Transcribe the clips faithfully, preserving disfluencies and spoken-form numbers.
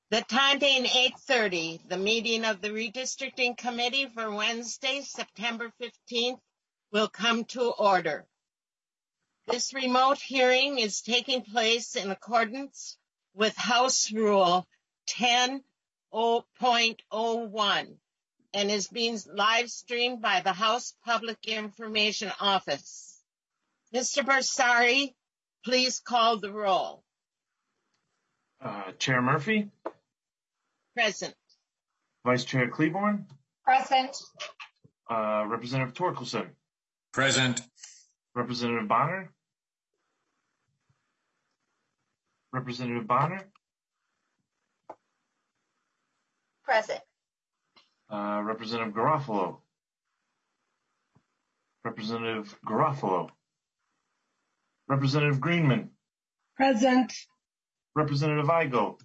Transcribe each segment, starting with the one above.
The time being eight thirty, the meeting of the Redistricting Committee for Wednesday, September fifteenth, will come to order. This remote hearing is taking place in accordance with House Rule ten point oh one and is being live streamed by the House Public Information Office. Mister Bersari, please call the roll. Uh, Chair Murphy? Present. Vice Chair Cleburne? Present. Uh, Representative Torkelson? Present. Representative Bonner? Representative Bonner? Present. Uh, Representative Garofalo? Representative Garofalo? Representative Greenman? Present. Representative Igo?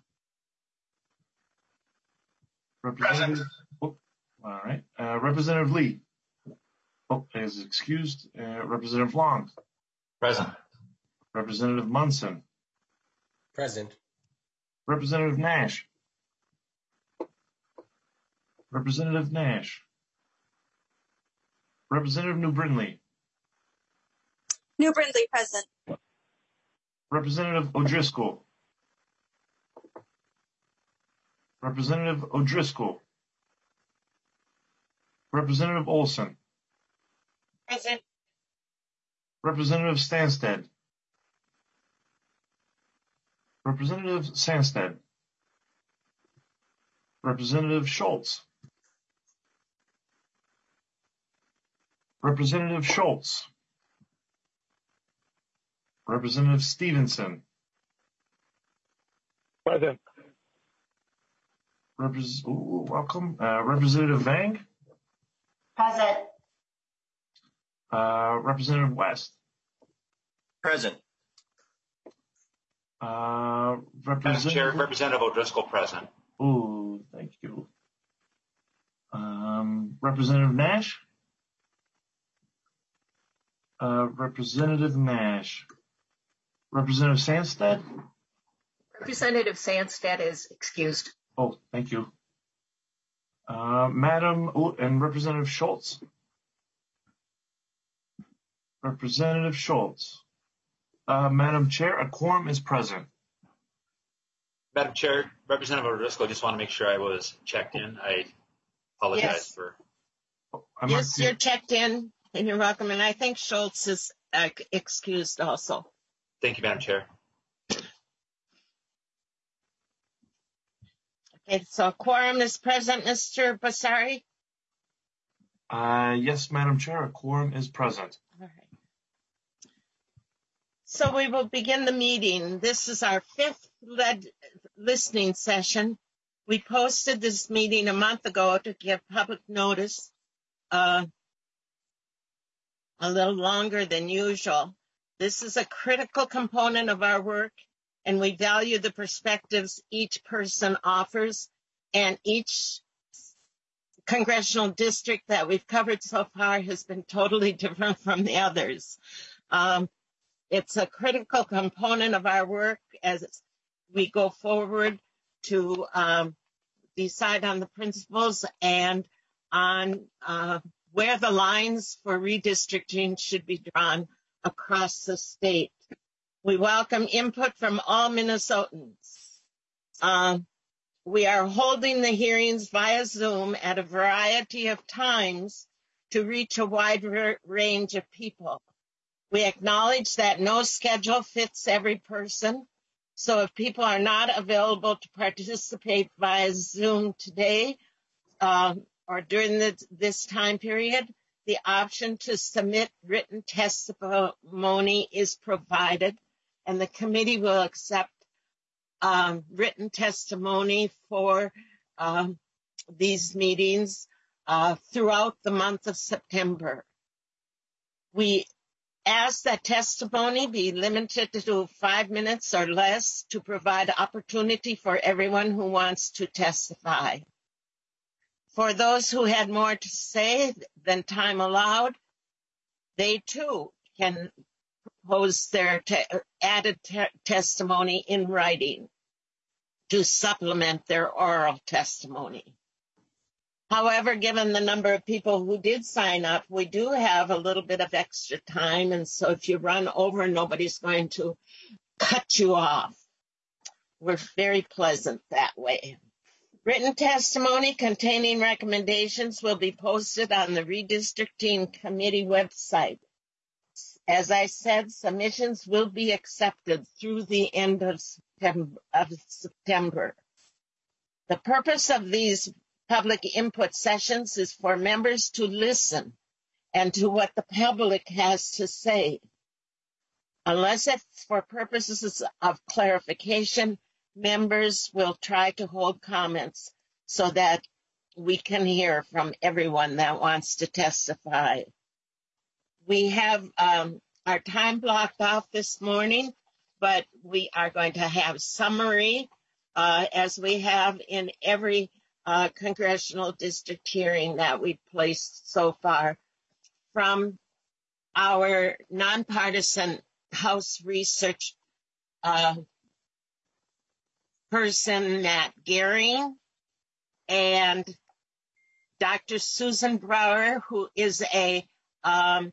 Representative, oh, all right. Uh, Representative Lee? Oh, is excused. Uh, Representative Long? Present. Representative Munson? Present. Representative Nash? Representative Nash? Representative New Brindley? New Brindley, present. Representative O'Driscoll? Representative O'Driscoll? Representative Olson? Present. Representative Stanstead? Representative Sanstead? Representative Schultz? Representative Schultz? Representative Stevenson? Present. Repres- ooh, welcome. Uh, Representative Vang? Present. Uh, Representative West? Present. Uh, Madam Representative... Chair, Representative O'Driscoll present. Ooh, thank you. Um, Representative Nash? Uh, Representative Nash. Representative Sanstead? Representative Sanstead is excused. Oh, thank you. Uh, Madam, oh, and Representative Schultz? Representative Schultz. Uh, Madam Chair, a quorum is present. Madam Chair, Representative O'Driscoll, just want to make sure I was checked in. I apologize Yes. for. Oh, I Yes, marked you're it. checked in, and you're welcome. And I think Schultz is uh, excused also. Thank you, Madam Chair. Okay, so a quorum is present, Mister Bersari? Uh, yes, Madam Chair, a quorum is present. All right. So we will begin the meeting. This is our fifth led listening session. We posted this meeting a month ago to give public notice, uh, a little longer than usual. This is a critical component of our work, and we value the perspectives each person offers, and each congressional district that we've covered so far has been totally different from the others. Um, it's a critical component of our work as we go forward to um, decide on the principles and on uh, where the lines for redistricting should be drawn across the state. We welcome input from all Minnesotans. Um, we are holding the hearings via Zoom at a variety of times to reach a wide r- range of people. We acknowledge that no schedule fits every person, so if people are not available to participate via Zoom today uh, or during the, this time period, the option to submit written testimony is provided, and the committee will accept um, written testimony for um, these meetings uh, throughout the month of September. We ask that testimony be limited to five minutes or less to provide opportunity for everyone who wants to testify. For those who had more to say than time allowed, they too can propose their te- added te- testimony in writing. to supplement their oral testimony. However, given the number of people who did sign up, we do have a little bit of extra time, and so if you run over, nobody's going to cut you off. We're very pleasant that way. Written testimony containing recommendations will be posted on the Redistricting Committee website. As I said, submissions will be accepted through the end of September. Of September. The purpose of these public input sessions is for members to listen and to what the public has to say. Unless it's for purposes of clarification, members will try to hold comments so that we can hear from everyone that wants to testify. We have um, our time blocked off this morning, but we are going to have summary uh, as we have in every uh, congressional district hearing that we've placed so far from our nonpartisan House research uh, person, Matt Gehring, and Doctor Susan Brower, who is a um,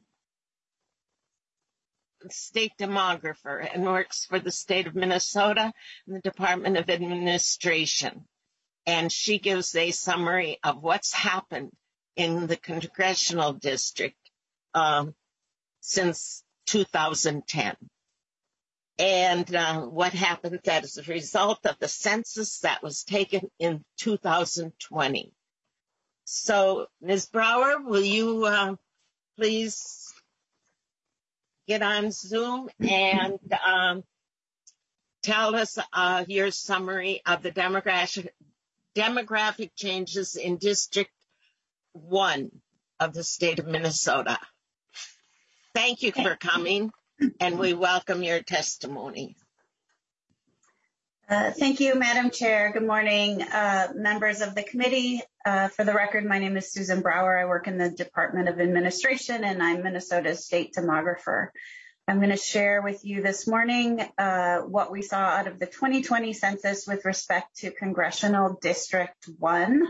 state demographer and works for the state of Minnesota in the Department of Administration. And she gives a summary of what's happened in the congressional district um, since two thousand ten. And uh, what happened as a result of the census that was taken in two thousand twenty. So, Miz Brower, will you uh, please get on Zoom and um, tell us uh, your summary of the demographic, demographic changes in District one of the state of Minnesota. Thank you for coming, and we welcome your testimony. Uh, thank you, Madam Chair. Good morning, uh, members of the committee. Uh, for the record, my name is Susan Brower. I work in the Department of Administration, and I'm Minnesota's state demographer. I'm going to share with you this morning uh, what we saw out of the twenty twenty census with respect to Congressional District one.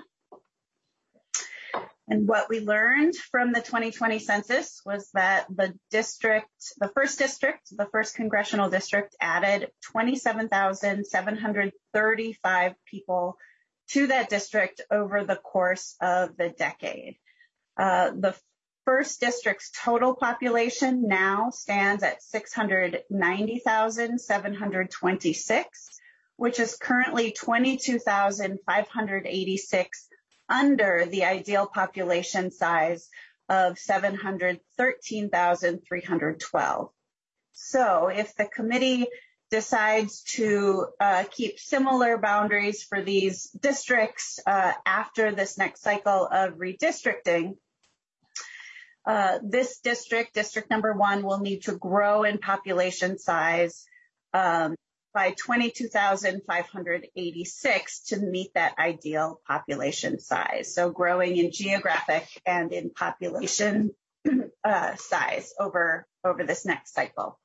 And what we learned from the twenty twenty census was that the district, the first district, the first congressional district added twenty-seven thousand seven hundred thirty-five people to that district over the course of the decade. Uh, the first district's total population now stands at six hundred ninety thousand seven hundred twenty-six, which is currently twenty-two thousand five hundred eighty-six under the ideal population size of seven hundred thirteen thousand three hundred twelve. So if the committee decides to uh, keep similar boundaries for these districts uh, after this next cycle of redistricting, uh, this district, district number one, will need to grow in population size um, by twenty-two thousand five hundred eighty-six to meet that ideal population size. So growing in geographic and in population uh, size over, over this next cycle.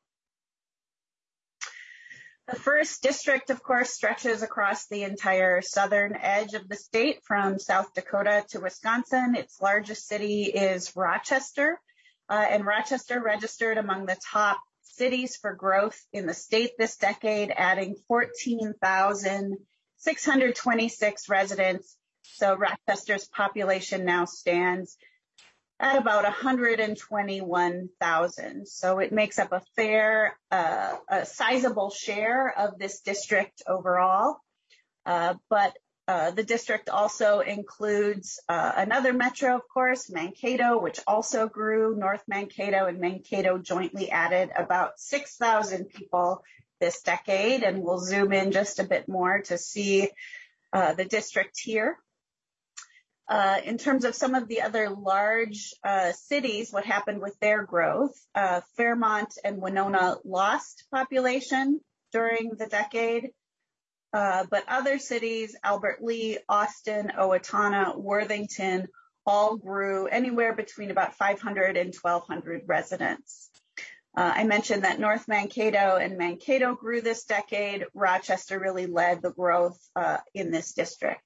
The first district, of course, stretches across the entire southern edge of the state from South Dakota to Wisconsin. Its largest city is Rochester, uh, and Rochester registered among the top cities for growth in the state this decade, adding fourteen thousand six hundred twenty-six residents. So Rochester's population now stands at about one hundred twenty-one thousand. So it makes up a fair, uh, a sizable share of this district overall. Uh, but uh, the district also includes uh, another metro, of course, Mankato, which also grew. North Mankato and Mankato jointly added about six thousand people this decade. And we'll zoom in just a bit more to see uh, the district here. Uh, in terms of some of the other large uh, cities, what happened with their growth, uh, Fairmont and Winona lost population during the decade, uh, but other cities, Albert Lea, Austin, Owatonna, Worthington, all grew anywhere between about five hundred and twelve hundred residents. Uh, I mentioned that North Mankato and Mankato grew this decade. Rochester really led the growth uh, in this district.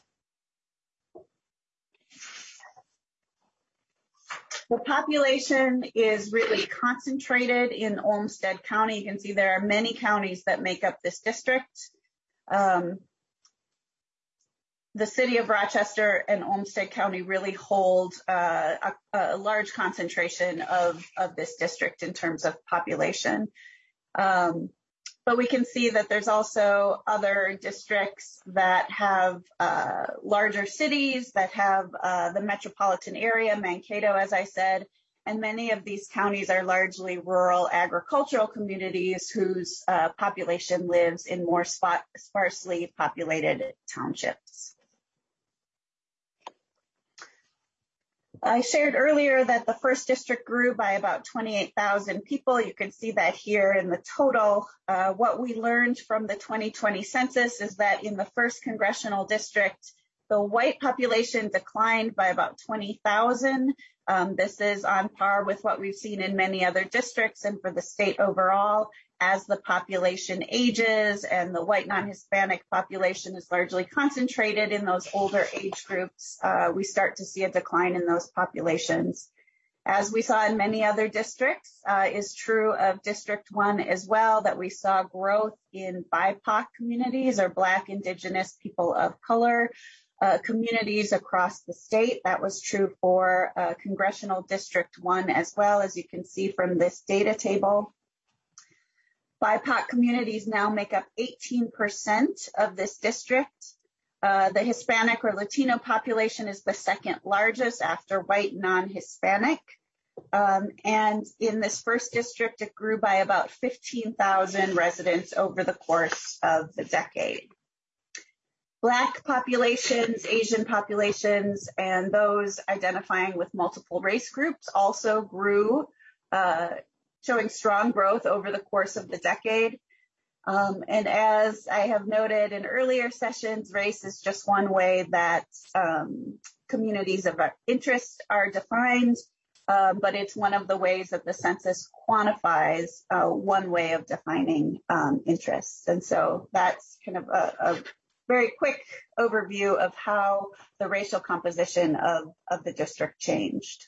The population is really concentrated in Olmsted County. You can see there are many counties that make up this district. Um, the city of Rochester and Olmsted County really hold uh, a, a large concentration of, of this district in terms of population. Um, But we can see that there's also other districts that have uh, larger cities, that have uh, the metropolitan area, Mankato, as I said, and many of these counties are largely rural agricultural communities whose uh, population lives in more spot, sparsely populated townships. I shared earlier that the first district grew by about twenty-eight thousand people. You can see that here in the total. Uh, what we learned from the twenty twenty census is that in the first congressional district, the white population declined by about twenty thousand. Um, this is on par with what we've seen in many other districts and for the state overall. As the population ages and the white non-Hispanic population is largely concentrated in those older age groups, uh, we start to see a decline in those populations. As we saw in many other districts, uh, is true of District one as well, that we saw growth in B I P O C communities or Black, Indigenous, people of color uh, communities across the state. That was true for uh, Congressional District one as well, as you can see from this data table. B I P O C communities now make up eighteen percent of this district. Uh, the Hispanic or Latino population is the second largest after white non-Hispanic. Um, and in this first district, it grew by about fifteen thousand residents over the course of the decade. Black populations, Asian populations, and those identifying with multiple race groups also grew, uh, showing strong growth over the course of the decade. Um, and as I have noted in earlier sessions, race is just one way that um, communities of interest are defined, uh, but it's one of the ways that the census quantifies uh, one way of defining um, interests. And so that's kind of a, a very quick overview of how the racial composition of, of the district changed.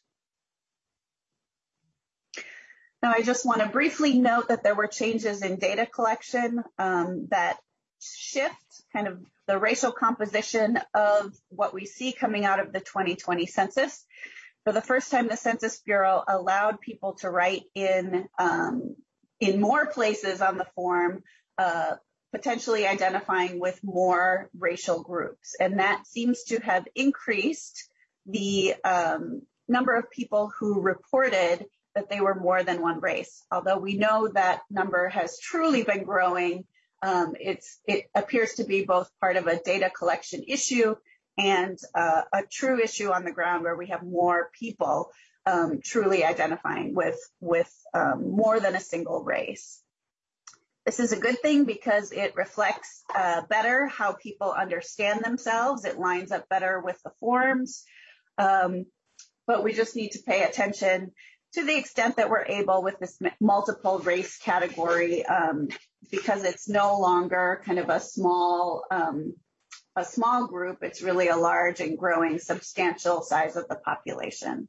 Now, I just want to briefly note that there were changes in data collection um, that shift kind of the racial composition of what we see coming out of the twenty twenty census. For the first time, the Census Bureau allowed people to write in, um, in more places on the form, uh, potentially identifying with more racial groups. And that seems to have increased the um, number of people who reported that they were more than one race. Although we know that number has truly been growing, um, it's, it appears to be both part of a data collection issue and uh, a true issue on the ground where we have more people um, truly identifying with, with um, more than a single race. This is a good thing because it reflects uh, better how people understand themselves. It lines up better with the forms, um, but we just need to pay attention to the extent that we're able with this multiple race category, um, because it's no longer kind of a small, um, a small group. It's really a large and growing substantial size of the population.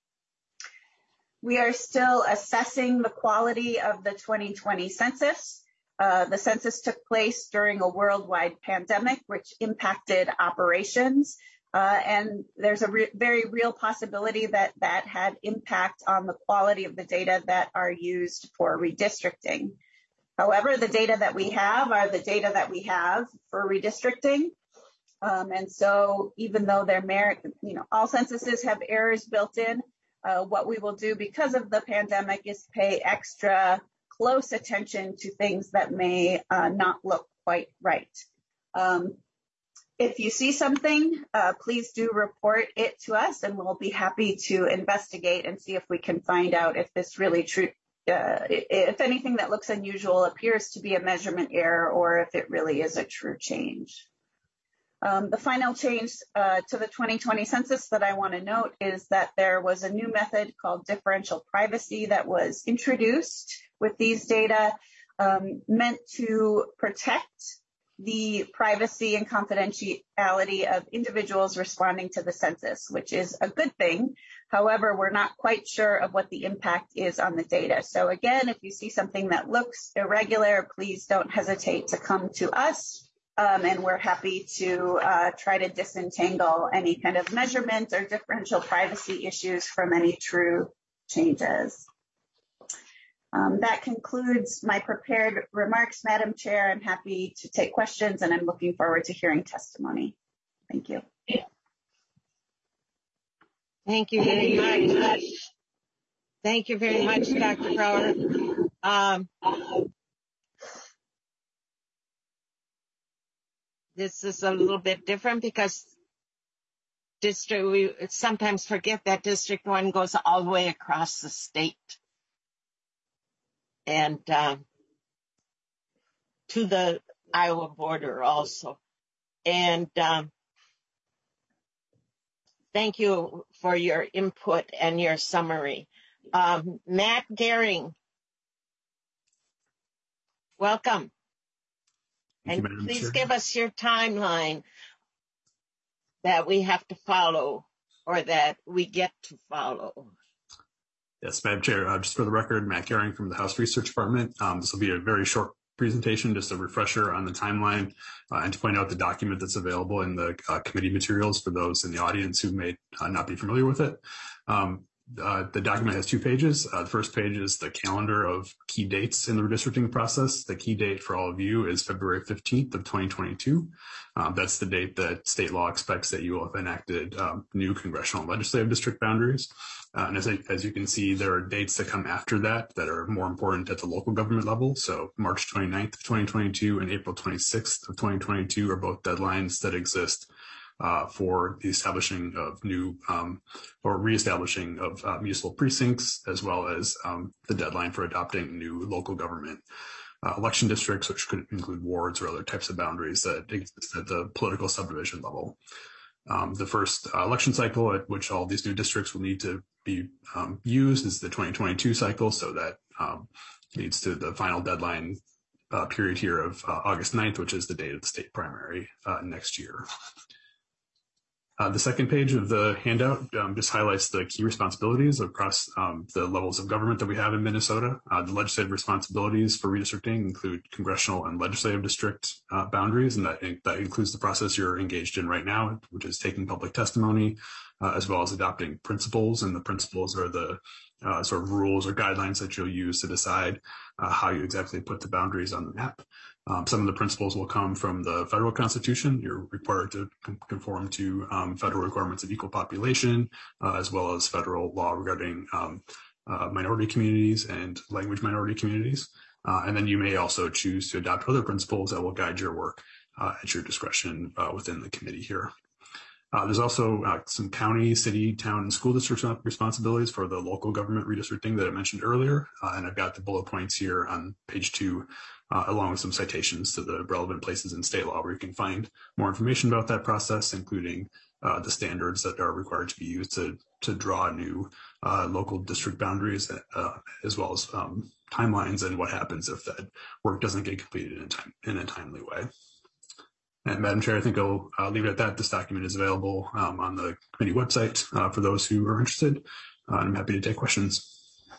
We are still assessing the quality of the twenty twenty census. Uh, the census took place during a worldwide pandemic, which impacted operations. Uh, and there's a re very real possibility that that had impact on the quality of the data that are used for redistricting. However, the data that we have are the data that we have for redistricting. Um, and so even though they're merit, you know, all censuses have errors built in, uh, what we will do because of the pandemic is pay extra close attention to things that may uh, not look quite right. Um, If you see something, uh, please do report it to us, and we'll be happy to investigate and see if we can find out if this really true, uh, if anything that looks unusual appears to be a measurement error or if it really is a true change. Um, the final change uh, to the twenty twenty census that I want to note is that there was a new method called differential privacy that was introduced with these data, um, meant to protect the privacy and confidentiality of individuals responding to the census, which is a good thing. However, we're not quite sure of what the impact is on the data. So again, if you see something that looks irregular, please don't hesitate to come to us. Um, and we're happy to uh, try to disentangle any kind of measurement or differential privacy issues from any true changes. Um, that concludes my prepared remarks, Madam Chair. I'm happy to take questions, and I'm looking forward to hearing testimony. Thank you. Thank you very much. Thank you very much, Doctor Brower. Um, this is a little bit different because district, we sometimes forget that District one goes all the way across the state. And uh, to the Iowa border also. And um, thank you for your input and your summary. Um, Matt Gehring, welcome. Thank and you, please Chair. give us your timeline that we have to follow or that we get to follow. Yes, Madam Chair, uh, just for the record, Matt Gehring from the House Research Department. Um, this will be a very short presentation, just a refresher on the timeline, uh, and to point out the document that's available in the uh, committee materials for those in the audience who may uh, not be familiar with it. Um, uh, the document has two pages. Uh, the first page is the calendar of key dates in the redistricting process. The key date for all of you is February fifteenth of twenty twenty-two. Um, that's the date that state law expects that you will have enacted um, new congressional and legislative district boundaries. Uh, and as, I, as you can see, there are dates that come after that that are more important at the local government level. So March twenty-ninth of twenty twenty-two and April twenty-sixth of twenty twenty-two are both deadlines that exist uh, for the establishing of new um, or reestablishing of uh, municipal precincts, as well as um, the deadline for adopting new local government uh, election districts, which could include wards or other types of boundaries that exist at the political subdivision level. Um, the first uh, election cycle at which all these new districts will need to be um, used is the twenty twenty-two cycle, so that um, leads to the final deadline uh, period here of uh, August ninth, which is the date of the state primary uh, next year. Uh, the second page of the handout um, just highlights the key responsibilities across um, the levels of government that we have in Minnesota. Uh, the legislative responsibilities for redistricting include congressional and legislative district uh, boundaries, and that, that includes the process you're engaged in right now, which is taking public testimony, uh, as well as adopting principles. And the principles are the uh, sort of rules or guidelines that you'll use to decide uh, how you exactly put the boundaries on the map. Um, some of the principles will come from the federal constitution. You're required to conform to um, federal requirements of equal population, uh, as well as federal law regarding um, uh, minority communities and language minority communities. Uh, and then you may also choose to adopt other principles that will guide your work uh, at your discretion uh, within the committee here. Uh, there's also uh, some county, city, town, and school district responsibilities for the local government redistricting that I mentioned earlier. Uh, and I've got the bullet points here on page two, uh, along with some citations to the relevant places in state law where you can find more information about that process, including uh, the standards that are required to be used to, to draw new uh, local district boundaries, uh, as well as um, timelines and what happens if that work doesn't get completed in, time, in a timely way. And Madam Chair, I think I'll uh, leave it at that. This document is available um, on the committee website uh, for those who are interested. Uh, and I'm happy to take questions.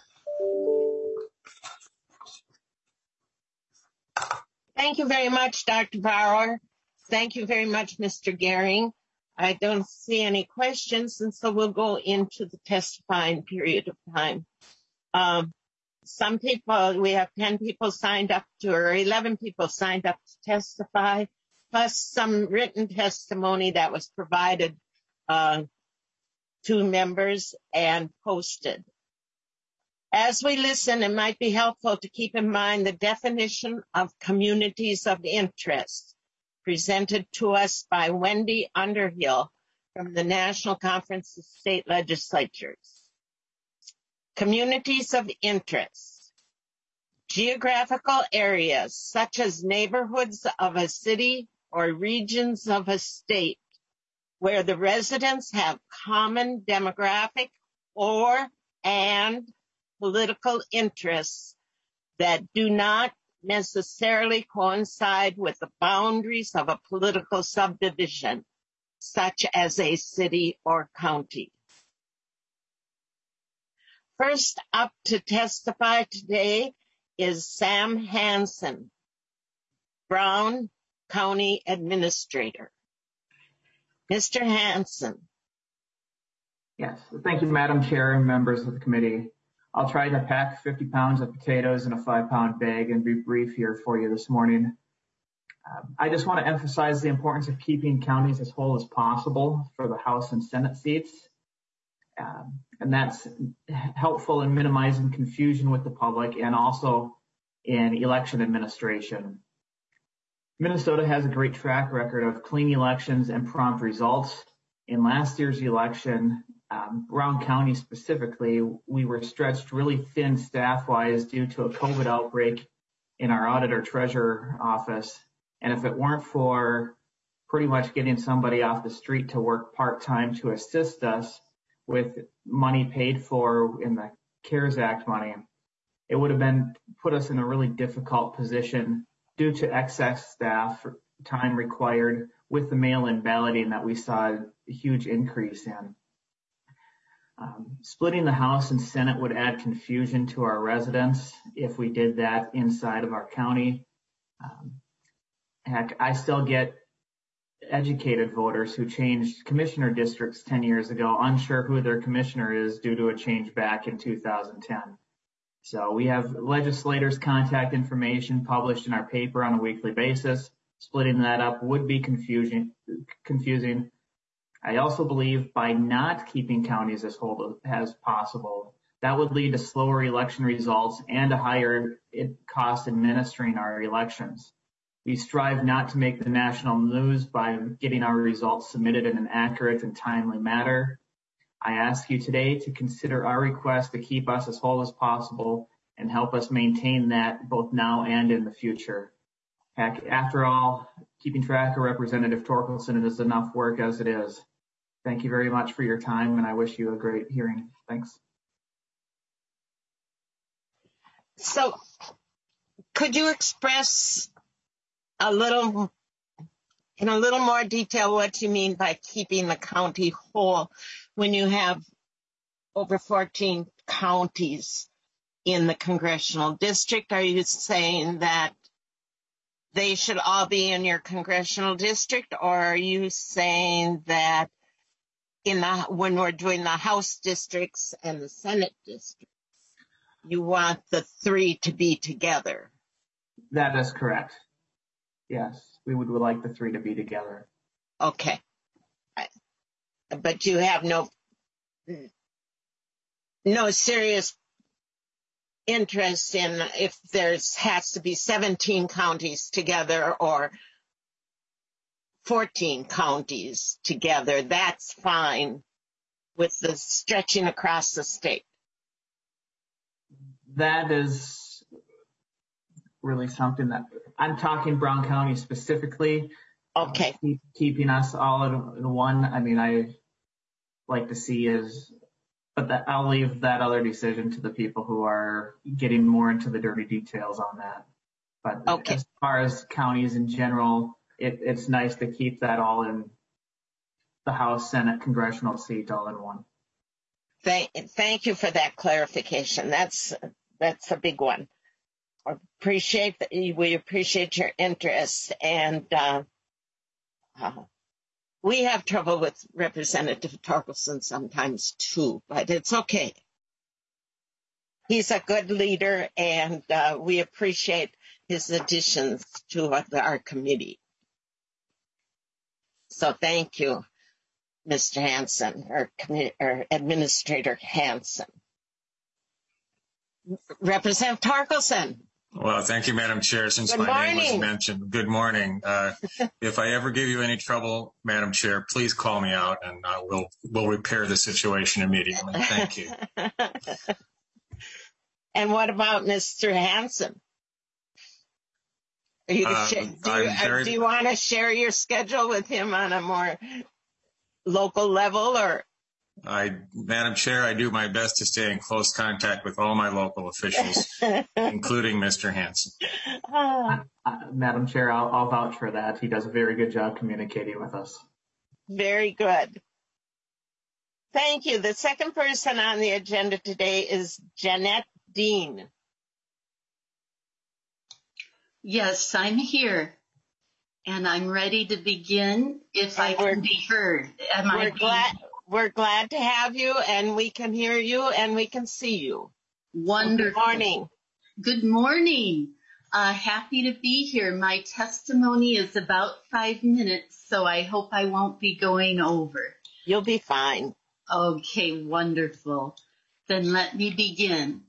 Thank you very much, Doctor Brower. Thank you very much, Mister Gehring. I don't see any questions, and so we'll go into the testifying period of time. Um, some people, we have ten people signed up to, or eleven people signed up to testify, plus some written testimony that was provided uh, to members and posted. As we listen, it might be helpful to keep in mind the definition of communities of interest presented to us by Wendy Underhill from the National Conference of State Legislatures. Communities of interest, geographical areas such as neighborhoods of a city or regions of a state where the residents have common demographic or and political interests that do not necessarily coincide with the boundaries of a political subdivision, such as a city or county. First up to testify today is Sam Hansen, Brown County Administrator. Mister Hansen. Yes, thank you, Madam Chair and members of the committee. I'll try to pack fifty pounds of potatoes in a five pound bag and be brief here for you this morning. Um, I just want to emphasize the importance of keeping counties as whole as possible for the House and Senate seats. Um, and that's helpful in minimizing confusion with the public and also in election administration. Minnesota has a great track record of clean elections and prompt results. In last year's election, um, Brown County specifically, we were stretched really thin staff-wise due to a COVID outbreak in our auditor treasurer office. And if it weren't for pretty much getting somebody off the street to work part-time to assist us with money paid for in the CARES Act money, it would have been put us in a really difficult position due to excess staff time required with the mail-in balloting that we saw a huge increase in. Um, splitting the House and Senate would add confusion to our residents if we did that inside of our county. Um, heck, I still get educated voters who changed commissioner districts ten years ago, unsure who their commissioner is due to a change back in two thousand ten. So we have legislators' contact information published in our paper on a weekly basis. Splitting that up would be confusing. confusing. I also believe by not keeping counties as whole as possible, that would lead to slower election results and a higher cost administering our elections. We strive not to make the national news by getting our results submitted in an accurate and timely manner. I ask you today to consider our request to keep us as whole as possible and help us maintain that both now and in the future. Heck, after all, keeping track of Representative Torkelson is enough work as it is. Thank you very much for your time, and I wish you a great hearing. Thanks. So, could you express a little, in a little more detail, what you mean by keeping the county whole when you have over fourteen counties in the congressional district? Are you saying that they should all be in your congressional district, or are you saying that in the, when we're doing the House districts and the Senate districts, you want the three to be together? That is correct. Yes, we would like the three to be together. Okay. But you have no no serious interest in if there's has to be seventeen counties together or fourteen counties together. That's fine with the stretching across the state. That is really something that I'm talking Brown County specifically. Okay. Uh, keep, keeping us all in, in one. I mean, I like to see is, but that, I'll leave that other decision to the people who are getting more into the dirty details on that. But okay. As far as counties in general, it, it's nice to keep that all in the House, Senate, congressional seat all in one. Thank, thank you for that clarification. That's that's a big one. Appreciate that. We appreciate your interest, and uh, uh, we have trouble with Representative Torkelson sometimes too, but it's okay. He's a good leader, and uh, we appreciate his additions to our committee. So thank you, Mister Hansen, or, or Administrator Hansen. Representative Torkelson. Well, thank you, Madam Chair. Since Good my name morning. was mentioned, good morning. Uh, if I ever give you any trouble, Madam Chair, please call me out, and uh, we'll we'll repair the situation immediately. Thank you. And what about Mister Hansen? Are you, Uh, sh- do, I'm you, uh, very- do you want to share your schedule with him on a more local level, or? I, Madam Chair, I do my best to stay in close contact with all my local officials, including Mister Hansen. Ah, Uh, Madam Chair, I'll, I'll vouch for that. He does a very good job communicating with us. very good. Thank you. The second person on the agenda today is Jeanette Dean. Yes, I'm here, and I'm ready to begin if I And we're- can be heard. Am I We're being glad, we're glad to have you, and we can hear you, and we can see you. wonderful? Good morning. Good morning. Uh, happy to be here. My testimony is about five minutes, so I hope I won't be going over. You'll be fine. Okay, wonderful. Then let me begin.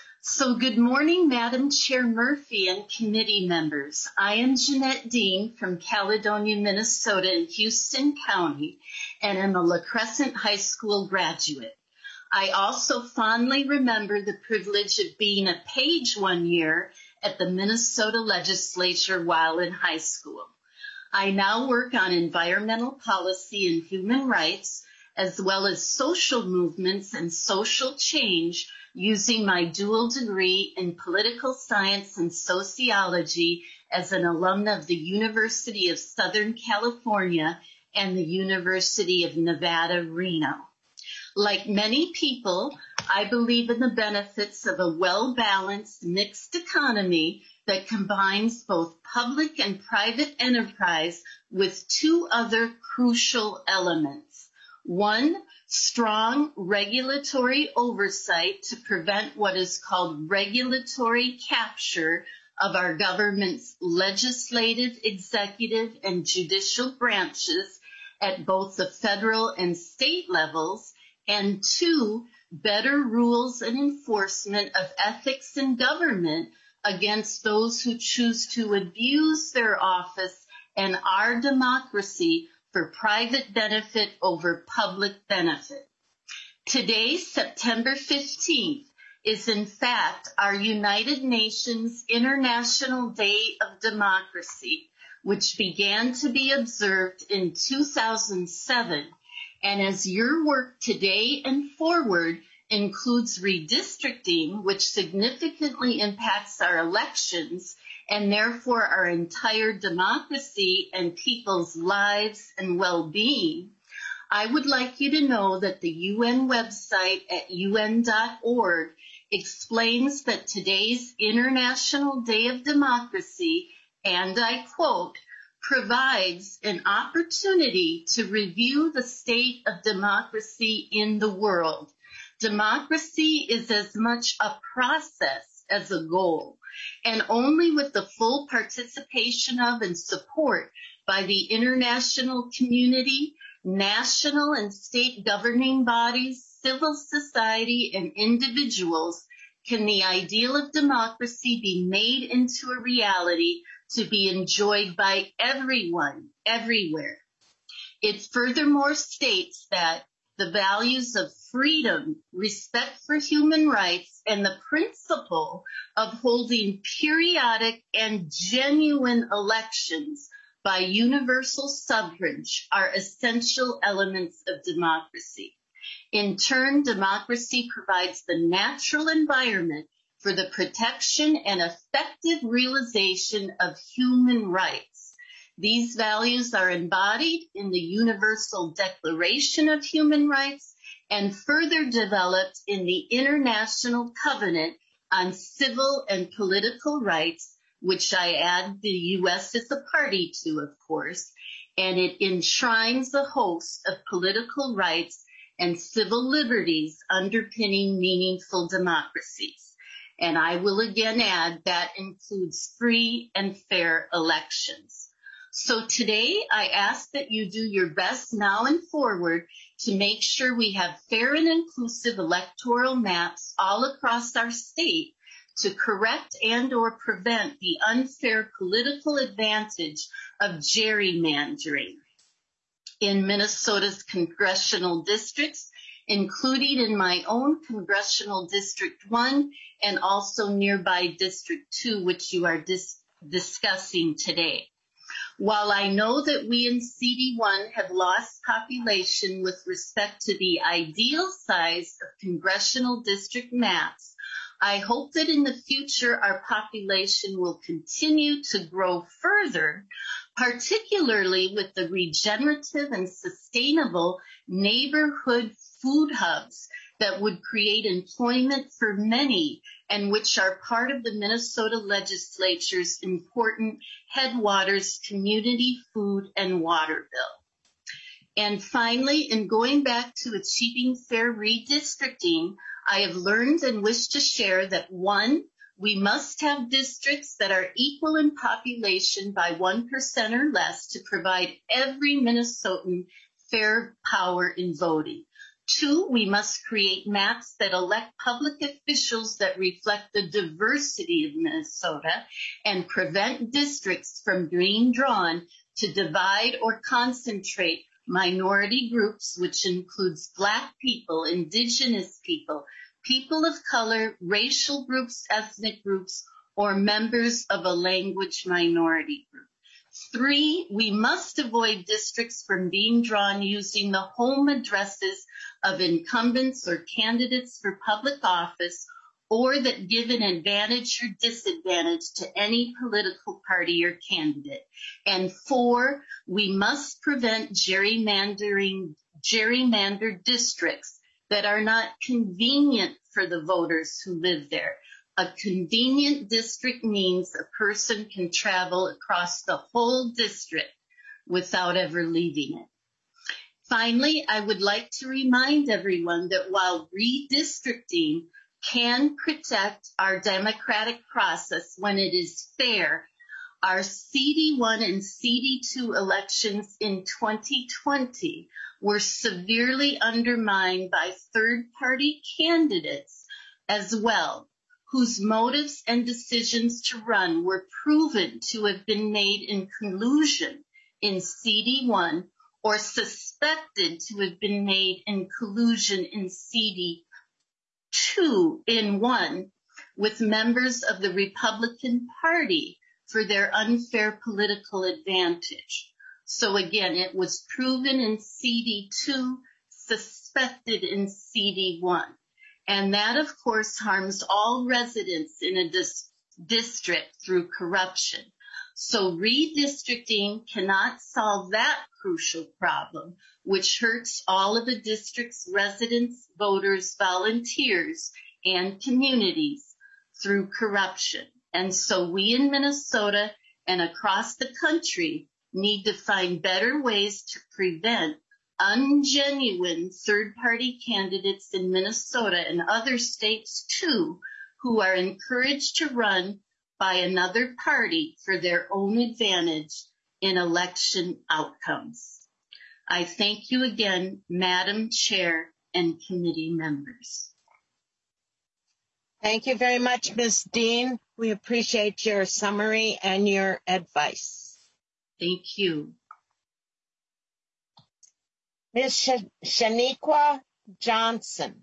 So good morning, Madam Chair Murphy and committee members. I am Jeanette Dean from Caledonia, Minnesota in Houston County, and am a La Crescent High School graduate. I also fondly remember the privilege of being a page one year at the Minnesota legislature while in high school. I now work on environmental policy and human rights, as well as social movements and social change, using my dual degree in political science and sociology as an alumna of the University of Southern California and the University of Nevada, Reno. Like many people, I believe in the benefits of a well-balanced mixed economy that combines both public and private enterprise with two other crucial elements. One, strong regulatory oversight to prevent what is called regulatory capture of our government's legislative, executive, and judicial branches at both the federal and state levels. And two, better rules and enforcement of ethics in government against those who choose to abuse their office and our democracy for private benefit over public benefit. Today, September fifteenth, is in fact our United Nations International Day of Democracy, which began to be observed in two thousand seven. And as your work today and forward includes redistricting, which significantly impacts our elections and therefore our entire democracy and people's lives and well-being, I would like you to know that the U N website at U N dot org explains that today's International Day of Democracy, and I quote, provides an opportunity to review the state of democracy in the world. Democracy is as much a process as a goal, and only with the full participation of and support by the international community, national and state governing bodies, civil society, and individuals can the ideal of democracy be made into a reality to be enjoyed by everyone, everywhere. It furthermore states that the values of freedom, respect for human rights, and the principle of holding periodic and genuine elections by universal suffrage are essential elements of democracy. In turn, democracy provides the natural environment for the protection and effective realization of human rights. These values are embodied in the Universal Declaration of Human Rights and further developed in the International Covenant on Civil and Political Rights, which I add the U S is a party to, of course, and it enshrines a host of political rights and civil liberties underpinning meaningful democracies. And I will again add that includes free and fair elections. So today I ask that you do your best now and forward to make sure we have fair and inclusive electoral maps all across our state to correct and or prevent the unfair political advantage of gerrymandering in Minnesota's congressional districts, including in my own congressional district one and also nearby district two, which you are dis- discussing today. While I know that we in C D one have lost population with respect to the ideal size of congressional district maps, I hope that in the future our population will continue to grow further, particularly with the regenerative and sustainable neighborhood food hubs that would create employment for many and which are part of the Minnesota legislature's important Headwaters Community Food and Water Bill. And finally, in going back to achieving fair redistricting, I have learned and wish to share that one, we must have districts that are equal in population by one percent or less to provide every Minnesotan fair power in voting. Two, we must create maps that elect public officials that reflect the diversity of Minnesota and prevent districts from being drawn to divide or concentrate minority groups, which includes Black people, Indigenous people, people of color, racial groups, ethnic groups, or members of a language minority group. Three, we must avoid districts from being drawn using the home addresses of incumbents or candidates for public office, or that give an advantage or disadvantage to any political party or candidate. And four, we must prevent gerrymandering, gerrymandered districts that are not convenient for the voters who live there. A convenient district means a person can travel across the whole district without ever leaving it. Finally, I would like to remind everyone that while redistricting can protect our democratic process when it is fair, our C D one and C D two elections in twenty twenty were severely undermined by third-party candidates as well, whose motives and decisions to run were proven to have been made in collusion in C D one or suspected to have been made in collusion in C D two in one with members of the Republican Party for their unfair political advantage. So again, it was proven in C D two, suspected in C D one. And that, of course, harms all residents in a dis- district through corruption. So redistricting cannot solve that crucial problem, which hurts all of the district's residents, voters, volunteers, and communities through corruption. And so we in Minnesota and across the country need to find better ways to prevent ungenuine third-party candidates in Minnesota and other states too, who are encouraged to run by another party for their own advantage in election outcomes. I thank you again, Madam Chair and committee members. Thank you very much, Miz Dean. We appreciate your summary and your advice. Thank you. Miz Sh- Shaniqua Johnson.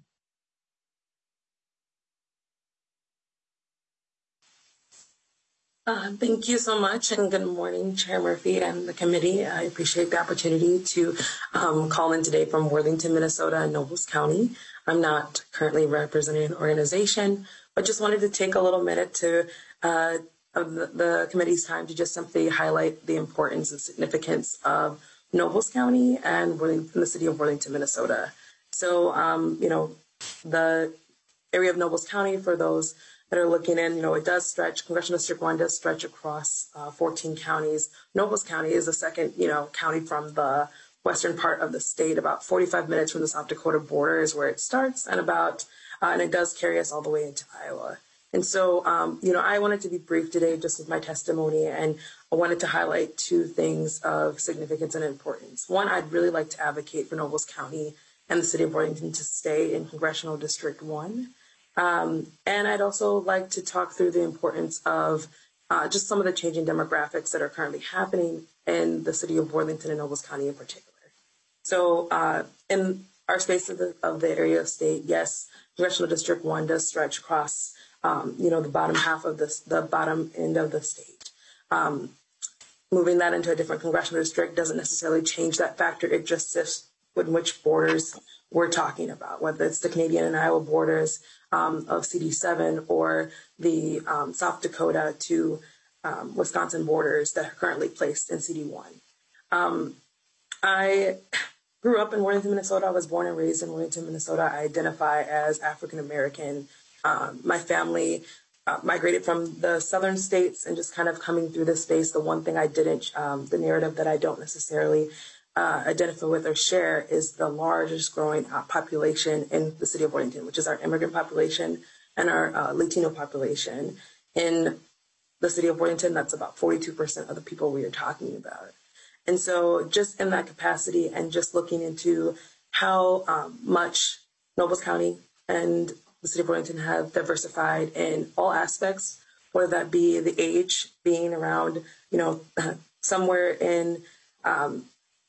Uh, thank you so much, and good morning, Chair Murphy and the committee. I appreciate the opportunity to um, call in today from Worthington, Minnesota, and Nobles County. I'm not currently representing an organization, but just wanted to take a little minute to uh, of the, the committee's time to just simply highlight the importance and significance of Nobles County and Worthington, the city of Worthington, Minnesota. So, um, you know, the area of Nobles County, for those that are looking in, you know, it does stretch, Congressional District one does stretch across uh, fourteen counties. Nobles County is the second, you know, county from the western part of the state. About forty-five minutes from the South Dakota border is where it starts, and about, uh, and it does carry us all the way into Iowa. And so, um, you know, I wanted to be brief today just with my testimony, and I wanted to highlight two things of significance and importance. One, I'd really like to advocate for Nobles County and the city of Worthington to stay in Congressional District one. Um, and I'd also like to talk through the importance of uh, just some of the changing demographics that are currently happening in the city of Worthington and Nobles County in particular. So uh, in our space of the, of the area of state, yes, Congressional District one does stretch across, um, you know, the bottom half of this, the bottom end of the state. Um, moving that into a different congressional district doesn't necessarily change that factor. It just shifts in which borders we're talking about, whether it's the Canadian and Iowa borders um, of C D seven or the um, South Dakota to um, Wisconsin borders that are currently placed in C D one. Um, I grew up in Worthington, Minnesota. I was born and raised in Worthington, Minnesota. I identify as African American. Um, my family uh, migrated from the southern states, and just kind of coming through this space, the one thing I didn't, um, the narrative that I don't necessarily uh, identify with or share is the largest growing uh, population in the city of Worthington, which is our immigrant population and our uh, Latino population. In the city of Worthington, that's about forty-two percent of the people we are talking about. And so just in that capacity and just looking into how um, much Nobles County and the city of Worthington have diversified in all aspects, whether that be the age, being around, you know, somewhere in, um,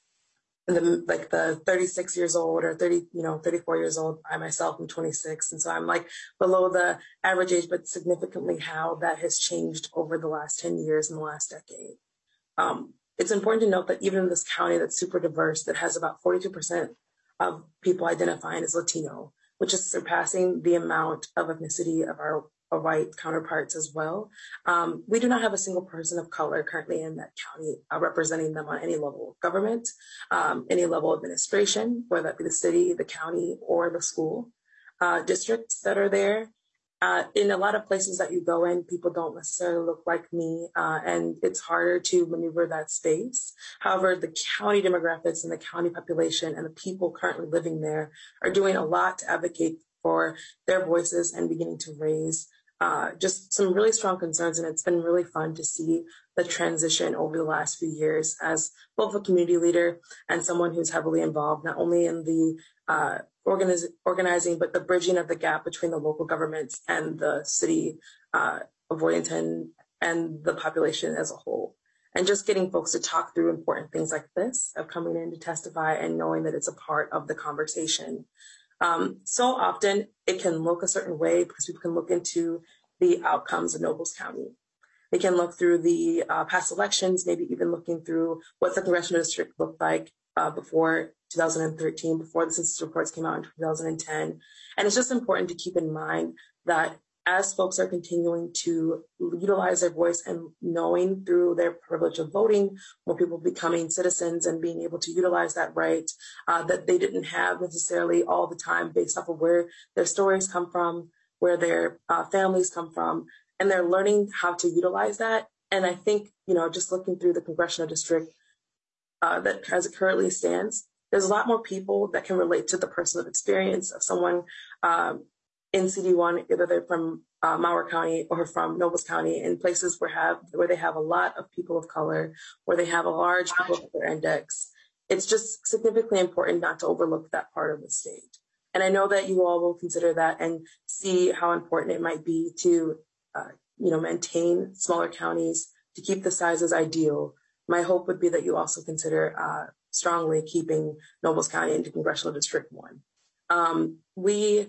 in the, like the thirty-six years old or thirty, you know, thirty-four years old. I myself am twenty-six. And so I'm like below the average age, but significantly how that has changed over the last ten years and the last decade. Um, It's important to note that even in this county that's super diverse, that has about forty-two percent of people identifying as Latino, which is surpassing the amount of ethnicity of our, our white counterparts as well. Um, we do not have a single person of color currently in that county uh, representing them on any level of government, um, any level of administration, whether that be the city, the county, or the school uh, districts that are there. Uh, in a lot of places that you go in, people don't necessarily look like me, uh, and it's harder to maneuver that space. However, the county demographics and the county population and the people currently living there are doing a lot to advocate for their voices and beginning to raise uh, just some really strong concerns. And it's been really fun to see the transition over the last few years as both a community leader and someone who's heavily involved, not only in the uh, Organiz- organizing, but the bridging of the gap between the local governments and the city uh, of Worthington and the population as a whole. And just getting folks to talk through important things like this, of coming in to testify and knowing that it's a part of the conversation. Um, so often it can look a certain way because people can look into the outcomes of Nobles County. They can look through the uh, past elections, maybe even looking through what the congressional district looked like uh, before two thousand thirteen, before the census reports came out in two thousand ten. And it's just important to keep in mind that as folks are continuing to utilize their voice and knowing through their privilege of voting, more people becoming citizens and being able to utilize that right uh, that they didn't have necessarily all the time based off of where their stories come from, where their uh, families come from, and they're learning how to utilize that. And I think, you know, just looking through the congressional district uh, that as it currently stands, there's a lot more people that can relate to the personal experience of someone um, in C D one, either they're from uh, Mower County or from Nobles County, in places where have where they have a lot of people of color, where they have a large people of color index. It's just significantly important not to overlook that part of the state. And I know that you all will consider that and see how important it might be to, uh, you know, maintain smaller counties, to keep the sizes ideal. My hope would be that you also consider uh, strongly keeping Nobles County into Congressional District one. Um, we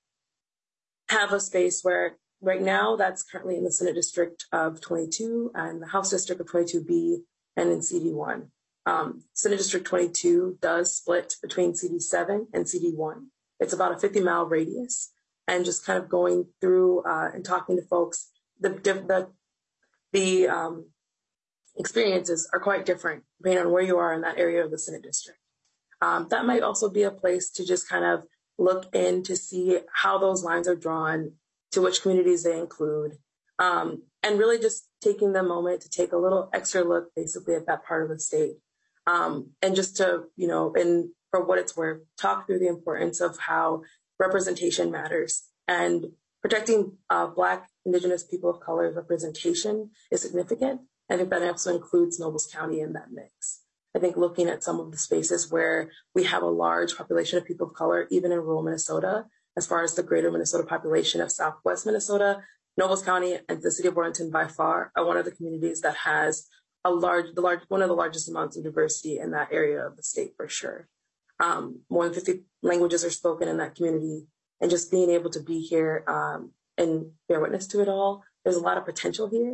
have a space where right now that's currently in the Senate District of twenty-two and the House District of twenty-two B and in C D one. Um, Senate District twenty-two does split between C D seven and C D one. It's about a fifty mile radius, and just kind of going through uh, and talking to folks, the, the, the um, experiences are quite different depending on where you are in that area of the Senate District. Um, that might also be a place to just kind of look in to see how those lines are drawn, to which communities they include, um, and really just taking the moment to take a little extra look basically at that part of the state. Um, and just to, you know, and for what it's worth, talk through the importance of how representation matters, and protecting uh, Black, Indigenous, people of color representation is significant. I think that also includes Nobles County in that mix. I think looking at some of the spaces where we have a large population of people of color, even in rural Minnesota, as far as the greater Minnesota population of Southwest Minnesota, Nobles County and the city of Worthington by far are one of the communities that has a large, the large, one of the largest amounts of diversity in that area of the state for sure. Um, more than fifty languages are spoken in that community, and just being able to be here um, and bear witness to it all, there's a lot of potential here.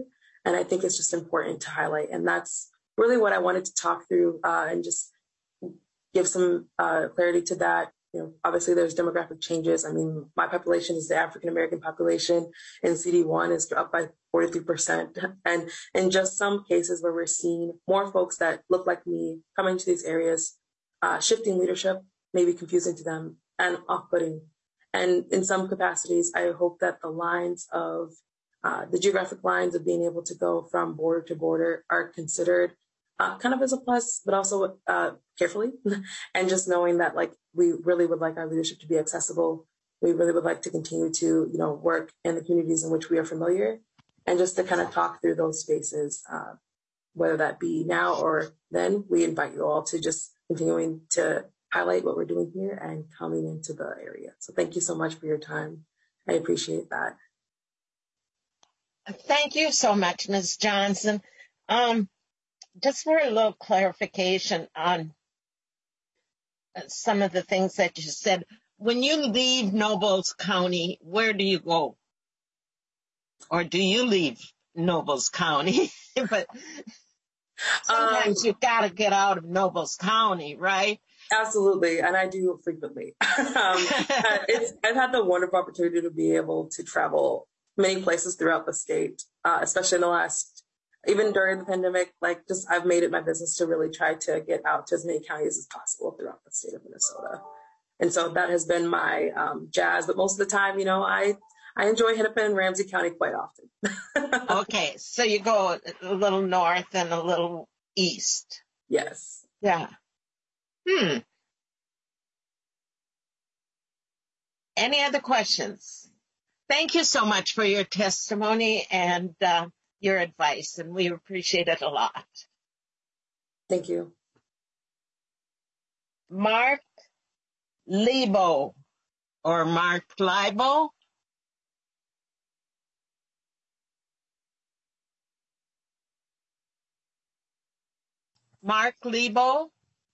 And I think it's just important to highlight. And that's really what I wanted to talk through uh, and just give some uh, clarity to that. You know, obviously there's demographic changes. I mean, my population is the African American population, and C D one is up by forty-three percent. And in just some cases where we're seeing more folks that look like me coming to these areas, uh, shifting leadership may be confusing to them and off-putting. And in some capacities, I hope that the lines of uh, the geographic lines of being able to go from border to border are considered uh, kind of as a plus, but also uh, carefully. And just knowing that, like, we really would like our leadership to be accessible. We really would like to continue to, you know, work in the communities in which we are familiar, and just to kind of talk through those spaces, uh, whether that be now or then. We invite you all to just continuing to highlight what we're doing here and coming into the area. So thank you so much for your time. I appreciate that. Thank you so much, Miz Johnson. Um, just for a little clarification on some of the things that you said. When you leave Nobles County, where do you go? Or do you leave Nobles County? But sometimes um, you got to get out of Nobles County, right? Absolutely, and I do frequently. um, it's, I've had the wonderful opportunity to be able to travel many places throughout the state, uh, especially in the last, even during the pandemic. Like, just I've made it my business to really try to get out to as many counties as possible throughout the state of Minnesota. And so that has been my um, jazz. But most of the time, you know, I I enjoy Hennepin and Ramsey County quite often. Okay, so you go a little north and a little east. Yes. Yeah. Hmm. Any other questions? Thank you so much for your testimony and uh, your advice, and we appreciate it a lot. Thank you. Mark Lebo, or Mark Libo. Mark Lebo.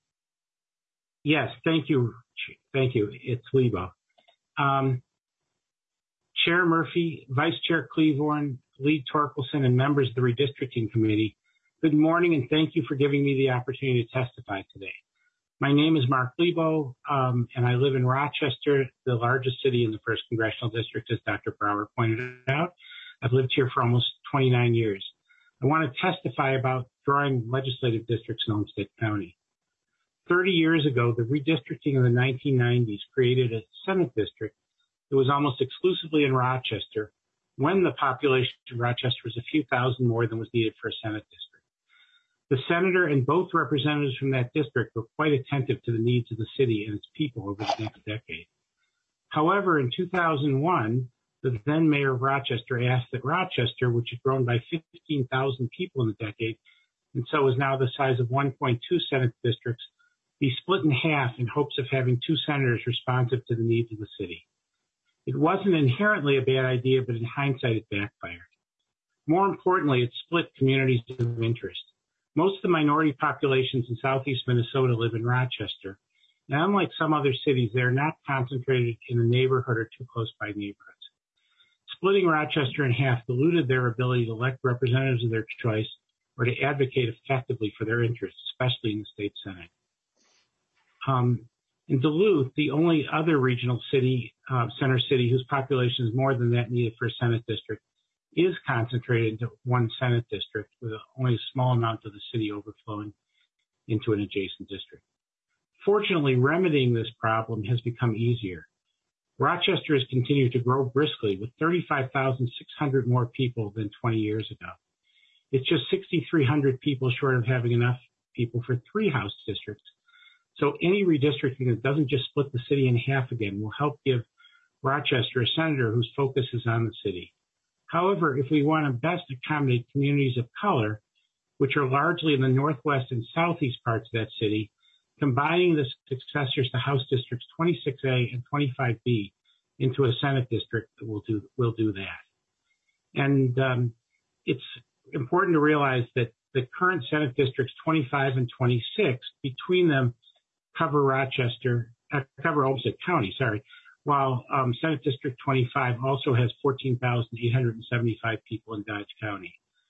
Yes, thank you. Thank you. It's Lebo. Um, Chair Murphy, Vice Chair Cleavorn, Lee Torkelson, and members of the redistricting committee, good morning, and thank you for giving me the opportunity to testify today. My name is Mark Lebo, um, and I live in Rochester, the largest city in the first congressional district, as Doctor Brower pointed out. I've lived here for almost twenty-nine years. I want to testify about drawing legislative districts in Olmsted County. thirty years ago, the redistricting of the nineteen nineties created a Senate district that was almost exclusively in Rochester, when the population of Rochester was a few thousand more than was needed for a Senate district. The senator and both representatives from that district were quite attentive to the needs of the city and its people over the next decade. However, in two thousand one, the then mayor of Rochester asked that Rochester, which had grown by fifteen thousand people in the decade, and so is now the size of one point two Senate districts, be split in half in hopes of having two senators responsive to the needs of the city. It wasn't inherently a bad idea, but in hindsight, it backfired. More importantly, it split communities of interest. Most of the minority populations in southeast Minnesota live in Rochester, and unlike some other cities, they are not concentrated in a neighborhood or too close by neighborhoods. Splitting Rochester in half diluted their ability to elect representatives of their choice or to advocate effectively for their interests, especially in the state Senate. Um, in Duluth, the only other regional city, uh, center city whose population is more than that needed for a Senate district, is concentrated into one Senate district with only a small amount of the city overflowing into an adjacent district. Fortunately, remedying this problem has become easier. Rochester has continued to grow briskly with thirty-five thousand six hundred more people than twenty years ago. It's just six thousand three hundred people short of having enough people for three House districts. So any redistricting that doesn't just split the city in half again will help give Rochester a senator whose focus is on the city. However, if we want to best accommodate communities of color, which are largely in the northwest and southeast parts of that city, combining the successors to House Districts twenty-six A and twenty-five B into a Senate district will do, will do that. And um, it's important to realize that the current Senate districts twenty-five and twenty-six, between them, cover Rochester, uh, cover Olmsted County, sorry, while um, Senate District twenty-five also has fourteen thousand eight hundred seventy-five people in Dodge County.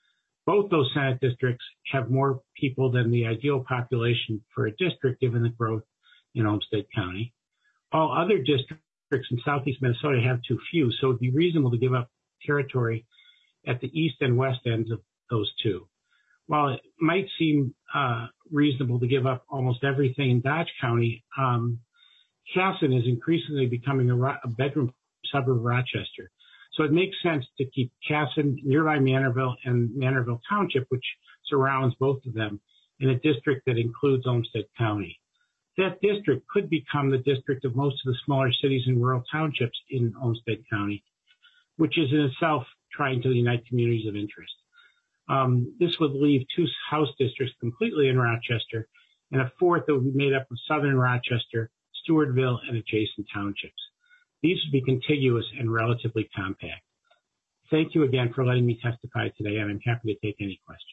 Both those Senate districts have more people than the ideal population for a district, given the growth in Olmsted County. All other districts in southeast Minnesota have too few, so it'd be reasonable to give up territory at the east and west ends of those two. While it might seem uh, reasonable to give up almost everything in Dodge County, um, Casson is increasingly becoming a, a bedroom suburb of Rochester. So it makes sense to keep Casson, nearby Manorville, and Manorville Township, which surrounds both of them, in a district that includes Olmsted County. That district could become the district of most of the smaller cities and rural townships in Olmsted County, which is in itself trying to unite communities of interest. Um, this would leave two House districts completely in Rochester, and a fourth that would be made up of southern Rochester, Stewartville, and adjacent townships. These would be contiguous and relatively compact. Thank you again for letting me testify today, and I'm happy to take any questions.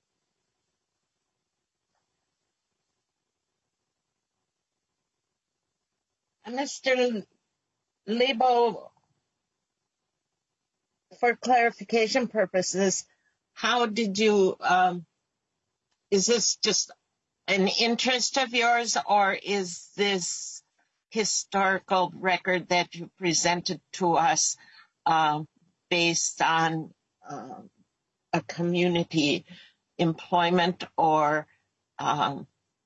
Mister Lebo, for clarification purposes, how did you, um, is this just an interest of yours, or is this historical record that you presented to us uh, based on uh, a community employment, or um,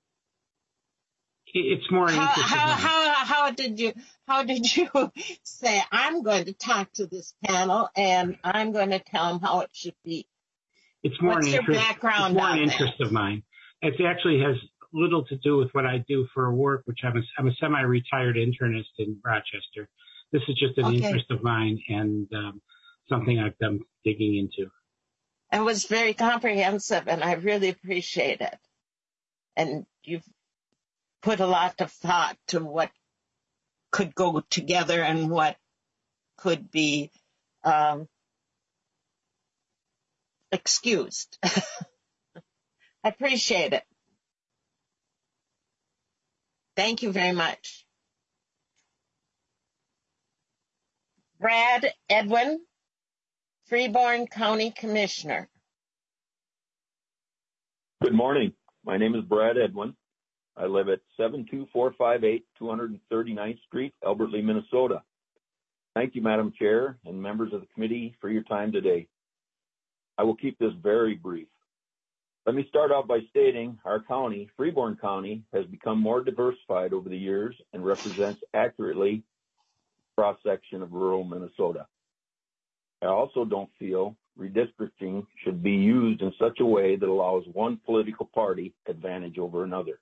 it's more an how, interest how, of mine. how, how did you how did you say, I'm going to talk to this panel and I'm going to tell them how it should be? It's more What's an your interest, background it's more on an that? interest of mine. It actually has little to do with what I do for work, which I'm a, I'm a semi-retired internist in Rochester. This is just an Okay. interest of mine and um, something I've been digging into. It was very comprehensive, and I really appreciate it. And you've put a lot of thought to what could go together and what could be um, excused. I appreciate it. Thank you very much. Brad Edwin, Freeborn County Commissioner. Good morning. My name is Brad Edwin. I live at seven two four five eight two thirty-ninth Street, Albert Lea, Minnesota. Thank you, Madam Chair and members of the committee, for your time today. I will keep this very brief. Let me start out by stating our county, Freeborn County, has become more diversified over the years and represents accurately a cross-section of rural Minnesota. I also don't feel redistricting should be used in such a way that allows one political party advantage over another.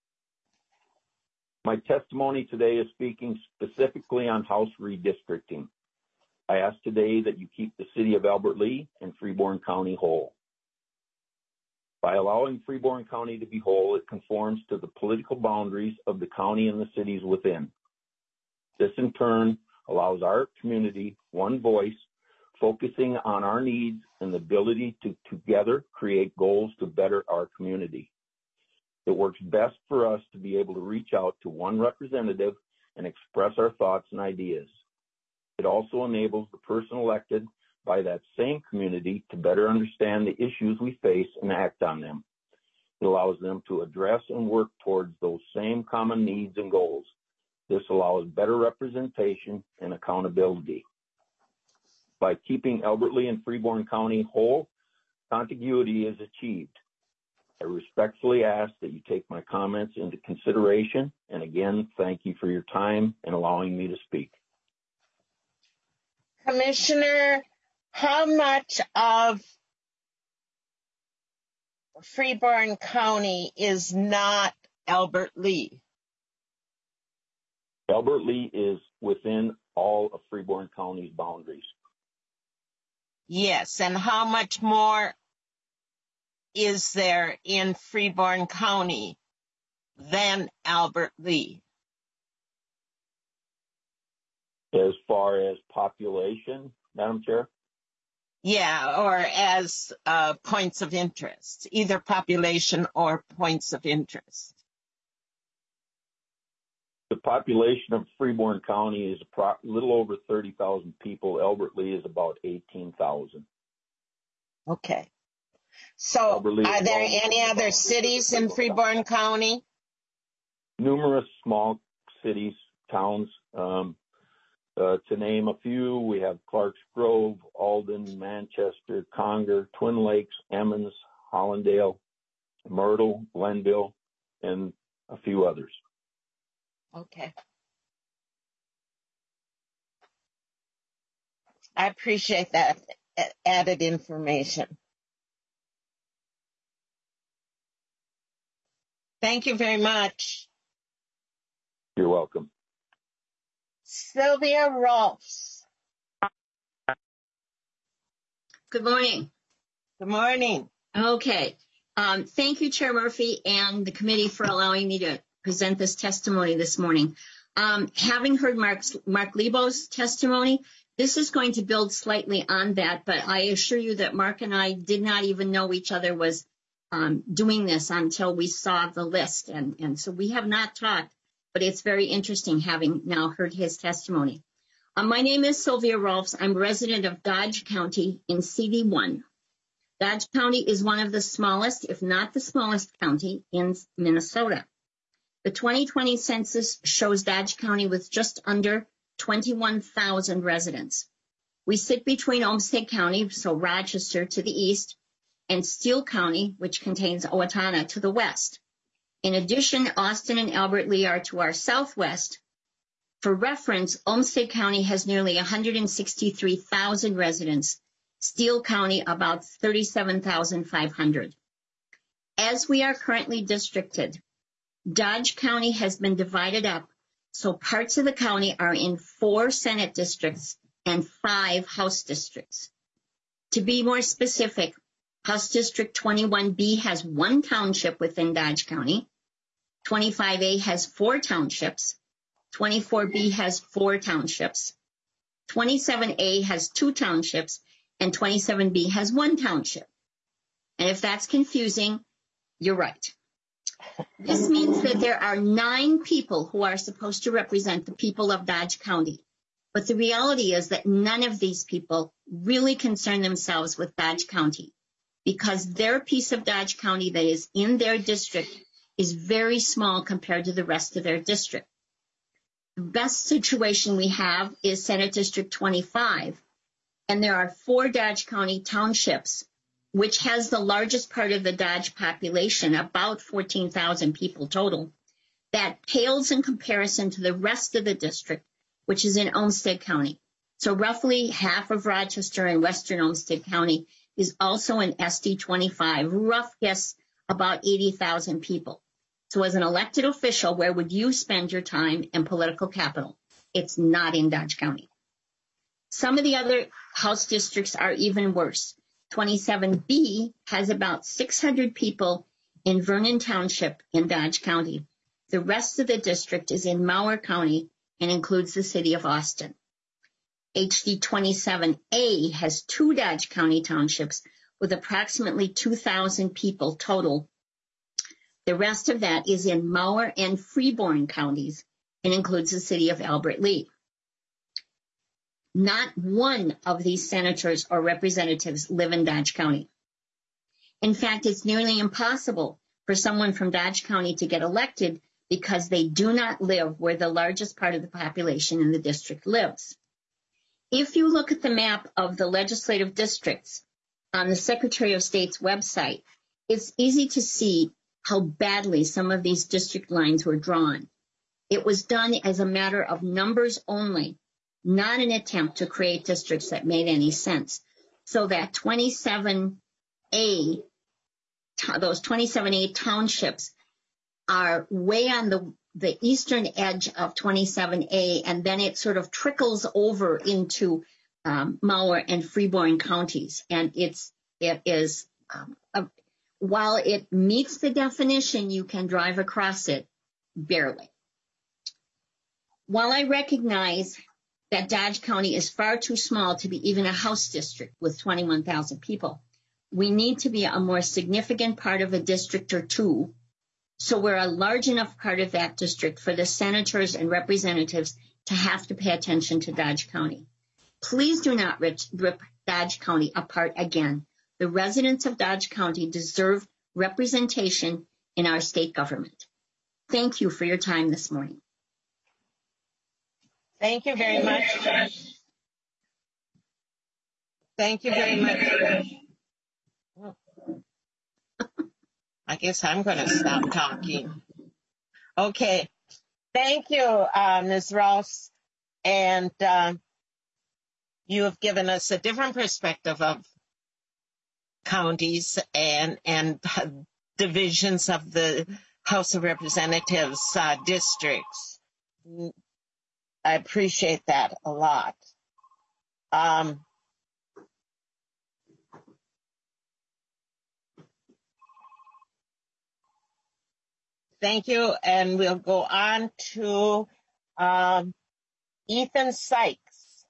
My testimony today is speaking specifically on House redistricting. I ask today that you keep the city of Albert Lea and Freeborn County whole. By allowing Freeborn County to be whole, it conforms to the political boundaries of the county and the cities within. This in turn allows our community one voice, focusing on our needs and the ability to together create goals to better our community. It works best for us to be able to reach out to one representative and express our thoughts and ideas. It also enables the person elected by that same community to better understand the issues we face and act on them. It allows them to address and work towards those same common needs and goals. This allows better representation and accountability. By keeping Albert Lea and Freeborn County whole, contiguity is achieved. I respectfully ask that you take my comments into consideration, and again, thank you for your time and allowing me to speak. Commissioner, how much of Freeborn County is not Albert Lea? Albert Lea is within all of Freeborn County's boundaries. Yes, and how much more is there in Freeborn County than Albert Lea? As far as population, Madam Chair? Yeah, or as uh, points of interest, either population or points of interest. The population of Freeborn County is a little over thirty thousand people. Albert Lea is about eighteen thousand. Okay. So Albertley are is there home. any other cities in Freeborn County? Numerous small cities, towns. Um, uh, to name a few, we have Clarks Grove, Alden, Manchester, Conger, Twin Lakes, Emmons, Hollandale, Myrtle, Glenville, and a few others. Okay. I appreciate that added information. Thank you very much. You're welcome. Sylvia Rolfs. Good morning. Good morning. Okay. Um, thank you, Chair Murphy and the committee for allowing me to present this testimony this morning. Um, having heard Mark's, Mark Lebo's testimony, this is going to build slightly on that, but I assure you that Mark and I did not even know each other was um, doing this until we saw the list. And, and so we have not talked, but it's very interesting having now heard his testimony. Uh, my name is Sylvia Rolfs. I'm a resident of Dodge County in C D one. Dodge County is one of the smallest, if not the smallest county in Minnesota. The twenty twenty census shows Dodge County with just under twenty-one thousand residents. We sit between Olmsted County, so Rochester to the east, and Steele County, which contains Owatonna, to the west. In addition, Austin and Albert Lea are to our southwest. For reference, Olmsted County has nearly one hundred sixty-three thousand residents, Steele County about thirty-seven thousand five hundred. As we are currently districted, Dodge County has been divided up, so parts of the county are in four Senate districts and five House districts. To be more specific, House District twenty-one B has one township within Dodge County, twenty-five A has four townships, twenty-four B has four townships, twenty-seven A has two townships, and twenty-seven B has one township. And if that's confusing, you're right. This means that there are nine people who are supposed to represent the people of Dodge County. But the reality is that none of these people really concern themselves with Dodge County because their piece of Dodge County that is in their district is very small compared to the rest of their district. The best situation we have is Senate District twenty-five, and there are four Dodge County townships, which has the largest part of the Dodge population, about fourteen thousand people total, that pales in comparison to the rest of the district, which is in Olmsted County. So roughly half of Rochester and western Olmsted County is also in S D twenty-five, rough guess about eighty thousand people. So as an elected official, where would you spend your time and political capital? It's not in Dodge County. Some of the other House districts are even worse. twenty-seven B has about six hundred people in Vernon Township in Dodge County. The rest of the district is in Mower County and includes the city of Austin. H D twenty-seven A has two Dodge County townships with approximately two thousand people total. The rest of that is in Mower and Freeborn counties and includes the city of Albert Lea. Not one of these senators or representatives live in Dodge County. In fact, it's nearly impossible for someone from Dodge County to get elected because they do not live where the largest part of the population in the district lives. If you look at the map of the legislative districts on the Secretary of State's website, it's easy to see how badly some of these district lines were drawn. It was done as a matter of numbers only, not an attempt to create districts that made any sense. So that twenty-seven A, those twenty-seven A townships are way on the, the eastern edge of twenty-seven A, and then it sort of trickles over into um, Mower and Freeborn counties. And it's, it is, um, a, while it meets the definition, you can drive across it barely. While I recognize that Dodge County is far too small to be even a House district with twenty-one thousand people, we need to be a more significant part of a district or two, so we're a large enough part of that district for the senators and representatives to have to pay attention to Dodge County. Please do not rip, rip Dodge County apart again. The residents of Dodge County deserve representation in our state government. Thank you for your time this morning. Thank you very much. Thank you very much. I guess I'm going to stop talking. Okay. Thank you, uh, Miz Ross. And uh, you have given us a different perspective of counties and, and divisions of the House of Representatives uh, districts. I appreciate that a lot. Um, Thank you, and we'll go on to um, Ethan Sykes.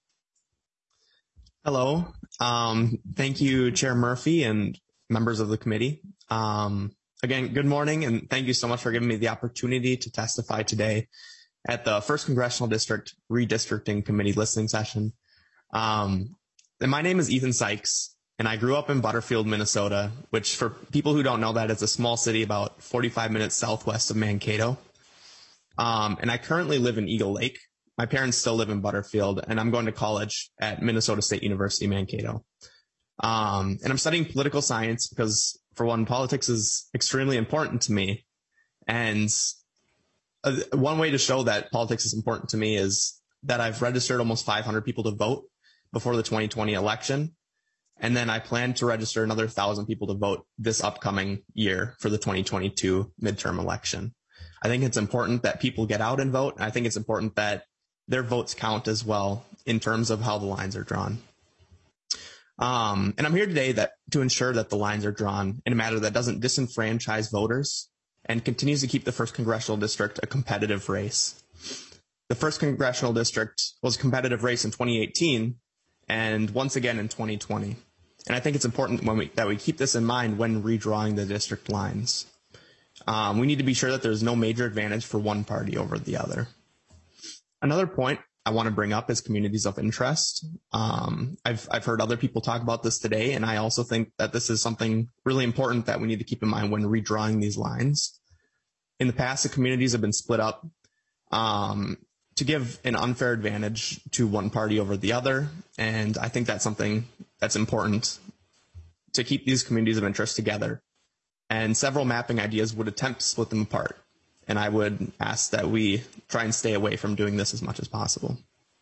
Hello. Um, thank you, Chair Murphy and members of the committee. Um, again, good morning, and thank you so much for giving me the opportunity to testify today at the first Congressional District Redistricting Committee listening session. Um, and my name is Ethan Sykes. And I grew up in Butterfield, Minnesota, which for people who don't know that, it's a small city about forty-five minutes southwest of Mankato. Um, and I currently live in Eagle Lake. My parents still live in Butterfield, and I'm going to college at Minnesota State University, Mankato. Um, and I'm studying political science because, for one, politics is extremely important to me. And uh, one way to show that politics is important to me is that I've registered almost five hundred people to vote before the twenty twenty election. And then I plan to register another one thousand people to vote this upcoming year for the twenty twenty-two midterm election. I think it's important that people get out and vote. And I think it's important that their votes count as well in terms of how the lines are drawn. Um, and I'm here today that to ensure that the lines are drawn in a manner that doesn't disenfranchise voters and continues to keep the first congressional district a competitive race. The first congressional district was a competitive race in twenty eighteen and once again in twenty twenty. And I think it's important when we, that we keep this in mind when redrawing the district lines. Um, we need to be sure that there's no major advantage for one party over the other. Another point I want to bring up is communities of interest. Um, I've, I've heard other people talk about this today, and I also think that this is something really important that we need to keep in mind when redrawing these lines. In the past, the communities have been split up um, to give an unfair advantage to one party over the other, and I think that's something that's important to keep these communities of interest together. And several mapping ideas would attempt to split them apart. And I would ask that we try and stay away from doing this as much as possible.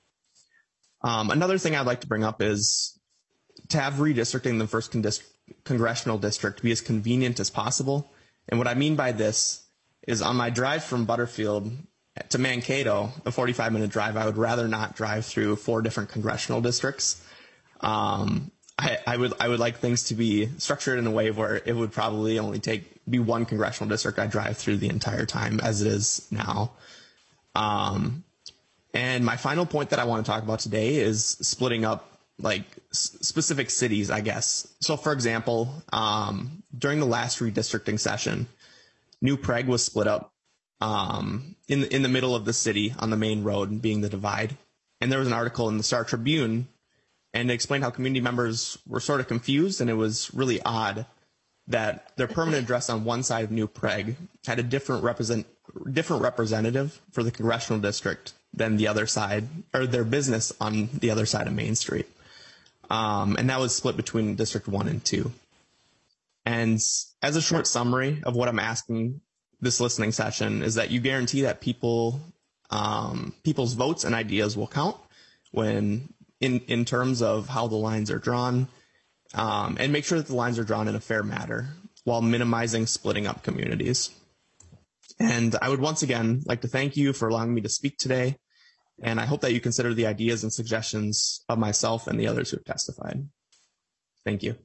Um, another thing I'd like to bring up is to have redistricting the first con- congressional district be as convenient as possible. And what I mean by this is on my drive from Butterfield to Mankato, a forty-five minute drive, I would rather not drive through four different congressional districts. Um, I, I would I would like things to be structured in a way where it would probably only take be one congressional district I drive through the entire time as it is now. Um, and my final point that I want to talk about today is splitting up like s- specific cities, I guess. So, for example, um, during the last redistricting session, New Prague was split up um, in in the middle of the city on the main road, being the divide. And there was an article in the Star Tribune. And it explained how community members were sort of confused, and it was really odd that their permanent address on one side of New Prague had a different represent different representative for the congressional district than the other side, or their business on the other side of Main Street. Um, and that was split between District one and two. And as a short summary of what I'm asking this listening session is that you guarantee that people um, people's votes and ideas will count when in, in terms of how the lines are drawn, um, and make sure that the lines are drawn in a fair manner while minimizing splitting up communities. And I would once again like to thank you for allowing me to speak today, and I hope that you consider the ideas and suggestions of myself and the others who have testified. Thank you.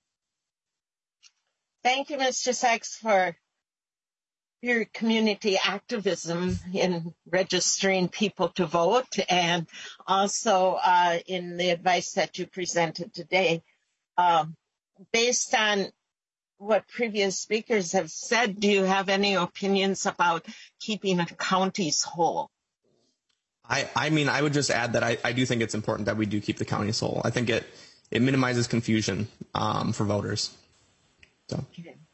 Thank you, Mister Sykes, for your community activism in registering people to vote, and also uh, in the advice that you presented today. Um, based on what previous speakers have said, do you have any opinions about keeping counties whole? I, I mean, I would just add that I, I do think it's important that we do keep the counties whole. I think it it minimizes confusion um, for voters. So.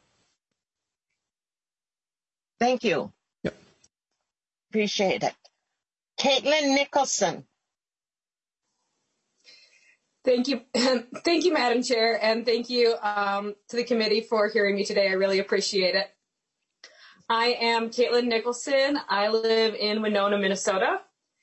Thank you. Yep. Appreciate it. Caitlin Nicholson. Thank you. Thank you, Madam Chair, and thank you um, to the committee for hearing me today. I really appreciate it. I am Caitlin Nicholson. I live in Winona, Minnesota.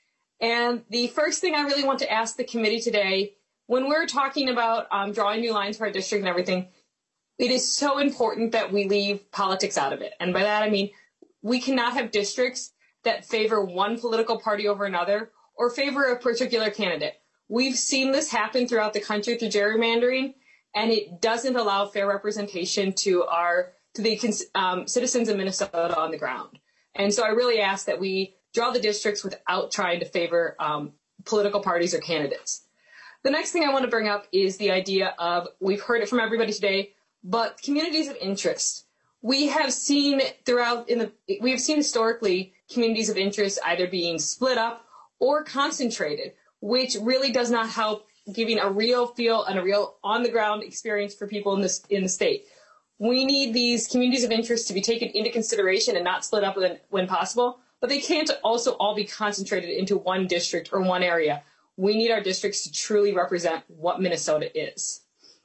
And the first thing I really want to ask the committee today, when we're talking about um, drawing new lines for our district and everything, it is so important that we leave politics out of it. And by that, I mean, we cannot have districts that favor one political party over another or favor a particular candidate. We've seen this happen throughout the country through gerrymandering, and it doesn't allow fair representation to our to the um, citizens of Minnesota on the ground. And so I really ask that we draw the districts without trying to favor um, political parties or candidates. The next thing I want to bring up is the idea of, we've heard it from everybody today, but communities of interest. We have seen throughout in the we have seen historically communities of interest either being split up or concentrated, which really does not help giving a real feel and a real on the ground experience for people in this in the state. We need these communities of interest to be taken into consideration and not split up when, when possible, but they can't also all be concentrated into one district or one area. We need our districts to truly represent what Minnesota is.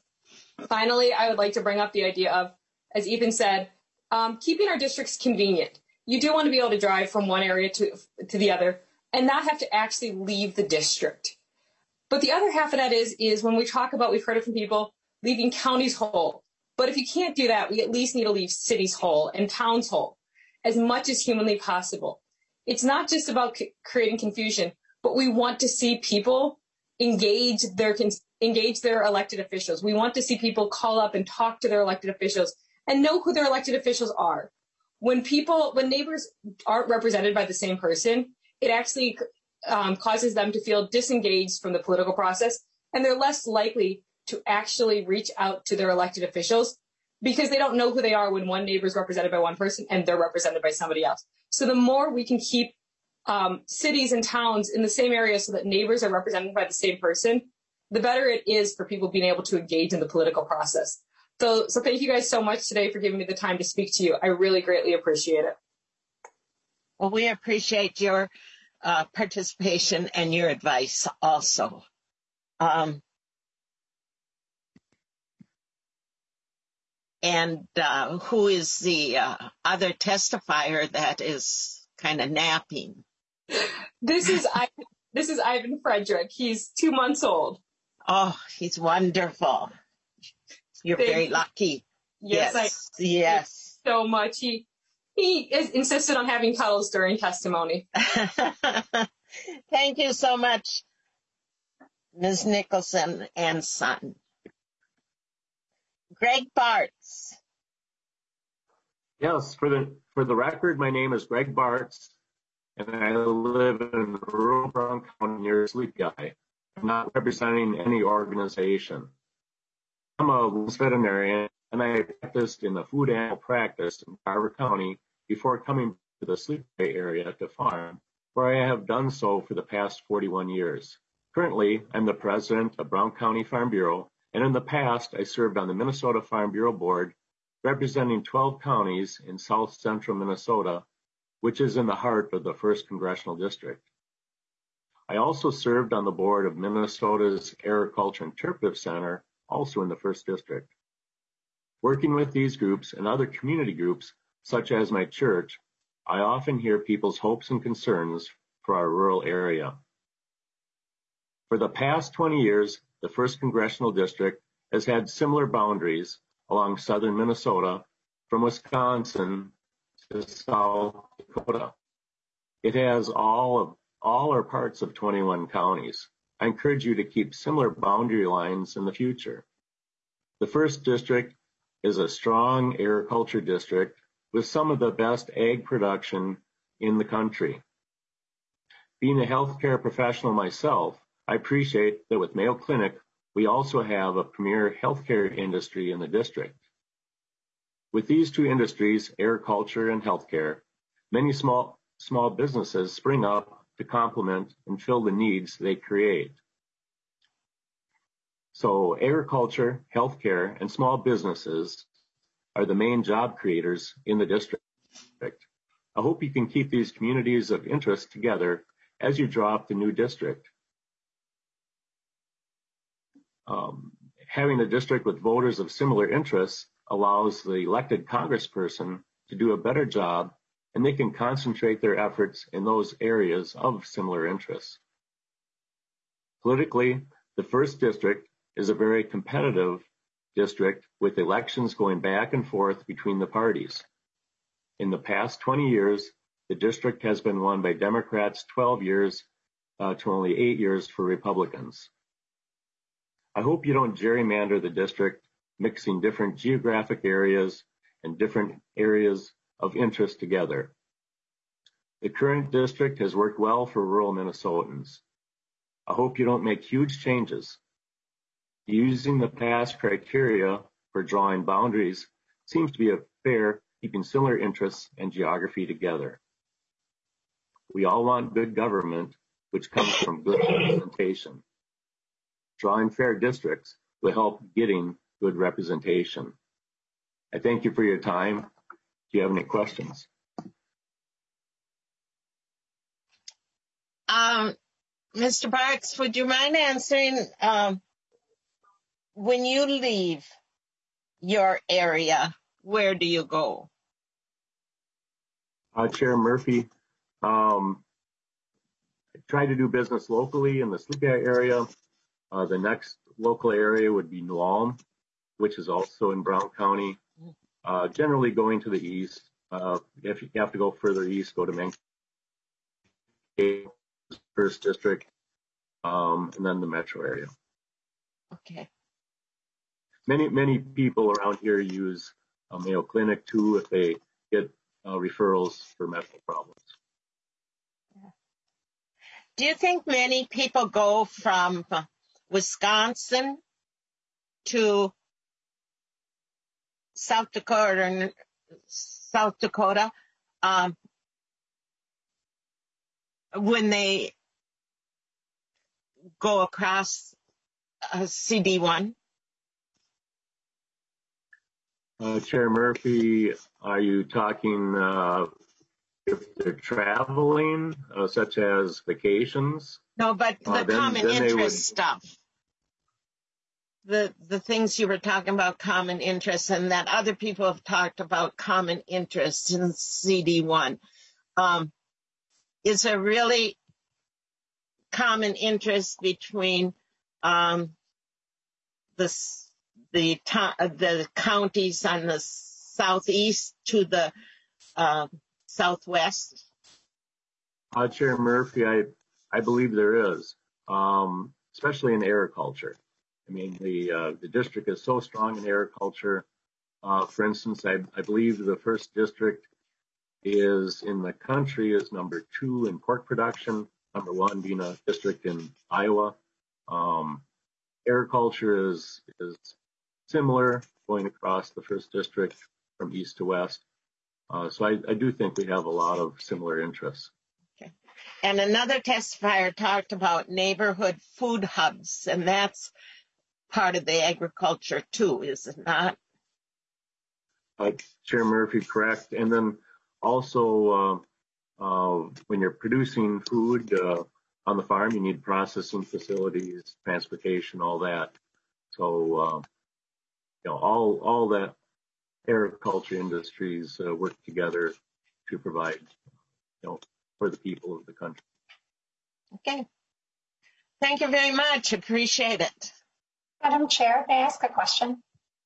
Finally, I would like to bring up the idea of, as Ethan said, um, keeping our districts convenient. You do want to be able to drive from one area to, to the other and not have to actually leave the district. But the other half of that is, is when we talk about, we've heard it from people, leaving counties whole. But if you can't do that, we at least need to leave cities whole and towns whole as much as humanly possible. It's not just about c- creating confusion, but we want to see people engage their engage their elected officials. We want to see people call up and talk to their elected officials and know who their elected officials are. When people, when neighbors aren't represented by the same person, it actually um, causes them to feel disengaged from the political process, and they're less likely to actually reach out to their elected officials because they don't know who they are when one neighbor is represented by one person and they're represented by somebody else. So the more we can keep um, cities and towns in the same area so that neighbors are represented by the same person, the better it is for people being able to engage in the political process. So, so thank you guys so much today for giving me the time to speak to you. I really greatly appreciate it. Well, we appreciate your uh, participation and your advice also. Um, and uh, who is the uh, other testifier that is kind of napping? This is I, this is Ivan Frederick. He's two months old. Oh, he's wonderful. You're Thank very you. lucky. Yes, Yes, I, yes. so much. He he is insisted on having cuddles during testimony. Thank you so much, Miz Nicholson and son. Greg Bartz. Yes, for the for the record, my name is Greg Bartz, and I live in rural Brown County near Sleepy. I'm not representing any organization. I'm a veterinarian, and I practiced in the food animal practice in Carver County before coming to the Sleepy area to farm, where I have done so for the past forty-one years. Currently, I'm the president of Brown County Farm Bureau, and in the past, I served on the Minnesota Farm Bureau Board, representing twelve counties in south central Minnesota, which is in the heart of the first Congressional District. I also served on the board of Minnesota's Agriculture Interpretive Center, also in the first District. Working with these groups and other community groups, such as my church, I often hear people's hopes and concerns for our rural area. For the past twenty years, the first Congressional District has had similar boundaries along southern Minnesota from Wisconsin to South Dakota. It has all of all or parts of twenty-one counties. I encourage you to keep similar boundary lines in the future. The first district is a strong agriculture district with some of the best ag production in the country. Being a healthcare professional myself, I appreciate that with Mayo Clinic, we also have a premier healthcare industry in the district. With these two industries, agriculture and healthcare, many small, small businesses spring up to complement and fill the needs they create. So agriculture, healthcare, and small businesses are the main job creators in the district. I hope you can keep these communities of interest together as you draw up the new district. Um, having a district with voters of similar interests allows the elected congressperson to do a better job, and they can concentrate their efforts in those areas of similar interests. Politically, the first district is a very competitive district with elections going back and forth between the parties. In the past twenty years, the district has been won by Democrats twelve years uh, to only eight years for Republicans. I hope you don't gerrymander the district, mixing different geographic areas and different areas of interest together. The current district has worked well for rural Minnesotans. I hope you don't make huge changes. Using the past criteria for drawing boundaries seems to be a fair, keeping similar interests and geography together. We all want good government, which comes from good representation. Drawing fair districts will help getting good representation. I thank you for your time. Do you have any questions? Um, Mister Barks, would you mind answering, um, when you leave your area, where do you go? Uh, Chair Murphy, um, I try to do business locally in the Sleepy area. Uh, the next local area would be New Ulm, which is also in Brown County. Uh, generally going to the east. Uh, if you have to go further east, go to Mankato, first district, um, and then the metro area. Okay. Many, many people around here use a Mayo Clinic too if they get uh, referrals for medical problems. Do you think many people go from Wisconsin to South Dakota, South Dakota, um, when they go across uh, C D one? Uh, Chair Murphy, are you talking uh, if they're traveling, uh, such as vacations? No, but the uh, then, common then interest would... stuff. The the things you were talking about, common interests, and that other people have talked about common interests in C D one. Um, is there really common interest between um, the the the counties on the southeast to the uh, southwest? Uh, Chair Murphy, I I believe there is, um, especially in agriculture. I mean, the uh, the district is so strong in agriculture. Uh, for instance, I, I believe the first district is in the country is number two in pork production, number one being a district in Iowa. Um, agriculture is is similar going across the first district from east to west. Uh, so I, I do think we have a lot of similar interests. Okay. And another testifier talked about neighborhood food hubs, and that's part of the agriculture too, is it not? Uh, Chair Murphy, correct. And then also, uh, uh, when you're producing food uh, on the farm, you need processing facilities, transportation, all that. So, uh, you know, all all that agriculture industries uh, work together to provide, you know, for the people of the country. Okay. Thank you very much. Appreciate it. Madam Chair, may I ask a question?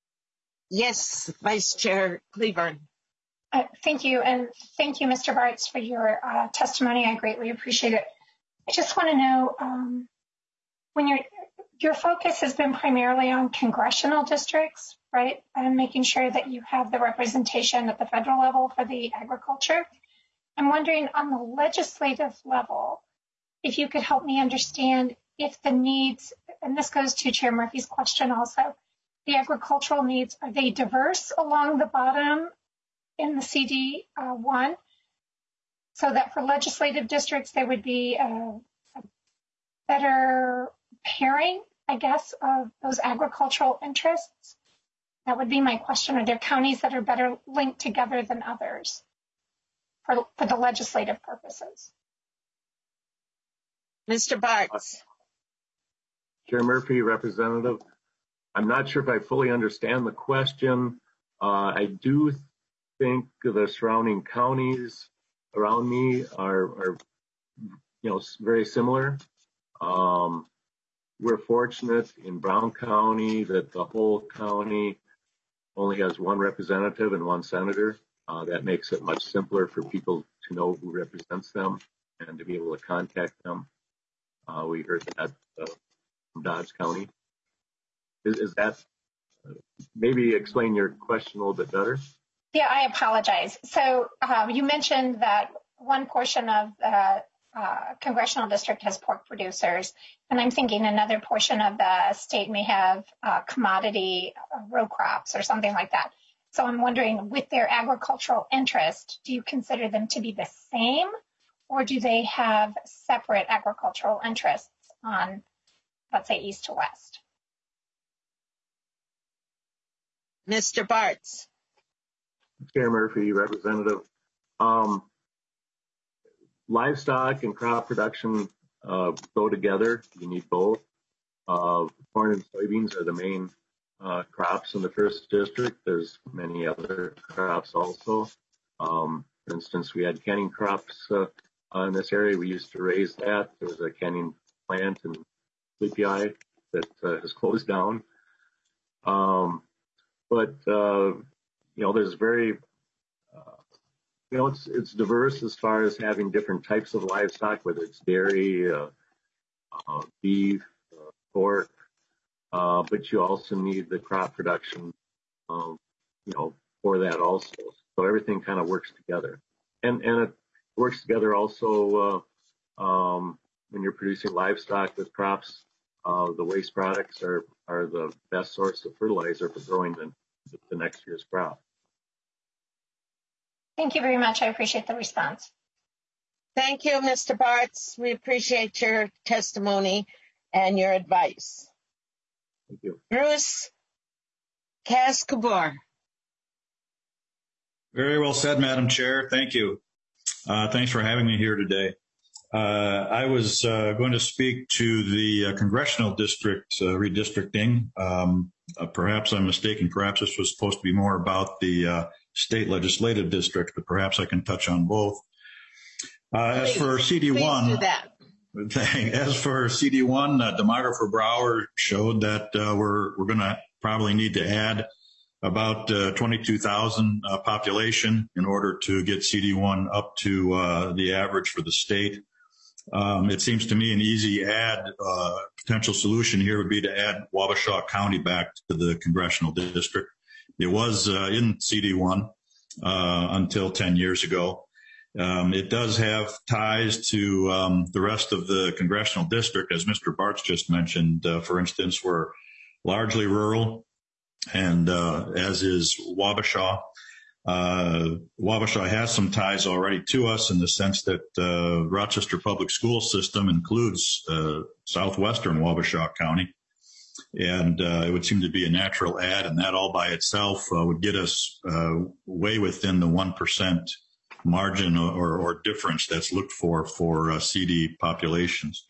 Yes, Vice Chair Cleburne. Uh, thank you, and thank you, Mister Bartz, for your uh, testimony. I greatly appreciate it. I just want to know, um, when your your focus has been primarily on congressional districts, right, and making sure that you have the representation at the federal level for the agriculture. I'm wondering on the legislative level, if you could help me understand if the needs, and this goes to Chair Murphy's question also, the agricultural needs, are they diverse along the bottom in the C D one? So that for legislative districts, there would be a, a better pairing I guess, of those agricultural interests? That would be my question. Are there counties that are better linked together than others for, for the legislative purposes? Mister Bartz. Chair Murphy, Representative, I'm not sure if I fully understand the question. Uh, I do think the surrounding counties around me are, are you know, very similar. Um, we're fortunate in Brown County that the whole county only has one representative and one senator. Uh, that makes it much simpler for people to know who represents them and to be able to contact them. Uh, we heard that uh, from Dodge County. Is, is that, uh, maybe explain your question a little bit better? Yeah, I apologize. So um, you mentioned that one portion of the uh, congressional district has pork producers, and I'm thinking another portion of the state may have uh, commodity uh, row crops or something like that. So I'm wondering, with their agricultural interest, do you consider them to be the same, or do they have separate agricultural interests on, let's say, east to west? Mister Bartz. Chair Murphy, Representative. Um, livestock and crop production uh, go together. You need both. Uh, corn and soybeans are the main uh, crops in the first district. There's many other crops also. Um, for instance, we had canning crops uh, in this area. We used to raise that. There was a canning plant in Sleepy Eye that uh, has closed down. Um, but, uh, you know, there's very, uh, you know, it's it's diverse as far as having different types of livestock, whether it's dairy, uh, uh, beef, uh, pork, uh, but you also need the crop production, um, you know, for that also. So everything kind of works together, and and it works together also uh, um, when you're producing livestock with crops. Uh, the waste products are, are the best source of fertilizer for growing the, the next year's crop. Thank you very much. I appreciate the response. Thank you, Mister Bartz. We appreciate your testimony and your advice. Thank you. Bruce Kaskabor. Very well said, Madam Chair. Thank you. Uh, thanks for having me here today. Uh, I was uh, going to speak to the uh, congressional district uh, redistricting. Um, uh, perhaps I'm mistaken. Perhaps this was supposed to be more about the uh, state legislative district, but perhaps I can touch on both. Uh, Please, as for C D one, do that. As for C D one, uh, demographer Brower showed that uh, we're we're going to probably need to add about uh, twenty-two thousand uh, population in order to get C D one up to uh, the average for the state. Um, it seems to me an easy add, uh, potential solution here would be to add Wabasha County back to the congressional district. It was uh, in C D one uh, until ten years ago. Um, it does have ties to um, the rest of the congressional district, as Mister Bartz just mentioned. Uh, for instance, we're largely rural, and uh, as is Wabasha. Uh, Wabasha has some ties already to us in the sense that uh, Rochester Public School System includes uh, southwestern Wabasha County, and uh, it would seem to be a natural add, and that all by itself uh, would get us uh, way within the one percent margin or, or difference that's looked for for uh, C D populations.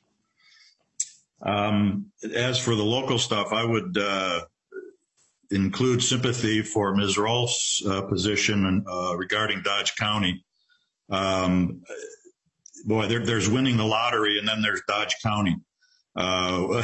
Um, as for the local stuff, I would uh, include sympathy for Miz Rolf's uh, position uh, regarding Dodge County. Um, boy, there, there's winning the lottery, and then there's Dodge County. Uh,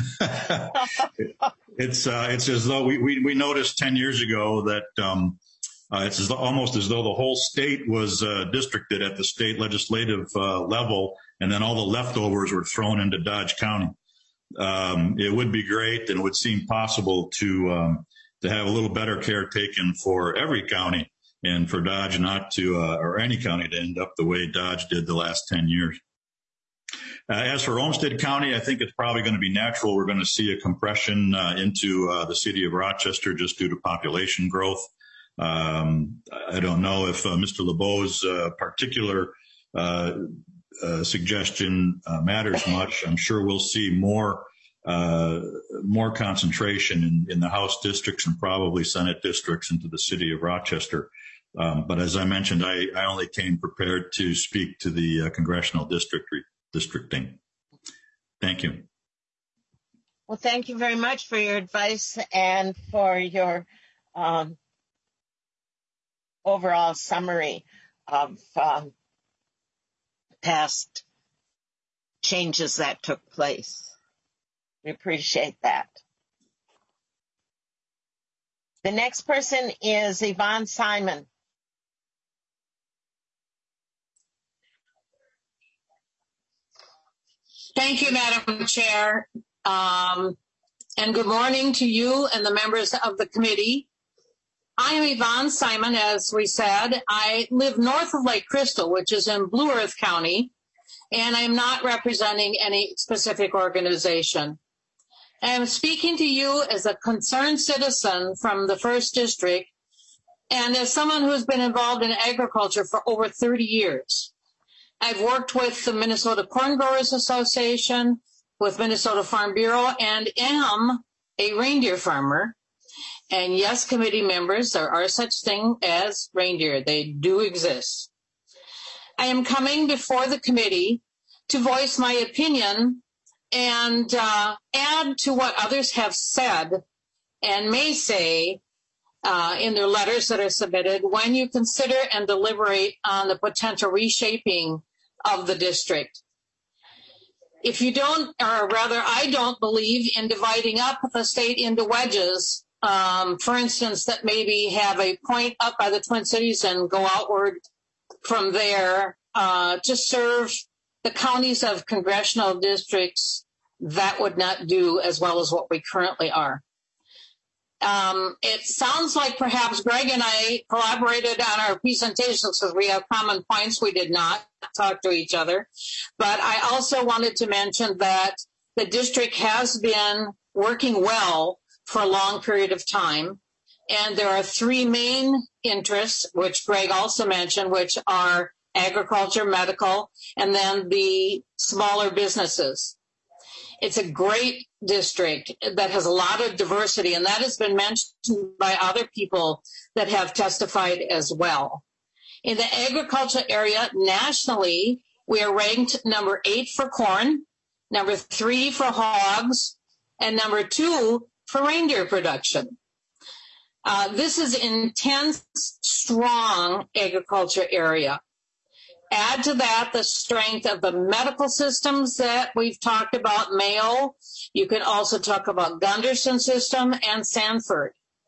it's uh, it's as though we, we we noticed ten years ago that um, uh, it's as though, almost as though the whole state was uh, districted at the state legislative uh, level, and then all the leftovers were thrown into Dodge County. Um, it would be great, and it would seem possible to um, to have a little better care taken for every county, and for Dodge not to, uh, or any county to end up the way Dodge did the last ten years. Uh, as for Olmsted County, I think it's probably going to be natural. We're going to see a compression uh, into uh, the city of Rochester just due to population growth. Um, I don't know if uh, Mister LeBeau's uh, particular uh, uh, suggestion uh, matters much. I'm sure we'll see more uh, more concentration in, in the House districts and probably Senate districts into the city of Rochester. Um, but as I mentioned, I, I only came prepared to speak to the uh, congressional district districting. Thank you. Well, thank you very much for your advice and for your um, overall summary of um, past changes that took place. We appreciate that. The next person is Yvonne Simon. Thank you, Madam Chair. Um, and good morning to you and the members of the committee. I am Yvonne Simon, as we said. I live north of Lake Crystal, which is in Blue Earth County, and I am not representing any specific organization. I am speaking to you as a concerned citizen from the first district and as someone who's been involved in agriculture for over thirty years. I've worked with the Minnesota Corn Growers Association, with Minnesota Farm Bureau, and am a reindeer farmer. And yes, committee members, there are such things as reindeer. They do exist. I am coming before the committee to voice my opinion and uh, add to what others have said and may say uh, in their letters that are submitted when you consider and deliberate on the potential reshaping of the district. If you don't, or rather I don't believe in dividing up the state into wedges, um, for instance, that maybe have a point up by the Twin Cities and go outward from there uh, to serve the counties of congressional districts. That would not do as well as what we currently are. Um, it sounds like perhaps Greg and I collaborated on our presentations because we have common points. We did not talk to each other. But I also wanted to mention that the district has been working well for a long period of time. And there are three main interests, which Greg also mentioned, which are agriculture, medical, and then the smaller businesses. It's a great district that has a lot of diversity, and that has been mentioned by other people that have testified as well. In the agriculture area, nationally, we are ranked number eight for corn, number three for hogs, and number two for reindeer production. Uh, this is intense, strong agriculture area. Add to that the strength of the medical systems that we've talked about, Mayo. You can also talk about Gunderson system and Sanford.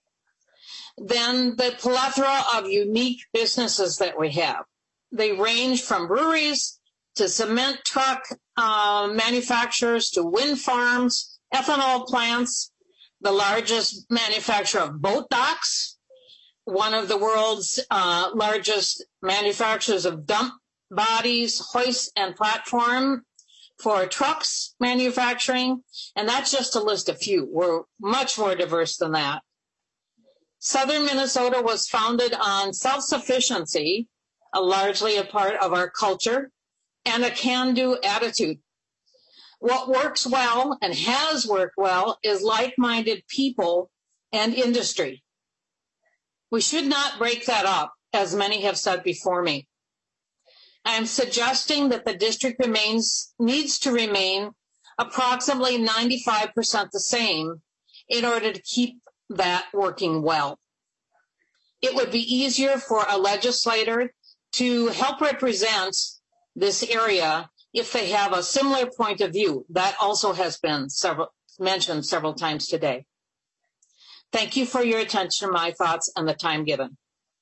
Then the plethora of unique businesses that we have. They range from breweries to cement truck uh, manufacturers to wind farms, ethanol plants, the largest manufacturer of boat docks, one of the world's uh, largest manufacturers of dump bodies, hoists, and platform for trucks manufacturing, and that's just to list a few. We're much more diverse than that. Southern Minnesota was founded on self-sufficiency, a largely a part of our culture, and a can-do attitude. What works well and has worked well is like-minded people and industry. We should not break that up, as many have said before me. I am suggesting that the district remains, needs to remain approximately ninety-five percent the same in order to keep that working well. It would be easier for a legislator to help represent this area if they have a similar point of view. That also has been several, mentioned several times today. Thank you for your attention to my thoughts and the time given.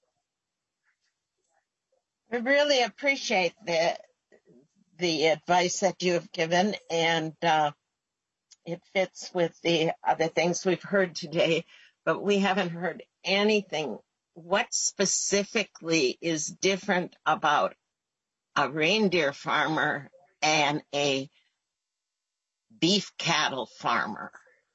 We really appreciate the the advice that you have given, and uh, it fits with the other things we've heard today, but we haven't heard anything. What specifically is different about a reindeer farmer and a beef cattle farmer?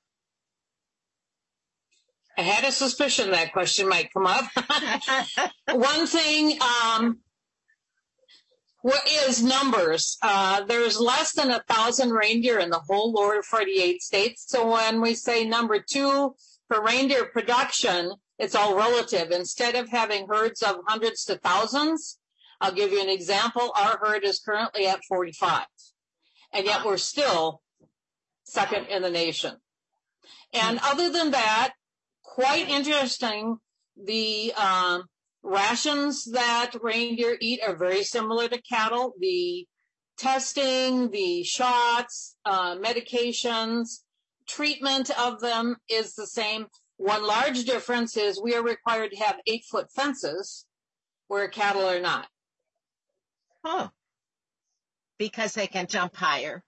I had a suspicion that question might come up. One thing, um, what is numbers. Uh, there's less than a thousand reindeer in the whole lower forty-eight states. So when we say number two for reindeer production, it's all relative. Instead of having herds of hundreds to thousands, I'll give you an example. Our herd is currently at forty-five, and yet we're still second in the nation. And other than that, quite interesting, the um, rations that reindeer eat are very similar to cattle. The testing, the shots, uh, medications, treatment of them is the same. One large difference is we are required to have eight-foot fences where cattle are not. Oh, because they can jump higher.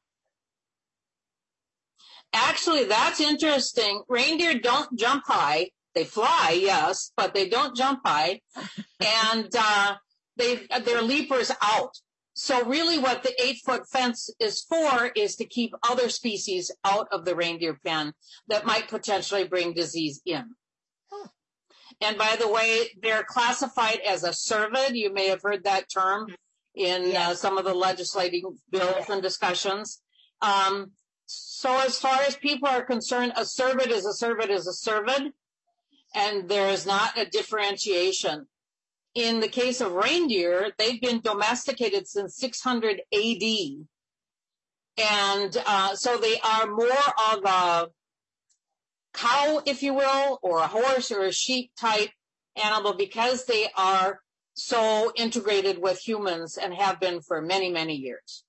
Actually, that's interesting. Reindeer don't jump high. They fly, yes, but they don't jump high. And uh, they their leapers out. So really what the eight-foot fence is for is to keep other species out of the reindeer pen that might potentially bring disease in. And by the way, they're classified as a cervid. You may have heard that term in yes. uh, some of the legislative bills and discussions. Um, so as far as people are concerned, a cervid is a cervid is a cervid, and there is not a differentiation. In the case of reindeer, they've been domesticated since six hundred A D. And uh, so they are more of a cow, if you will, or a horse or a sheep type animal because they are so integrated with humans and have been for many, many years.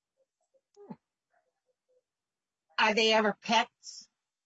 Are they ever pets?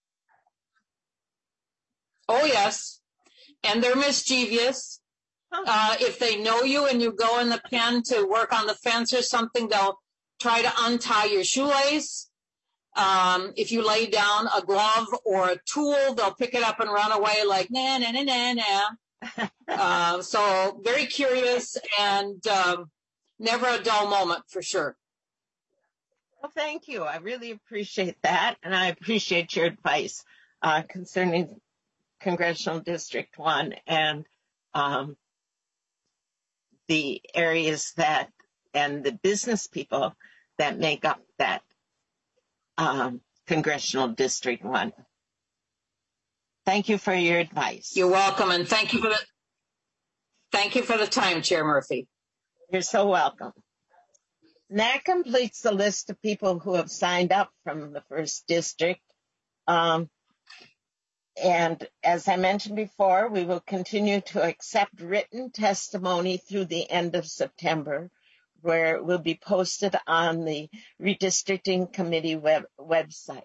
Oh, yes. And they're mischievous. Uh, if they know you and you go in the pen to work on the fence or something, they'll try to untie your shoelace. Um, if you lay down a glove or a tool, they'll pick it up and run away like, nah, nah, nah, nah, nah. uh, so very curious and um, never a dull moment for sure. Well, thank you. I really appreciate that. And I appreciate your advice uh, concerning Congressional District one and um, the areas that and the business people that make up that um, Congressional District one. Thank you for your advice. You're welcome, and thank you for the thank you for the time, Chair Murphy. You're so welcome. And that completes the list of people who have signed up from the first district. Um, and as I mentioned before, we will continue to accept written testimony through the end of September, where it will be posted on the Redistricting Committee web website.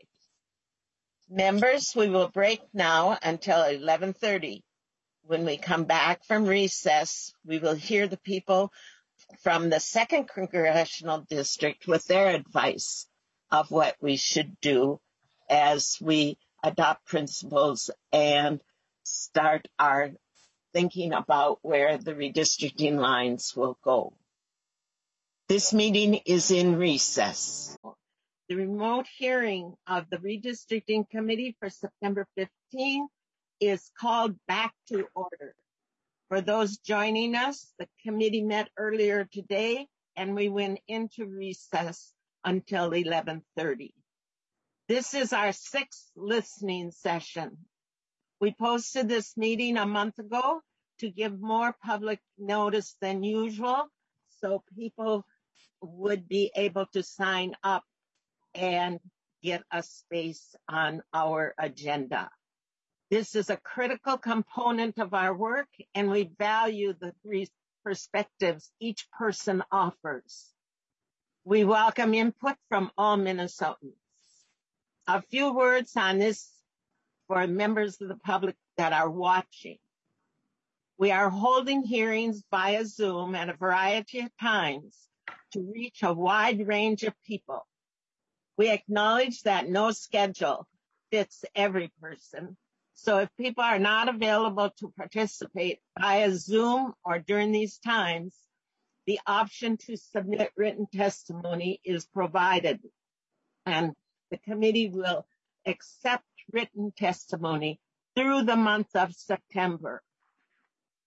Members, we will break now until eleven thirty. When we come back from recess, we will hear the people from the second Congressional District with their advice of what we should do as we adopt principles and start our thinking about where the redistricting lines will go. This meeting is in recess. The remote hearing of the Redistricting Committee for September fifteenth is called back to order. For those joining us, the committee met earlier today and we went into recess until eleven thirty. This is our sixth listening session. We posted this meeting a month ago to give more public notice than usual so people would be able to sign up and get a space on our agenda. This is a critical component of our work, and we value the perspectives each person offers. We welcome input from all Minnesotans. A few words on this for members of the public that are watching. We are holding hearings via Zoom at a variety of times to reach a wide range of people. We acknowledge that no schedule fits every person. So if people are not available to participate via Zoom or during these times, the option to submit written testimony is provided, and the committee will accept written testimony through the month of September.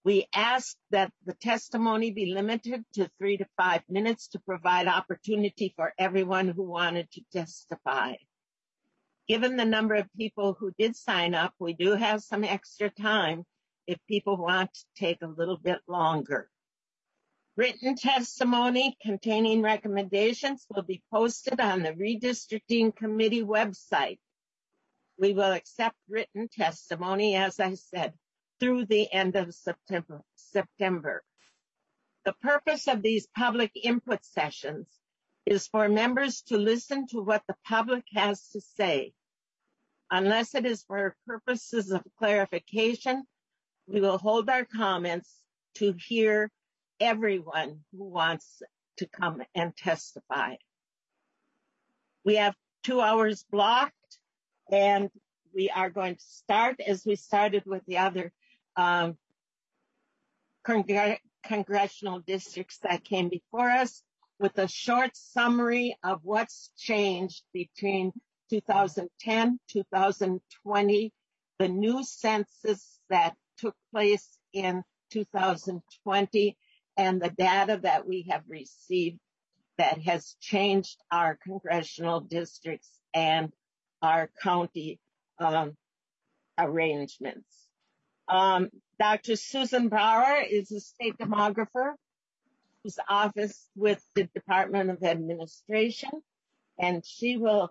We ask that the testimony be limited to three to five minutes to provide opportunity for everyone who wanted to testify. Given the number of people who did sign up, we do have some extra time if people want to take a little bit longer. Written testimony containing recommendations will be posted on the Redistricting Committee website. We will accept written testimony, as I said, through the end of September. September. The purpose of these public input sessions is for members to listen to what the public has to say. Unless it is for purposes of clarification, we will hold our comments to hear everyone who wants to come and testify. We have two hours blocked, and we are going to start as we started with the other um, congr- congressional districts that came before us, with a short summary of what's changed between two thousand ten, two thousand twenty, the new census that took place in two thousand twenty, and the data that we have received that has changed our congressional districts and our county um, arrangements. Um, Doctor Susan Brower is a state demographer whose office with the Department of Administration, and she will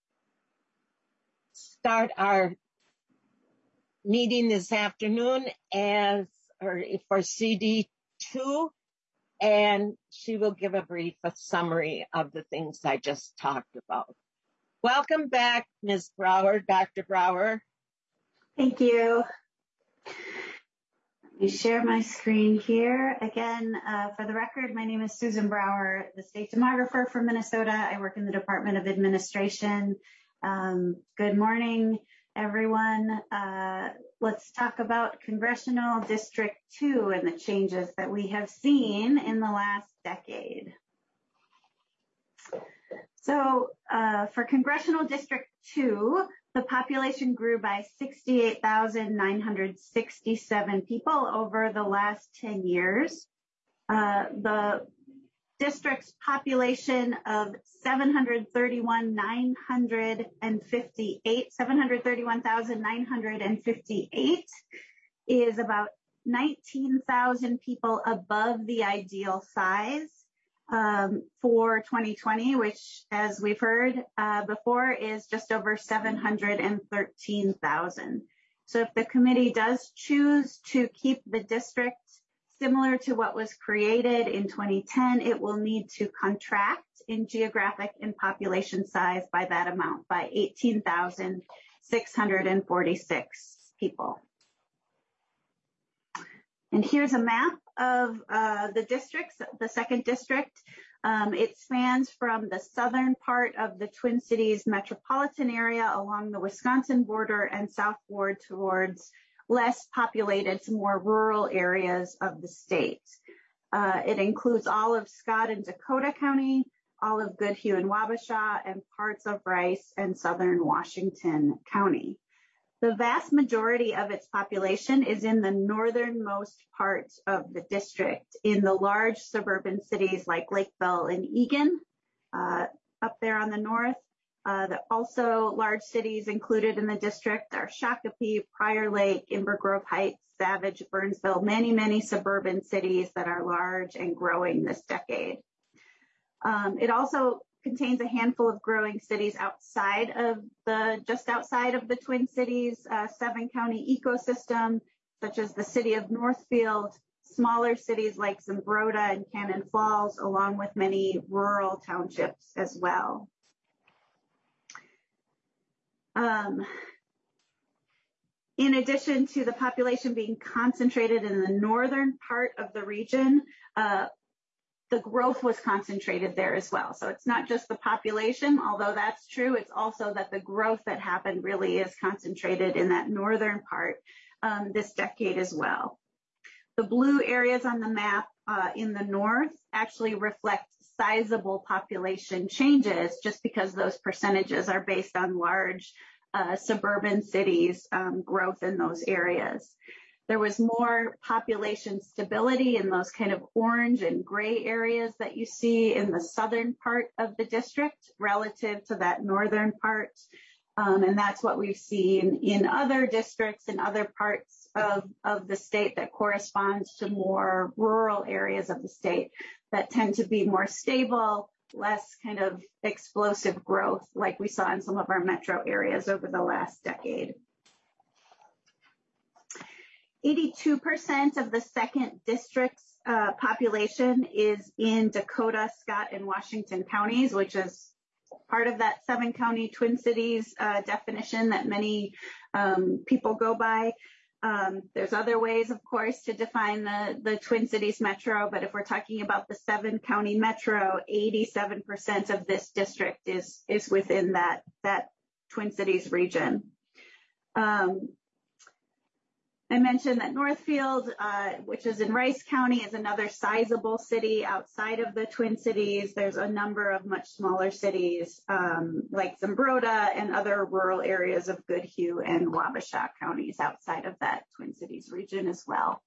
start our meeting this afternoon as or for C D two, and she will give a brief a summary of the things I just talked about. Welcome back, Miz Brower, Doctor Brower. Thank you. Let me share my screen here. Again, uh, for the record, my name is Susan Brower, the state demographer for Minnesota. I work in the Department of Administration. Um, good morning, everyone. Uh, let's talk about Congressional District two and the changes that we have seen in the last decade. So uh, for Congressional District two, the population grew by sixty-eight thousand nine hundred sixty-seven people over the last ten years. Uh, the district's population of seven hundred thirty-one thousand nine hundred fifty-eight, seven hundred thirty-one thousand nine hundred fifty-eight is about nineteen thousand people above the ideal size um, for twenty twenty, which, as we've heard uh, before, is just over seven hundred thirteen thousand. So if the committee does choose to keep the district similar to what was created in twenty ten, it will need to contract in geographic and population size by that amount, by eighteen thousand six hundred forty-six people. And here's a map of uh, the districts, the second district. Um, it spans from the southern part of the Twin Cities metropolitan area along the Wisconsin border and southward towards less populated, some more rural areas of the state. Uh, it includes all of Scott and Dakota County, all of Goodhue and Wabasha, and parts of Rice and southern Washington County. The vast majority of its population is in the northernmost part of the district, in the large suburban cities like Lakeville and Eagan, uh, up there on the north. Uh, the also large cities included in the district are Shakopee, Prior Lake, Inver Grove Heights, Savage, Burnsville, many, many suburban cities that are large and growing this decade. Um, it also contains a handful of growing cities outside of the, just outside of the Twin Cities, uh, seven county ecosystem, such as the city of Northfield, smaller cities like Zumbrota and Cannon Falls, along with many rural townships as well. Um, in addition to the population being concentrated in the northern part of the region, uh, the growth was concentrated there as well. So it's not just the population, although that's true, it's also that the growth that happened really is concentrated in that northern part um, this decade as well. The blue areas on the map uh, in the north actually reflect sizable population changes just because those percentages are based on large uh, suburban cities, um, growth in those areas. There was more population stability in those kind of orange and gray areas that you see in the southern part of the district relative to that northern part. Um, and that's what we've seen in other districts in other parts of, of the state that corresponds to more rural areas of the state that tend to be more stable, less kind of explosive growth like we saw in some of our metro areas over the last decade. eighty-two percent of the second district's uh, population is in Dakota, Scott, and Washington counties, which is part of that seven county Twin Cities uh, definition that many um, people go by. Um, there's other ways, of course, to define the, the Twin Cities metro, but if we're talking about the seven county metro, eighty-seven percent of this district is, is within that, that Twin Cities region. Um, I mentioned that Northfield, uh, which is in Rice County, is another sizable city outside of the Twin Cities. There's a number of much smaller cities um, like Zumbrota and other rural areas of Goodhue and Wabasha counties outside of that Twin Cities region as well.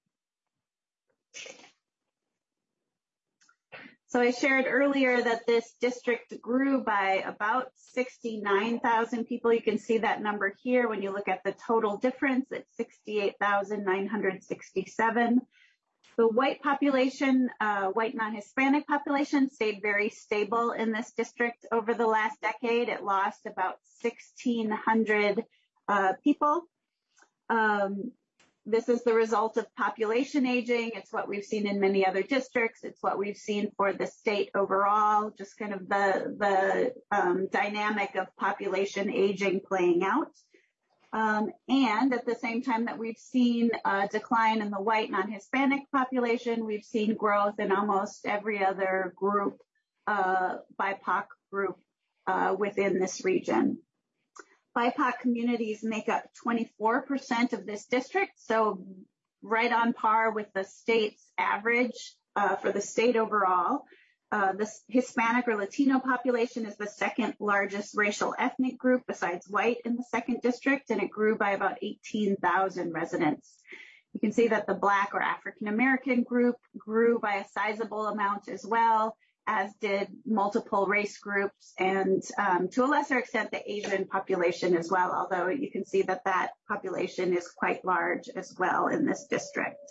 So I shared earlier that this district grew by about sixty-nine thousand people. You can see that number here when you look at the total difference. It's sixty-eight thousand nine hundred sixty-seven. The white population, uh, white non-Hispanic population stayed very stable in this district over the last decade. It lost about sixteen hundred uh, people. Um, This is the result of population aging. It's what we've seen in many other districts. It's what we've seen for the state overall, just kind of the, the um, dynamic of population aging playing out. Um, and at the same time that we've seen a decline in the white non-Hispanic population, we've seen growth in almost every other group, uh, B I P O C group uh, within this region. B I P O C communities make up twenty-four percent of this district, so right on par with the state's average uh, for the state overall. Uh, the Hispanic or Latino population is the second largest racial ethnic group besides white in the second district, and it grew by about eighteen thousand residents. You can see that the Black or African American group grew by a sizable amount as well, as did multiple race groups and um, to a lesser extent the Asian population as well, although you can see that that population is quite large as well in this district.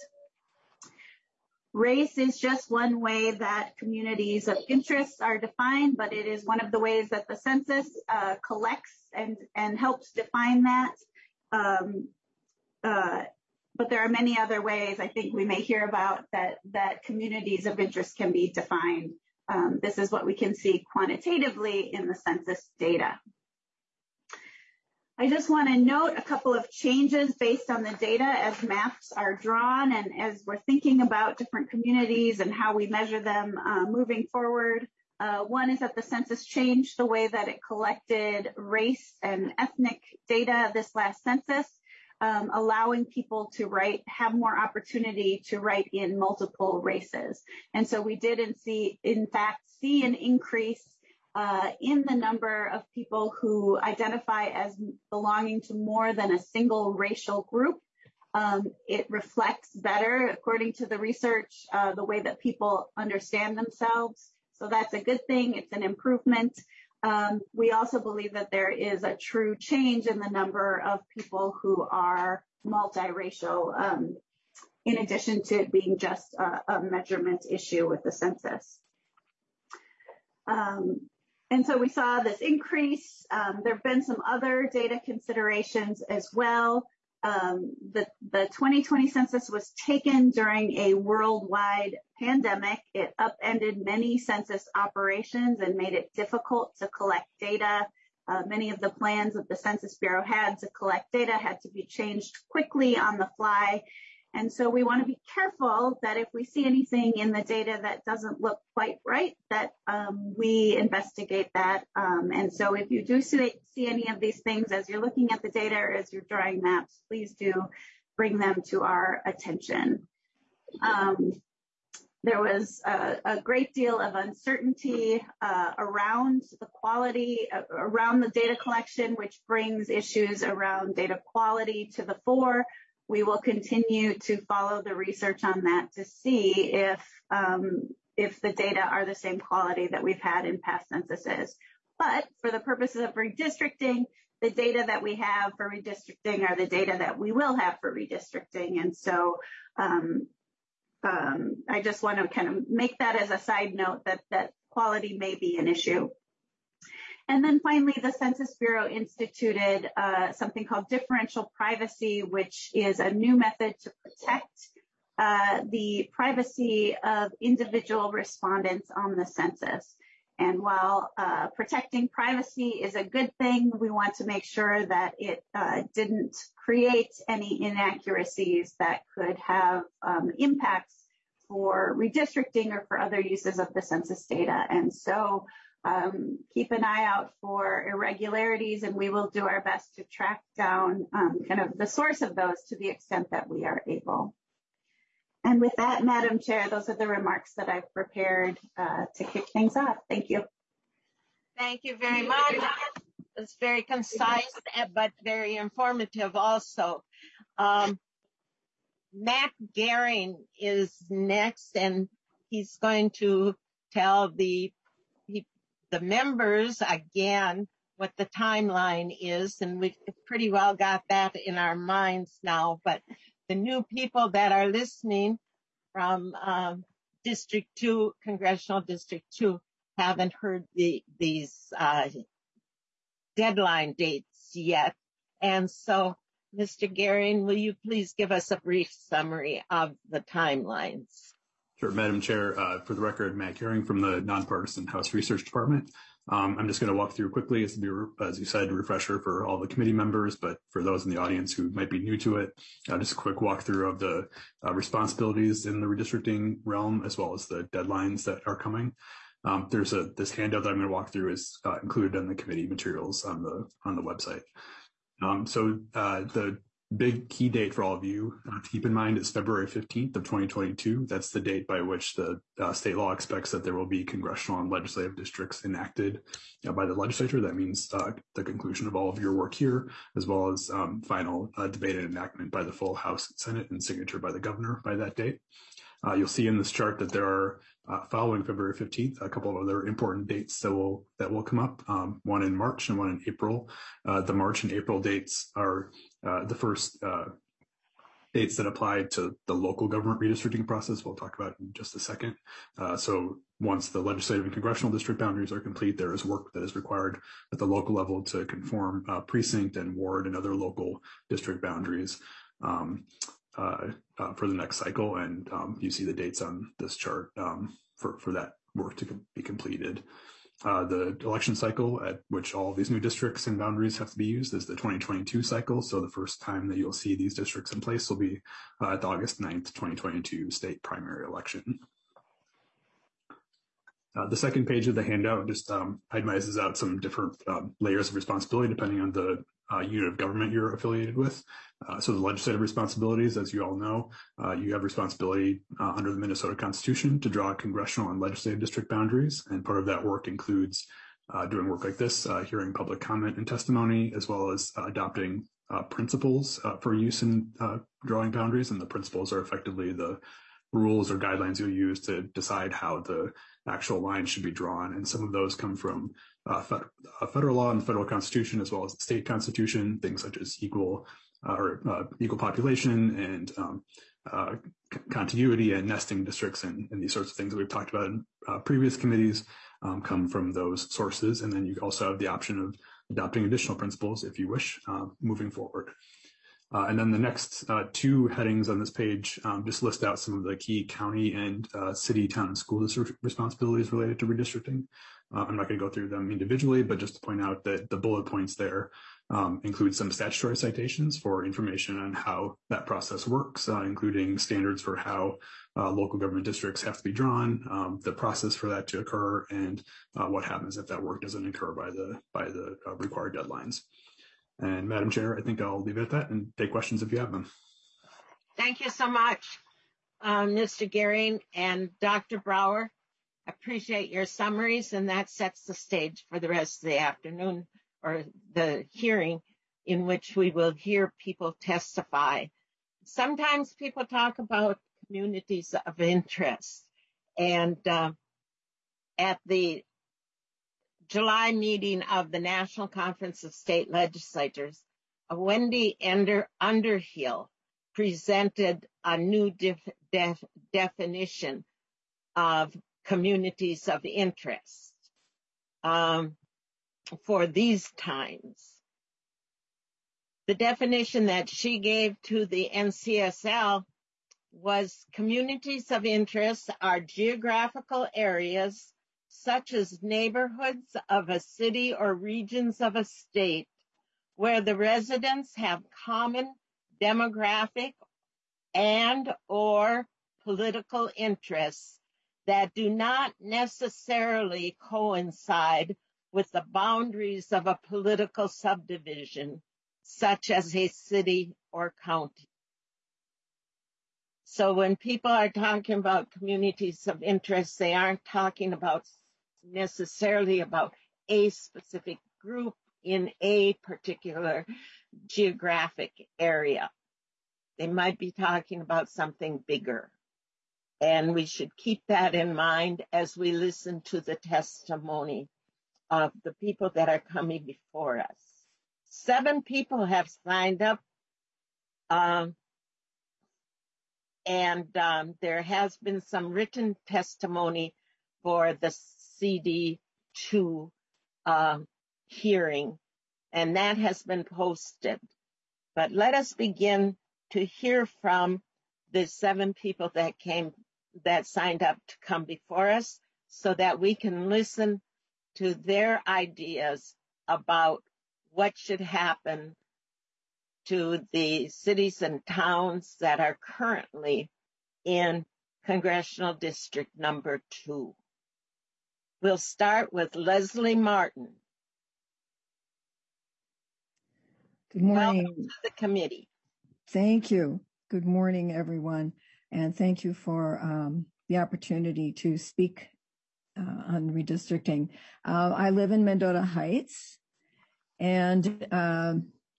Race is just one way that communities of interest are defined, but it is one of the ways that the census uh, collects and, and helps define that. Um, uh, but there are many other ways I think we may hear about that, that communities of interest can be defined. Um, this is what we can see quantitatively in the census data. I just want to note a couple of changes based on the data as maps are drawn and as we're thinking about different communities and how we measure them uh, moving forward. Uh, one is that the census changed the way that it collected race and ethnic data this last census, um, allowing people to write, have more opportunity to write in multiple races. And so we did in, see, in fact see an increase Uh, in the number of people who identify as belonging to more than a single racial group. Um, it reflects better, according to the research, uh, the way that people understand themselves. So that's a good thing. It's an improvement. Um, we also believe that there is a true change in the number of people who are multiracial, um, in addition to being just a, a measurement issue with the census. Um, And so we saw this increase. Um, there have been some other data considerations as well. Um, the, the twenty twenty census was taken during a worldwide pandemic. It upended many census operations and made it difficult to collect data. Uh, many of the plans that the Census Bureau had to collect data had to be changed quickly on the fly. And so we want to be careful that if we see anything in the data that doesn't look quite right, that um, we investigate that. Um, and so if you do see, see any of these things as you're looking at the data or as you're drawing maps, please do bring them to our attention. Um, there was a, a great deal of uncertainty uh, around the quality, uh, around the data collection, which brings issues around data quality to the fore. we will continue to follow the research on that to see if um, if the data are the same quality that we've had in past censuses. But for the purposes of redistricting, the data that we have for redistricting are the data that we will have for redistricting. And so um, um, I just want to kind of make that as a side note that, that quality may be an issue. And then finally, the Census Bureau instituted uh, something called differential privacy, which is a new method to protect uh, the privacy of individual respondents on the census. And while uh, protecting privacy is a good thing, we want to make sure that it uh, didn't create any inaccuracies that could have um, impacts for redistricting or for other uses of the census data. And so Um, keep an eye out for irregularities, and we will do our best to track down um, kind of the source of those to the extent that we are able. And with that, Madam Chair, those are the remarks that I've prepared uh, to kick things off. Thank you. Thank you very much. It's very concise, but very informative also. Um, Matt Gehring is next, and he's going to tell the the members again what the timeline is, and we've pretty well got that in our minds now, but the new people that are listening from um, District two, Congressional District two, haven't heard the, these uh, deadline dates yet. And so, Mister Gehring, will you please give us a brief summary of the timelines? Sure, Madam Chair. Uh, for the record, Matt Gehring from the Nonpartisan House Research Department. Um, I'm just going to walk through quickly, as, be, as you said, a refresher for all the committee members, but for those in the audience who might be new to it, uh, just a quick walkthrough of the uh, responsibilities in the redistricting realm, as well as the deadlines that are coming. Um, there's a this handout that I'm going to walk through is uh, included in the committee materials on the on the website. Um, so uh, the big key date for all of you uh, to keep in mind is February fifteenth of twenty twenty-two. That's the date by which the uh, state law expects that there will be congressional and legislative districts enacted uh, by the legislature. That means uh, the conclusion of all of your work here, as well as um, final uh, debate and enactment by the full House and Senate and signature by the governor by that date. Uh, you'll see in this chart that there are, uh, following February fifteenth, a couple of other important dates that will that will come up, um, one in March and one in April. Uh, the March and April dates are uh, the first uh, dates that apply to the local government redistricting process. We'll talk about in just a second. Uh, so once the legislative and congressional district boundaries are complete, there is work that is required at the local level to conform uh, precinct and ward and other local district boundaries. Um, Uh, uh, for the next cycle, and um, you see the dates on this chart um, for, for that work to com- be completed. Uh, the election cycle at which all of these new districts and boundaries have to be used is the twenty twenty-two cycle, so the first time that you'll see these districts in place will be uh, at the August ninth, twenty twenty-two state primary election. Uh, the second page of the handout just um, itemizes out some different um, layers of responsibility depending on the uh, unit of government you're affiliated with. Uh, so the legislative responsibilities, as you all know, uh, you have responsibility uh, under the Minnesota Constitution to draw congressional and legislative district boundaries. And part of that work includes uh, doing work like this, uh, hearing public comment and testimony, as well as uh, adopting uh, principles uh, for use in uh, drawing boundaries. And the principles are effectively the rules or guidelines you'll use to decide how the actual line should be drawn. And some of those come from uh, fed- uh, federal law and the federal constitution, as well as the state constitution, things such as equal uh, or uh, equal population and um, uh, c- continuity and nesting districts and, and these sorts of things that we've talked about in uh, previous committees um, come from those sources. And then you also have the option of adopting additional principles if you wish uh, moving forward. Uh, and then the next uh, two headings on this page um, just list out some of the key county and uh, city, town, and school district responsibilities related to redistricting. Uh, I'm not going to go through them individually, but just to point out that the bullet points there um, include some statutory citations for information on how that process works, uh, including standards for how uh, local government districts have to be drawn, um, the process for that to occur, and uh, what happens if that work doesn't occur by the by the uh, required deadlines. And Madam Chair, I think I'll leave it at that and take questions if you have them. Thank you so much, um, Mister Gehring and Doctor Brower. I appreciate your summaries, and that sets the stage for the rest of the afternoon or the hearing in which we will hear people testify. sometimes people talk about communities of interest. And uh, at the July meeting of the National Conference of State Legislators, uh, Wendy Ender, Underhill presented a new def, def, definition of communities of interest um, for these times. The definition that she gave to the N C S L was communities of interest are geographical areas such as neighborhoods of a city or regions of a state where the residents have common demographic and or political interests that do not necessarily coincide with the boundaries of a political subdivision, such as a city or county. So when people are talking about communities of interest, they aren't talking about necessarily about a specific group in a particular geographic area. They might be talking about something bigger. And we should keep that in mind as we listen to the testimony of the people that are coming before us. Seven people have signed up, um, and um, there has been some written testimony for the C D two uh, hearing, and that has been posted. But let us begin to hear from the seven people that came, that signed up to come before us, so that we can listen to their ideas about what should happen to the cities and towns that are currently in Congressional District Number Two. We'll start with Leslie Martin. Good morning. Welcome to the committee. Thank you. Good morning, everyone. And thank you for um, the opportunity to speak uh, on redistricting. Uh, I live in Mendota Heights, and uh,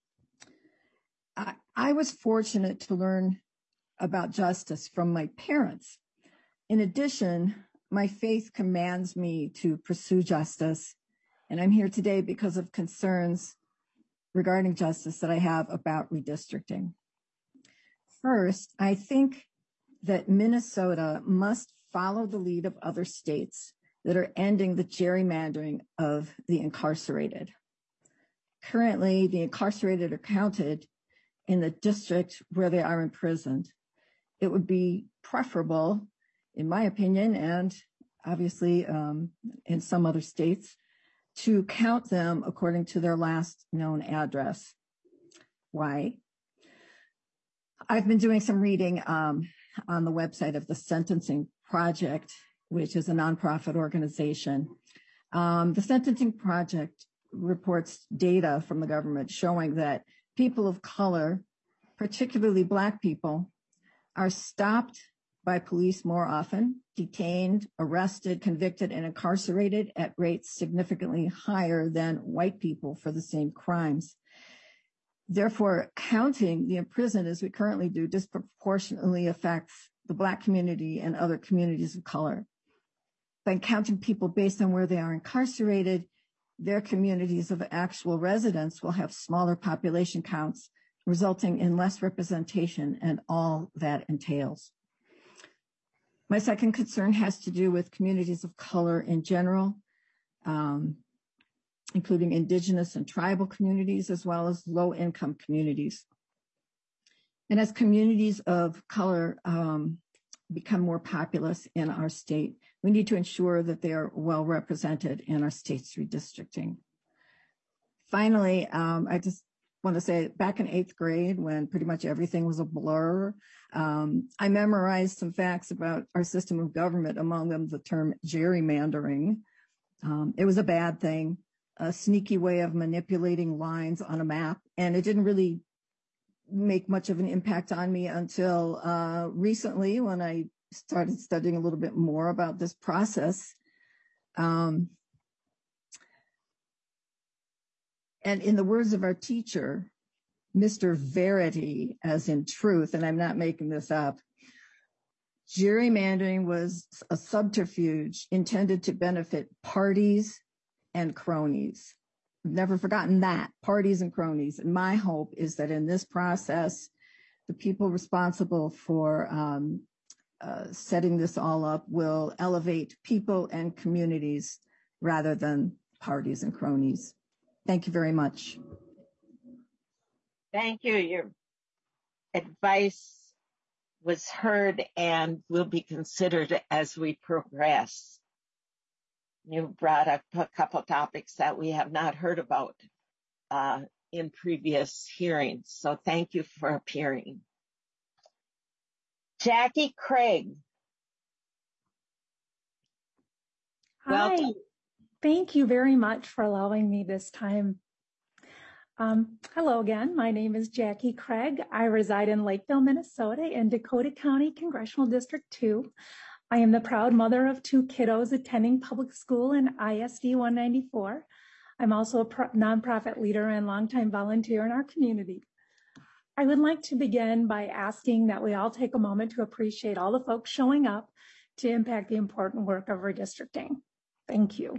I, I was fortunate to learn about justice from my parents. In addition, my faith commands me to pursue justice, and I'm here today because of concerns regarding justice that I have about redistricting. First, I think that Minnesota must follow the lead of other states that are ending the gerrymandering of the incarcerated. Currently, the incarcerated are counted in the district where they are imprisoned. It would be preferable, in my opinion, and obviously um, in some other states, to count them according to their last known address. Why? I've been doing some reading um, on the website of the Sentencing Project, which is a nonprofit organization. Um, the Sentencing Project reports data from the government showing that people of color, particularly Black people, are stopped by police more often, detained, arrested, convicted, and incarcerated at rates significantly higher than white people for the same crimes. Therefore, counting the imprisoned as we currently do disproportionately affects the Black community and other communities of color. By counting people based on where they are incarcerated, their communities of actual residence will have smaller population counts, resulting in less representation and all that entails. My second concern has to do with communities of color in general, um, including indigenous and tribal communities, as well as low-income communities. And as communities of color um, become more populous in our state, we need to ensure that they are well represented in our state's redistricting. Finally, um, I just want to say, back in eighth grade, when pretty much everything was a blur, um, I memorized some facts about our system of government, among them the term gerrymandering. Um, it was a bad thing, a sneaky way of manipulating lines on a map, and it didn't really make much of an impact on me until uh, recently, when I started studying a little bit more about this process. Um, and in the words of our teacher, Mister Verity, as in truth, and I'm not making this up. Gerrymandering was a subterfuge intended to benefit parties and cronies. I've never forgotten that, parties and cronies. And my hope is that in this process, the people responsible for um, uh, setting this all up will elevate people and communities rather than parties and cronies. Thank you very much. Thank you. Your advice was heard and will be considered as we progress. You brought up a couple topics that we have not heard about uh, in previous hearings, so thank you for appearing. Jackie Craig. Hi, Welcome. Thank you very much for allowing me this time. Um, hello again, my name is Jackie Craig. I reside in Lakeville, Minnesota in Dakota County Congressional District two. I am the proud mother of two kiddos attending public school in I S D one ninety-four. I'm also a pro- nonprofit leader and longtime volunteer in our community. I would like to begin by asking that we all take a moment to appreciate all the folks showing up to impact the important work of redistricting. Thank you.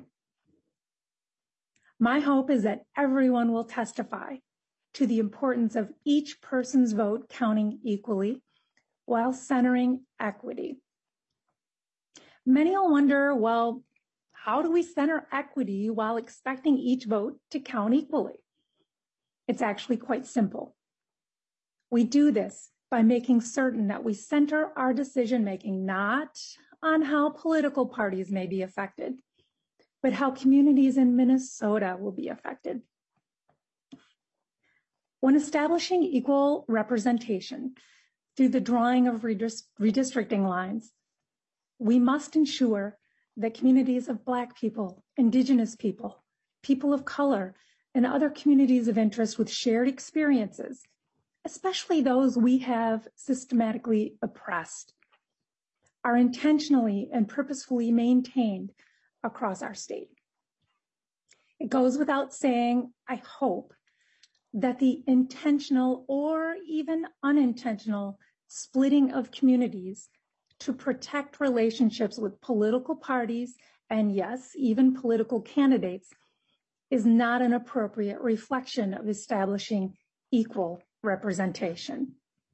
My hope is that everyone will testify to the importance of each person's vote counting equally while centering equity. Many will wonder, well, how do we center equity while expecting each vote to count equally? It's actually quite simple. We do this by making certain that we center our decision-making not on how political parties may be affected, but how communities in Minnesota will be affected. When establishing equal representation through the drawing of redistricting lines, we must ensure that communities of Black people, Indigenous people, people of color, and other communities of interest with shared experiences, especially those we have systematically oppressed, are intentionally and purposefully maintained across our state. It goes without saying, I hope, that the intentional or even unintentional splitting of communities to protect relationships with political parties and yes, even political candidates is not an appropriate reflection of establishing equal representation.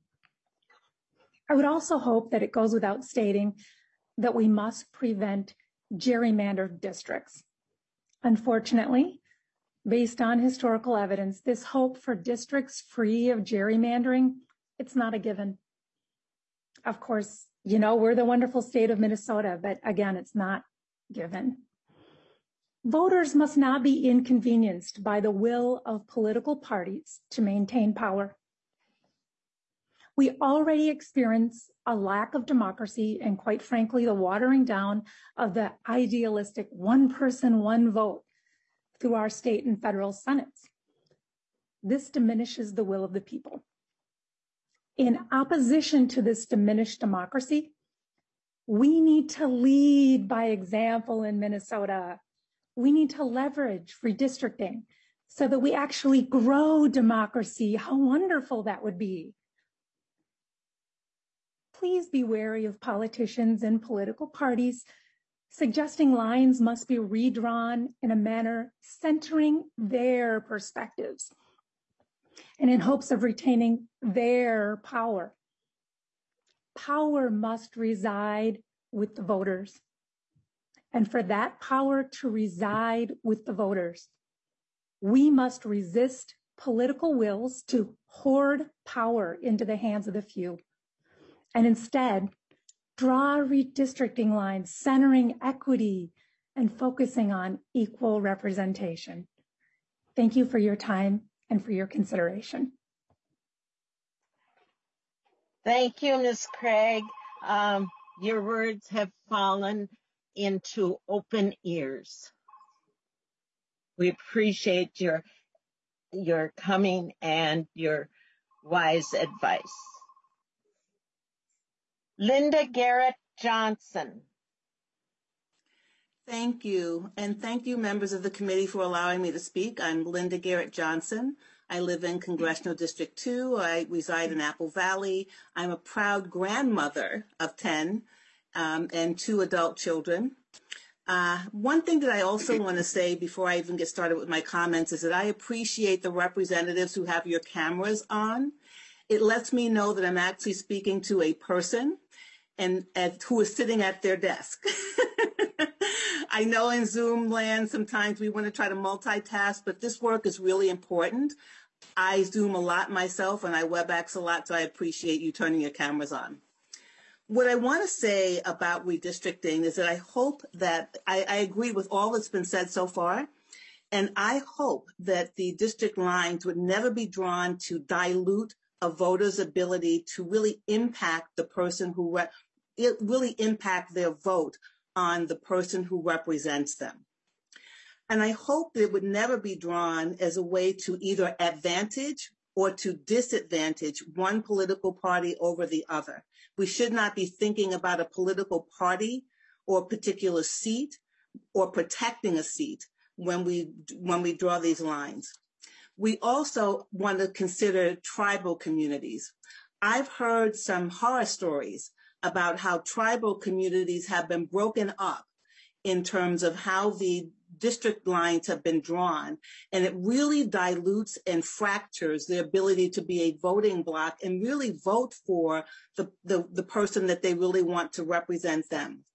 I would also hope that it goes without stating that we must prevent gerrymandered districts. Unfortunately, based on historical evidence, this hope for districts free of gerrymandering, it's not a given. Of course, you know, we're the wonderful state of Minnesota, but again, it's not given. Voters must not be inconvenienced by the will of political parties to maintain power. We already experience a lack of democracy and, quite frankly, the watering down of the idealistic one person, one vote through our state and federal senates. This diminishes the will of the people. In opposition to this diminished democracy, we need to lead by example in Minnesota. We need to leverage redistricting so that we actually grow democracy. How wonderful that would be. Please be wary of politicians and political parties suggesting lines must be redrawn in a manner centering their perspectives and in hopes of retaining their power. Power must reside with the voters. And for that power to reside with the voters, we must resist political wills to hoard power into the hands of the few, and instead draw redistricting lines centering equity and focusing on equal representation. Thank you for your time and for your consideration. Thank you, Miz Craig. Um, your words have fallen into open ears. We appreciate your, your coming and your wise advice. Linda Garrett Johnson. Thank you. And thank you, members of the committee, for allowing me to speak. I'm Linda Garrett Johnson. I live in Congressional District two. I reside in Apple Valley. I'm a proud grandmother of ten um, and two adult children. Uh, one thing that I also want to say before I even get started with my comments is that I appreciate the representatives who have your cameras on. It lets me know that I'm actually speaking to a person and, and who is sitting at their desk. I know in Zoom land, sometimes we want to try to multitask, but this work is really important. I Zoom a lot myself and I WebEx a lot, so I appreciate you turning your cameras on. What I want to say about redistricting is that I hope that I, I agree with all that's been said so far, and I hope that the district lines would never be drawn to dilute a voter's ability to really impact the person who re- it really impact their vote on the person who represents them. And I hope that it would never be drawn as a way to either advantage or to disadvantage one political party over the other. We should not be thinking about a political party or a particular seat or protecting a seat when we when we draw these lines. We also want to consider tribal communities. I've heard some horror stories about how tribal communities have been broken up in terms of how the district lines have been drawn, and it really dilutes and fractures their ability to be a voting bloc and really vote for the, the, the person that they really want to represent them.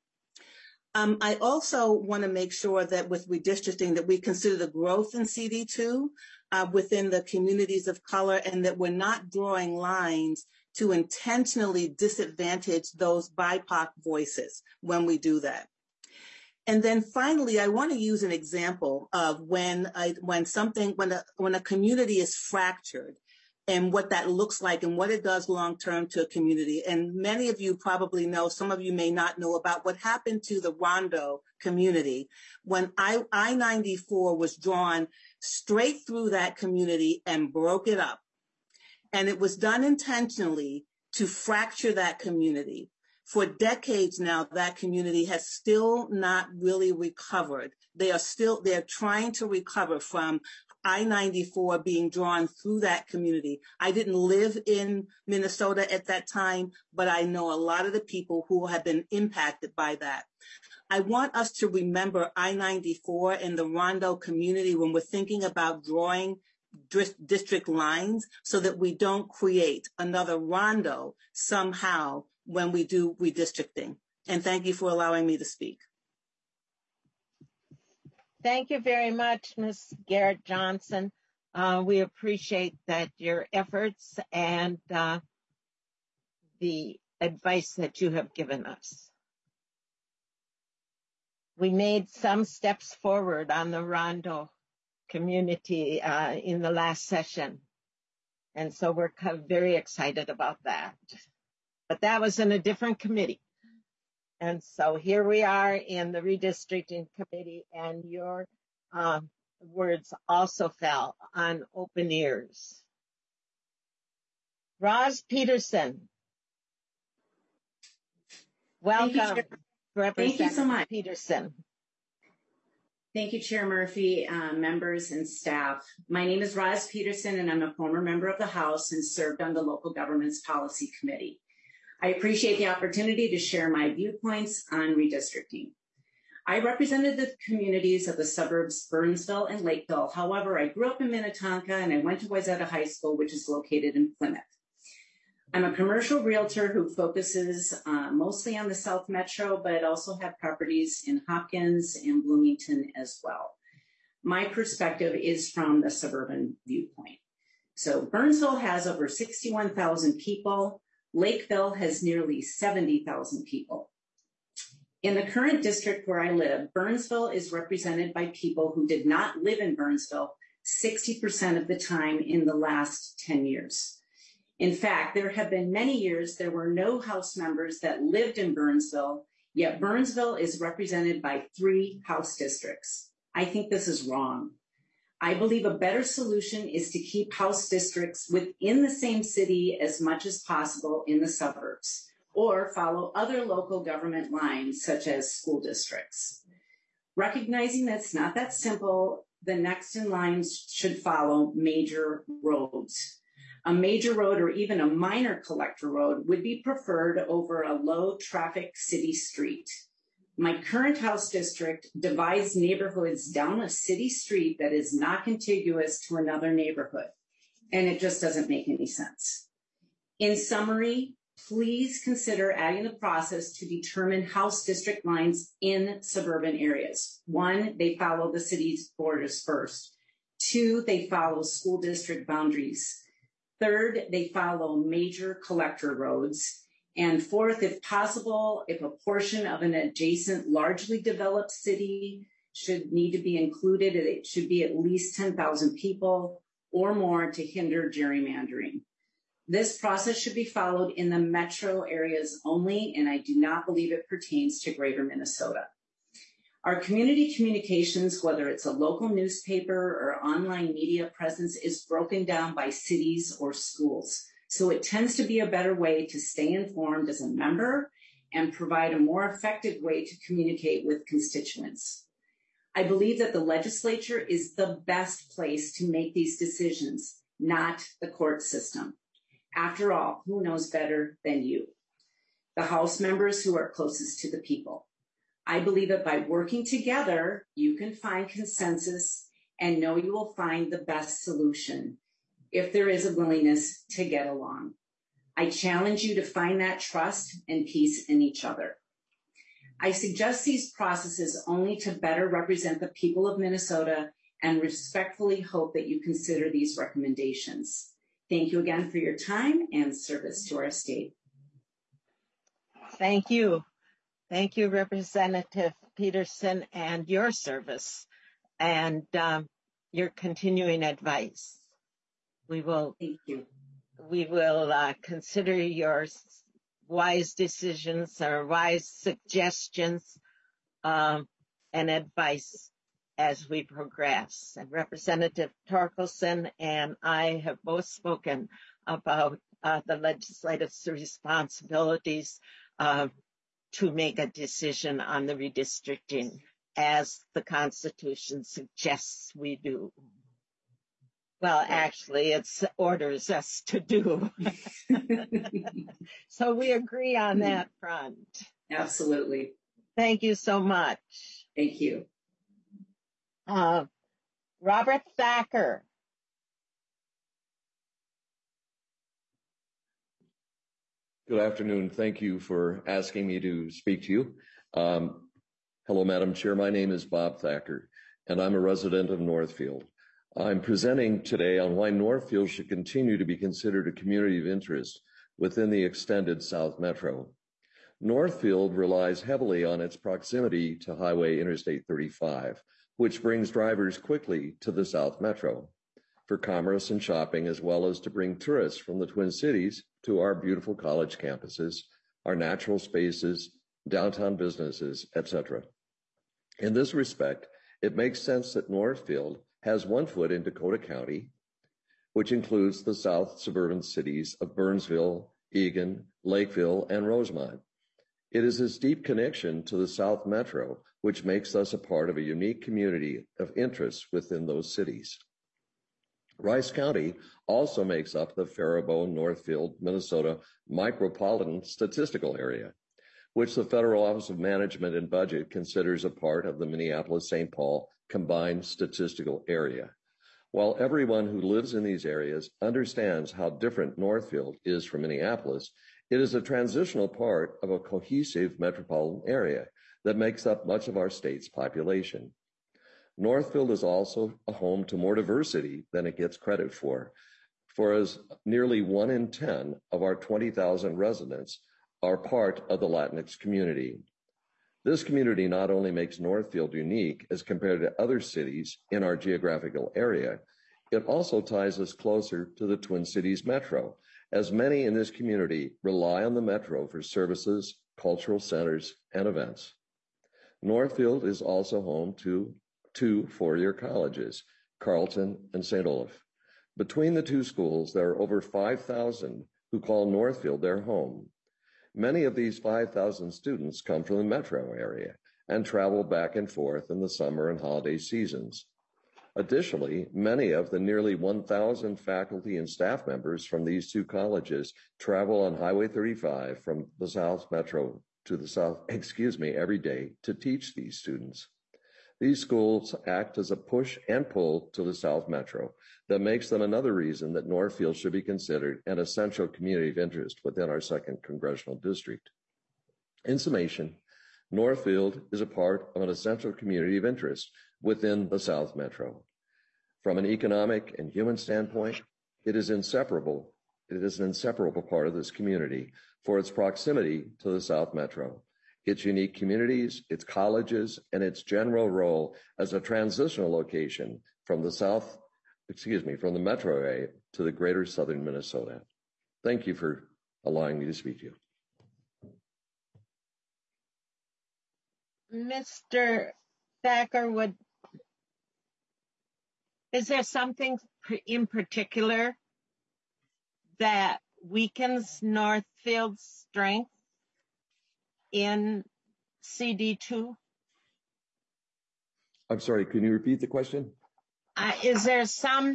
Um, I also want to make sure that with redistricting that we consider the growth in C D two uh, within the communities of color, and that we're not drawing lines to intentionally disadvantage those B I P O C voices when we do that. And then finally, I want to use an example of when I, when something, when a, when a community is fractured and what that looks like and what it does long term to a community. And many of you probably know, some of you may not know about what happened to the Rondo community when I ninety-four was drawn straight through that community and broke it up. And it was done intentionally to fracture that community. For decades now, that community has still not really recovered. They are still, they're trying to recover from I ninety-four being drawn through that community. I didn't live in Minnesota at that time, but I know a lot of the people who have been impacted by that. I want us to remember I ninety-four and the Rondo community when we're thinking about drawing district lines so that we don't create another Rondo somehow when we do redistricting. And thank you for allowing me to speak. Thank you very much, Miz Garrett Johnson. Uh, we appreciate that your efforts and uh, the advice that you have given us. We made some steps forward on the Rondo community uh, in the last session. And so we're very excited about that. But that was in a different committee. And so here we are in the redistricting committee, and your uh, words also fell on open ears. Roz Peterson. Welcome, Thank you, Representative Thank you so much. Peterson. Thank you, Chair Murphy, uh, members and staff. My name is Roz Peterson, and I'm a former member of the House and served on the Local Governments Policy Committee. I appreciate the opportunity to share my viewpoints on redistricting. I represented the communities of the suburbs Burnsville and Lakeville. However, I grew up in Minnetonka and I went to Wayzata High School, which is located in Plymouth. I'm a commercial realtor who focuses uh, mostly on the South Metro, but also have properties in Hopkins and Bloomington as well. My perspective is from the suburban viewpoint. So Burnsville has over sixty-one thousand people. Lakeville has nearly seventy thousand people. In the current district where I live, Burnsville is represented by people who did not live in Burnsville sixty percent of the time in the last ten years. In fact, there have been many years there were no House members that lived in Burnsville, yet Burnsville is represented by three House districts. I think this is wrong. I believe a better solution is to keep House districts within the same city as much as possible in the suburbs, or follow other local government lines such as school districts. Recognizing that it's not that simple, the next in line should follow major roads. A major road or even a minor collector road would be preferred over a low traffic city street. My current House district divides neighborhoods down a city street that is not contiguous to another neighborhood, and it just doesn't make any sense. In summary, please consider adding the process to determine House district lines in suburban areas. One, they follow the city's borders first. Two, they follow school district boundaries. Third, they follow major collector roads. And fourth, if possible, if a portion of an adjacent largely developed city should need to be included, it should be at least ten thousand people or more to hinder gerrymandering. This process should be followed in the metro areas only, and I do not believe it pertains to greater Minnesota. Our community communications, whether it's a local newspaper or online media presence, is broken down by cities or schools. So it tends to be a better way to stay informed as a member and provide a more effective way to communicate with constituents. I believe that the legislature is the best place to make these decisions, not the court system. After all, who knows better than you? The House members who are closest to the people. I believe that by working together, you can find consensus and know you will find the best solution if there is a willingness to get along. I challenge you to find that trust and peace in each other. I suggest these processes only to better represent the people of Minnesota and respectfully hope that you consider these recommendations. Thank you again for your time and service to our state. Thank you. Thank you, Representative Peterson, and your service and um, your continuing advice. We will, Thank you. We will uh, consider your wise decisions or wise suggestions um, and advice as we progress. And Representative Torkelson and I have both spoken about uh, the legislative responsibilities uh, to make a decision on the redistricting as the Constitution suggests we do. Well, actually, it orders us to do. So we agree on that front. Absolutely. Thank you so much. Thank you. Uh, Robert Thacker. Good afternoon. Thank you for asking me to speak to you. Um, hello, Madam Chair. My name is Bob Thacker, and I'm a resident of Northfield. I'm presenting today on why Northfield should continue to be considered a community of interest within the extended South Metro. Northfield relies heavily on its proximity to Highway Interstate thirty-five, which brings drivers quickly to the South Metro for commerce and shopping, as well as to bring tourists from the Twin Cities to our beautiful college campuses, our natural spaces, downtown businesses, et cetera. In this respect, it makes sense that Northfield has one foot in Dakota County, which includes the south suburban cities of Burnsville, Eagan, Lakeville, and Rosemont. It is this deep connection to the South Metro which makes us a part of a unique community of interest within those cities. Rice County also makes up the Faribault, Northfield, Minnesota Micropolitan Statistical Area, which the Federal Office of Management and Budget considers a part of the Minneapolis-Saint Paul Combined Statistical Area. While everyone who lives in these areas understands how different Northfield is from Minneapolis, it is a transitional part of a cohesive metropolitan area that makes up much of our state's population. Northfield is also a home to more diversity than it gets credit for, for as nearly one in ten of our twenty thousand residents are part of the Latinx community. This community not only makes Northfield unique as compared to other cities in our geographical area, it also ties us closer to the Twin Cities Metro, as many in this community rely on the Metro for services, cultural centers, and events. Northfield is also home to two four-year colleges, Carleton and Saint Olaf. Between the two schools, there are over five thousand who call Northfield their home. Many of these five thousand students come from the metro area and travel back and forth in the summer and holiday seasons. Additionally, many of the nearly one thousand faculty and staff members from these two colleges travel on Highway thirty-five from the South Metro to the South, excuse me, every day to teach these students. These schools act as a push and pull to the South Metro that makes them another reason that Northfield should be considered an essential community of interest within our second congressional district. In summation, Northfield is a part of an essential community of interest within the South Metro. From an economic and human standpoint, it is inseparable. It is an inseparable part of this community for its proximity to the South Metro, its unique communities, its colleges, and its general role as a transitional location from the South, excuse me, from the metro area to the greater southern Minnesota. Thank you for allowing me to speak to you. Mister Thacker, would, is there something in particular that weakens Northfield's strength in C D two? I'm sorry, can you repeat the question? Uh, is there some,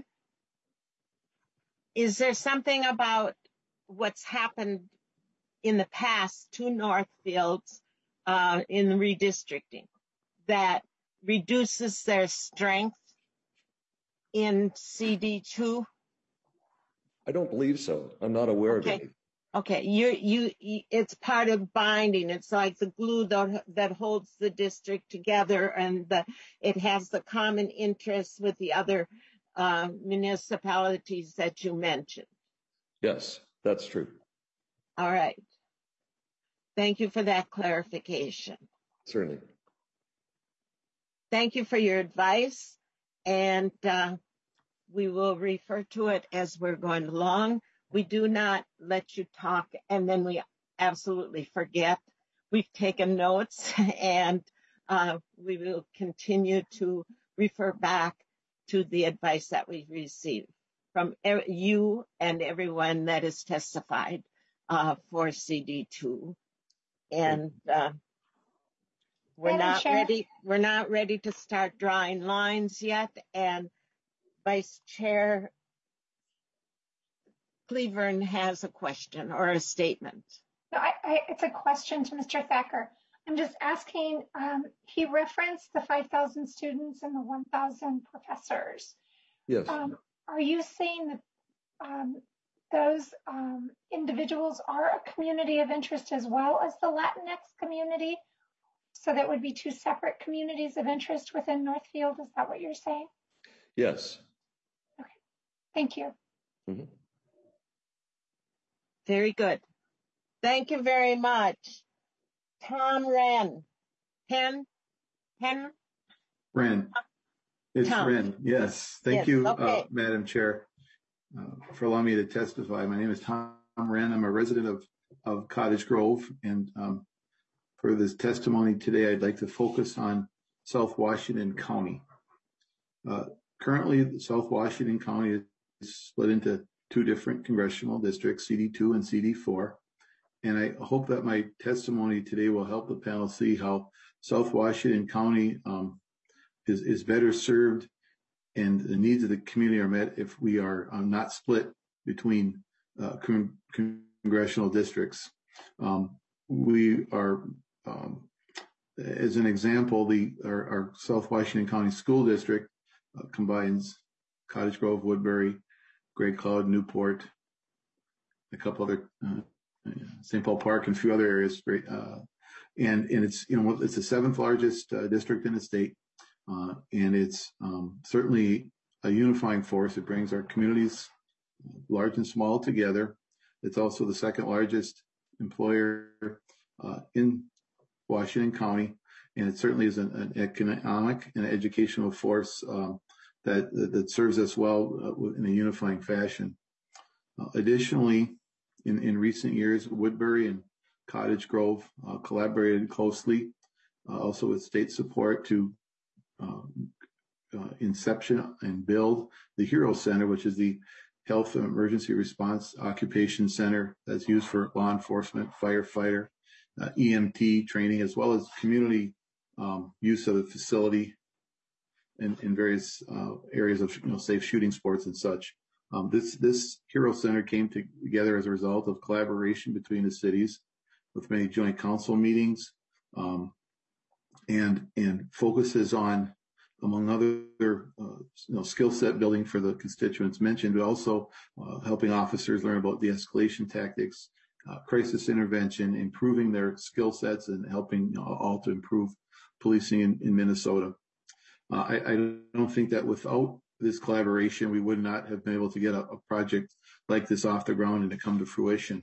is there something about what's happened in the past to Northfield uh, in redistricting that reduces their strength in C D two? I don't believe so. I'm not aware okay. of it. Okay, you, you, you, it's part of binding. It's like the glue that, that holds the district together, and the, it has the common interests with the other uh, municipalities that you mentioned. Yes, that's true. All right. Thank you for that clarification. Certainly. Thank you for your advice, and uh, we will refer to it as we're going along. We do not let you talk and then we absolutely forget. We've taken notes, and uh, we will continue to refer back to the advice that we received from you and everyone that has testified uh, for C D two. And uh, we're Madam not Chair. ready. We're not ready to start drawing lines yet. And Vice Chair Cleburne has a question or a statement. No, I, I, it's a question to Mister Thacker. I'm just asking, um, he referenced the five thousand students and the one thousand professors. Yes. Um, are you saying that um, those um, individuals are a community of interest as well as the Latinx community? So that would be two separate communities of interest within Northfield. Is that what you're saying? Yes. Okay. Thank you. Mm-hmm. Very good. Thank you very much. Tom Wren. Pen? Pen? Wren. It's Tom. Wren. Yes. Thank Yes, you, okay. uh, Madam Chair, uh, for allowing me to testify. My name is Tom Wren. I'm a resident of, of Cottage Grove. And um, for this testimony today, I'd like to focus on South Washington County. Uh, currently, South Washington County is split into two different congressional districts, C D two and C D four. And I hope that my testimony today will help the panel see how South Washington County um, is, is better served and the needs of the community are met if we are um, not split between uh, con- congressional districts. Um, we are, um, as an example, the our, our South Washington County School District uh, combines Cottage Grove, Woodbury, Gray Cloud, Newport, a couple other, uh, Saint Paul Park, and a few other areas. Uh, and and it's you know it's the seventh largest uh, district in the state, uh, and it's um, certainly a unifying force. It brings our communities, large and small, together. It's also the second largest employer uh, in Washington County, and it certainly is an, an economic and educational force um, that, that serves us well uh, in a unifying fashion. Uh, additionally, in, in recent years, Woodbury and Cottage Grove uh, collaborated closely, uh, also with state support, to uh, uh, inception and build the Hero Center, which is the Health and Emergency Response Occupation Center that's used for law enforcement, firefighter, uh, E M T training, as well as community um, use of the facility. in, in various uh, areas of you know, safe shooting sports and such. Um, this this Hero Center came together as a result of collaboration between the cities, with many joint council meetings, um, and and focuses on, among other uh, you know, skill set building for the constituents mentioned, but also uh, helping officers learn about de-escalation tactics, uh, crisis intervention, improving their skill sets, and helping you know, all to improve policing in, in Minnesota. Uh, I, I don't think that without this collaboration, we would not have been able to get a, a project like this off the ground and to come to fruition.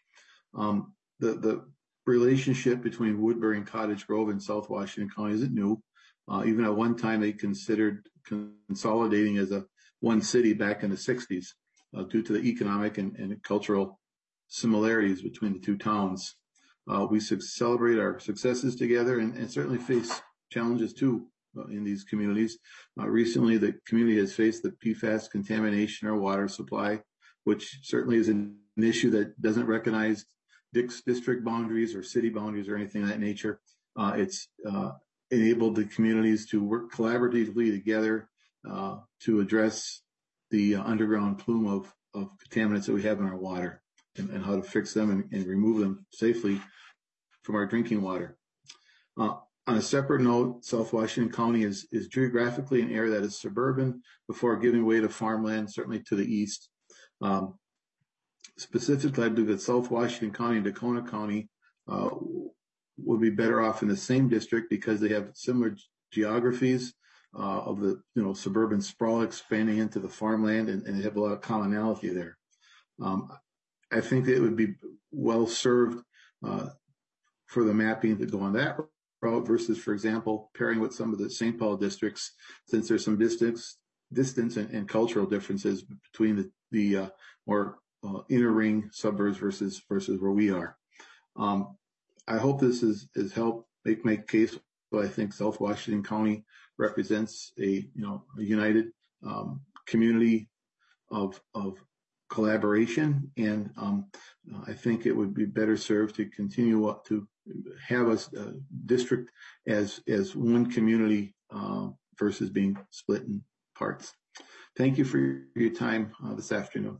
Um, the, the relationship between Woodbury and Cottage Grove in South Washington County isn't new. Uh, even at one time, they considered consolidating as a one city back in the sixties uh, due to the economic and, and cultural similarities between the two towns. Uh, we celebrate our successes together and, and certainly face challenges too uh, in these communities. Uh, recently, the community has faced the P FAS contamination or water supply, which certainly is an, an issue that doesn't recognize district boundaries or city boundaries or anything of that nature. Uh, it's uh, enabled the communities to work collaboratively together uh, to address the uh, underground plume of, of contaminants that we have in our water and, and how to fix them and, and remove them safely from our drinking water. Uh, on a separate note, South Washington County is, is geographically an area that is suburban before giving way to farmland, certainly to the east. Um, specifically, I believe that South Washington County and Tacona County uh, would be better off in the same district because they have similar geographies uh, of the you know suburban sprawl expanding into the farmland, and, and they have a lot of commonality there. Um, I think that it would be well served uh, for the mapping to go on that route versus, for example, pairing with some of the Saint Paul districts, since there's some distance, distance and, and cultural differences between the, the uh, more uh, inner ring suburbs versus versus where we are. Um, I hope this is, is helped make my case, but I think South Washington County represents a you know a united um, community of of collaboration, and um, I think it would be better served to continue up to have a uh, district as as one community uh, versus being split in parts. Thank you for your, your time uh, this afternoon.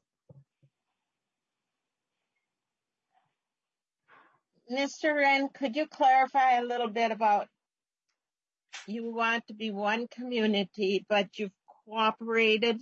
Mister Wren, could you clarify a little bit about, you want to be one community, but you've cooperated?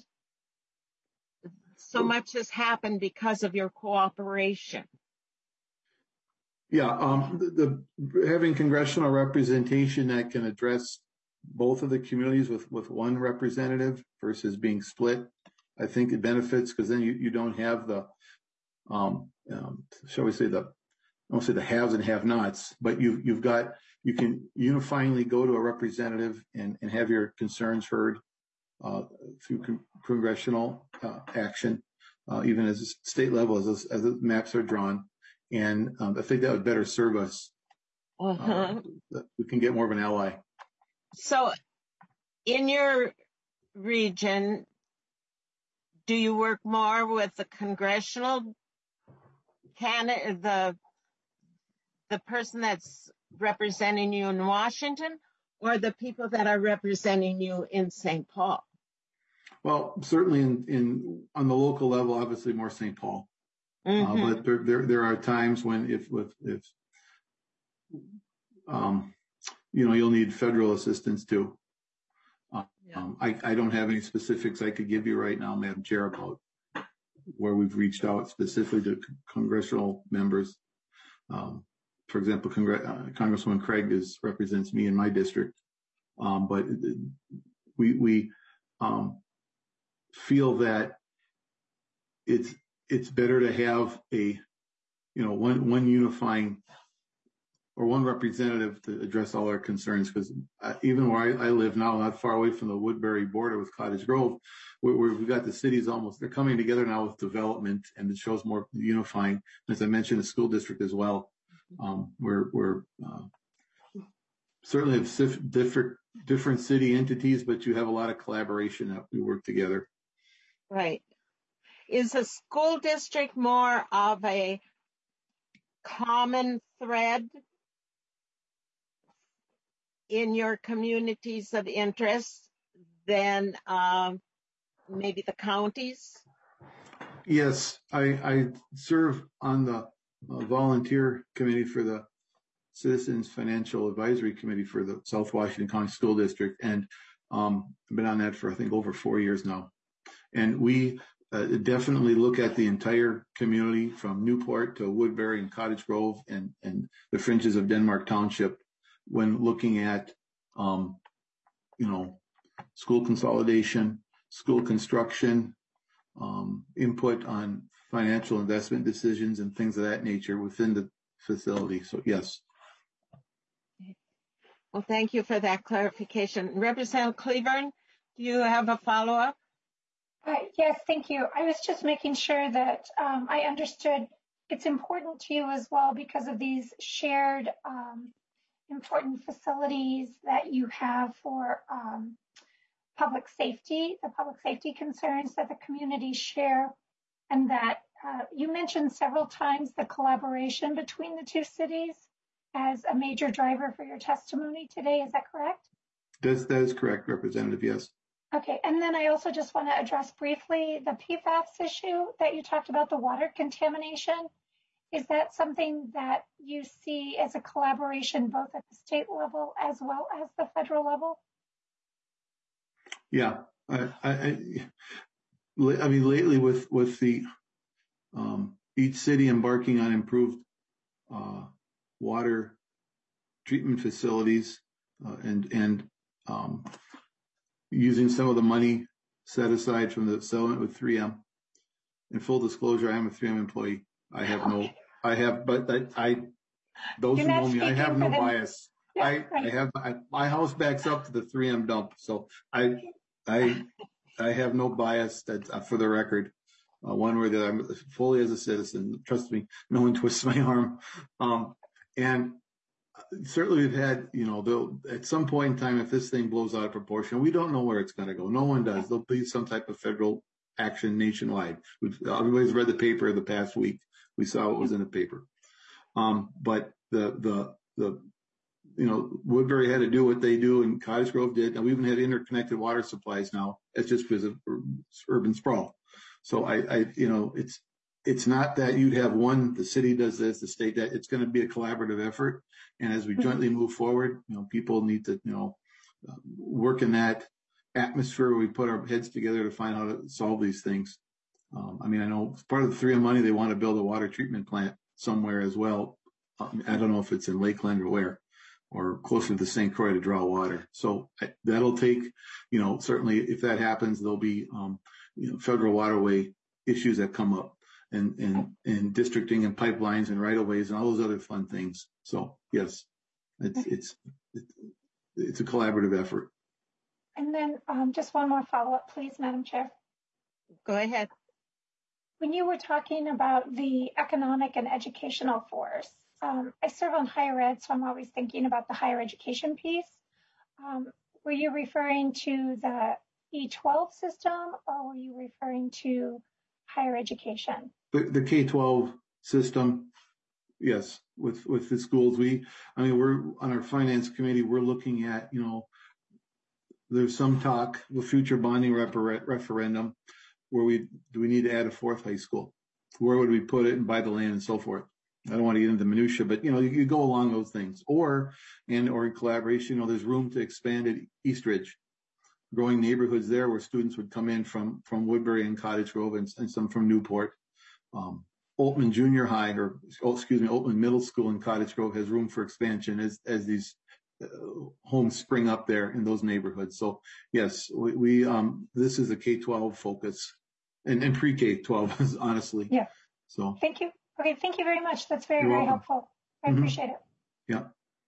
So much has happened because of your cooperation. Yeah, um, the, the having congressional representation that can address both of the communities with, with one representative versus being split, I think it benefits because then you, you don't have the, um, um, shall we say the, I won't say the haves and have-nots, but you, you've got, you can unifyingly go to a representative and, and have your concerns heard uh, through con- congressional uh, action, uh, even as a state level, as, as the maps are drawn. And um, I think that would better serve us. Uh-huh. Uh, we can get more of an ally. So in your region, do you work more with the congressional candidate, the the person that's representing you in Washington, or the people that are representing you in Saint Paul? Well, certainly in, in on the local level, obviously more Saint Paul. Mm-hmm. Uh, but there, there there are times when if with if um you know you'll need federal assistance too. Uh, yeah. um, I I don't have any specifics I could give you right now, Madam Chair, about where we've reached out specifically to c- congressional members. Um, for example, Congre- uh, Congresswoman Craig is represents me in my district, um, but we we um, feel that it's it's better to have a you know one one unifying or one representative to address all our concerns, because uh, even where I, I live now, not far away from the Woodbury border with Cottage Grove, where, where we've got the cities almost, they're coming together now with development, and it shows more unifying. As I mentioned, the school district as well. Um, we're we're uh, certainly have different different city entities, but you have a lot of collaboration that we work together. Right. Is a school district more of a common thread in your communities of interest then um, maybe the counties? Yes, I, I serve on the uh, volunteer committee for the Citizens Financial Advisory Committee for the South Washington County School District, and um, I've been on that for I think over four years now. And we uh, definitely look at the entire community from Newport to Woodbury and Cottage Grove and, and the fringes of Denmark Township when looking at, um, you know, school consolidation, school construction, um, input on financial investment decisions and things of that nature within the facility. So yes. Well, thank you for that clarification. Representative Cleburne, do you have a follow-up? Uh, yes, thank you. I was just making sure that um, I understood it's important to you as well because of these shared um, important facilities that you have for um, public safety, the public safety concerns that the communities share, and that uh, you mentioned several times the collaboration between the two cities as a major driver for your testimony today. Is that correct? That's, that is correct, Representative, yes. Okay, and then I also just want to address briefly the P FAS issue that you talked about, the water contamination. Is that something that you see as a collaboration both at the state level as well as the federal level? Yeah, I, I, I mean, lately with with the um, each city embarking on improved uh, water treatment facilities uh, and and um, using some of the money set aside from the settlement with three M. In full disclosure, I am a three M employee. I have no, I have, but I, I those who know me, I have no bias. Yeah, I, right. I have, I, my house backs up to the three M dump, so I, I, I have no bias that, uh, for the record, uh, one way that I'm fully as a citizen. Trust me, no one twists my arm. Um, and certainly we've had, you know, at some point in time, if this thing blows out of proportion, we don't know where it's going to go. No one does. There'll be some type of federal action nationwide. We've, everybody's read the paper the past week. We saw what was in the paper. Um, but the, the, the, you know, Woodbury had to do what they do and Cottage Grove did. And we even had interconnected water supplies now. It's just because of urban sprawl. So I, I, you know, it's, it's not that you'd have one, the city does this, the state that, it's going to be a collaborative effort. And as we jointly move forward, you know, people need to, you know, uh, work in that atmosphere where we put our heads together to find how to solve these things. Um, I mean, I know part of the three M money, they want to build a water treatment plant somewhere as well. Um, I don't know if it's in Lakeland or where, or closer to the Saint Croix to draw water. So I, that'll take, you know, certainly if that happens, there'll be, um, you know, federal waterway issues that come up and, and, and districting and pipelines and right of ways and all those other fun things. So yes, it's, it's, it's, it's a collaborative effort. And then um, just one more follow-up, please, Madam Chair. Go ahead. When you were talking about the economic and educational force, um, I serve on higher ed, so I'm always thinking about the higher education piece. Um, were you referring to the E twelve system or were you referring to higher education? The, the K twelve system, yes, with, with the schools. We, I mean, we're on our finance committee, we're looking at, you know, there's some talk, the future bonding refer- referendum, where we, do we need to add a fourth high school? Where would we put it and buy the land and so forth? I don't want to get into minutia, but you know, you, you go along those things. Or, and, or in collaboration, you know, there's room to expand at Eastridge, growing neighborhoods there where students would come in from, from Woodbury and Cottage Grove and, and some from Newport. Um, Oltman Junior High, or oh, excuse me, Oltman Middle School in Cottage Grove has room for expansion as, as these uh, homes spring up there in those neighborhoods. So yes, we, we um, this is a K twelve focus and, and pre-K twelve, honestly. Yeah. So thank you. Okay, thank you very much. That's very, You're very welcome. helpful. I Mm-hmm. appreciate it. Yeah.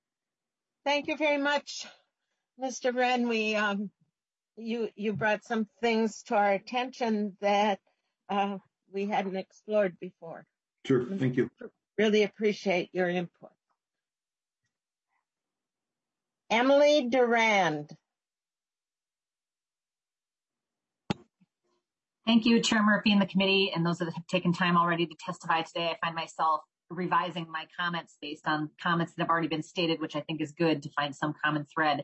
Thank you very much, Mister Wren. We um, you you brought some things to our attention that uh, we hadn't explored before. Sure. Thank you. Really appreciate your input. Emily Durand. Thank you, Chair Murphy and the committee, and those that have taken time already to testify today. I find myself revising my comments based on comments that have already been stated, which I think is good to find some common thread.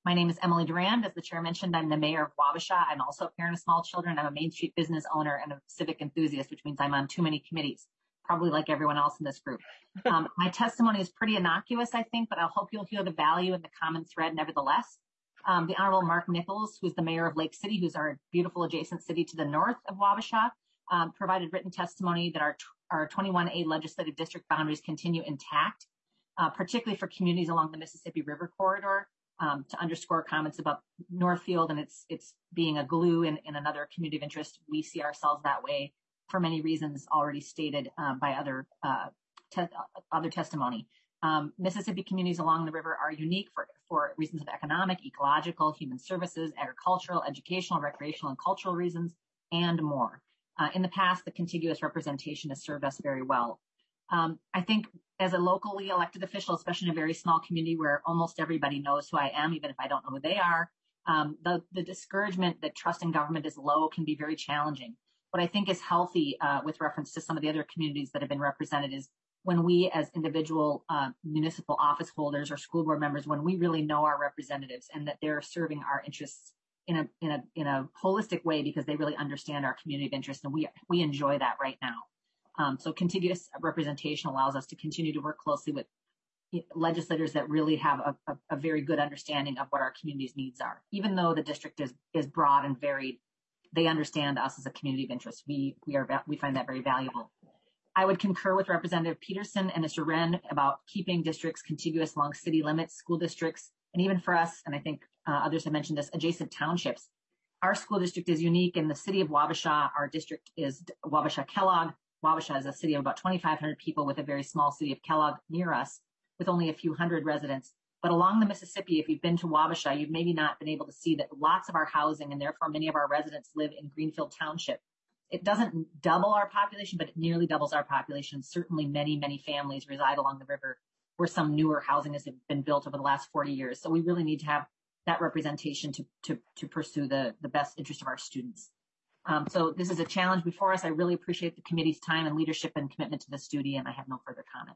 My name is Emily Durand. As the chair mentioned, I'm the mayor of Wabasha. I'm also a parent of small children. I'm a Main Street business owner and a civic enthusiast, which means I'm on too many committees, probably like everyone else in this group. Um, my testimony is pretty innocuous, I think, but I hope you'll hear the value and the common thread nevertheless. Um, the Honorable Mark Nichols, who's the mayor of Lake City, who's our beautiful adjacent city to the north of Wabasha, um, provided written testimony that our, our twenty-one A legislative district boundaries continue intact, uh, particularly for communities along the Mississippi River corridor. Um, to underscore comments about Northfield and its its being a glue in, in another community of interest. We see ourselves that way for many reasons already stated um, by other uh, te- other testimony. Um, Mississippi communities along the river are unique for, for reasons of economic, ecological, human services, agricultural, educational, recreational, and cultural reasons, and more. Uh, in the past, the contiguous representation has served us very well. Um, I think as a locally elected official, especially in a very small community where almost everybody knows who I am, even if I don't know who they are, um, the, the discouragement that trust in government is low can be very challenging. What I think is healthy uh, with reference to some of the other communities that have been represented is when we as individual uh, municipal office holders or school board members, when we really know our representatives and that they're serving our interests in a, in a, in a holistic way because they really understand our community of interest, and we, we enjoy that right now. Um, so contiguous representation allows us to continue to work closely with legislators that really have a, a, a very good understanding of what our community's needs are. Even though the district is, is broad and varied, they understand us as a community of interest. We, we are, we find that very valuable. I would concur with Representative Peterson and Mister Wren about keeping districts contiguous along city limits, school districts, and even for us, and I think uh, others have mentioned this, adjacent townships. Our school district is unique. In the city of Wabasha, our district is Wabasha-Kellogg. Wabasha is a city of about twenty-five hundred people with a very small city of Kellogg near us with only a few hundred residents. But along the Mississippi, if you've been to Wabasha, you've maybe not been able to see that lots of our housing and therefore many of our residents live in Greenfield Township. It doesn't double our population, but it nearly doubles our population. Certainly many, many families reside along the river where some newer housing has been built over the last forty years. So we really need to have that representation to, to, to pursue the, the best interest of our students. Um, so this is a challenge before us. I really appreciate the committee's time and leadership and commitment to this duty, and I have no further comment.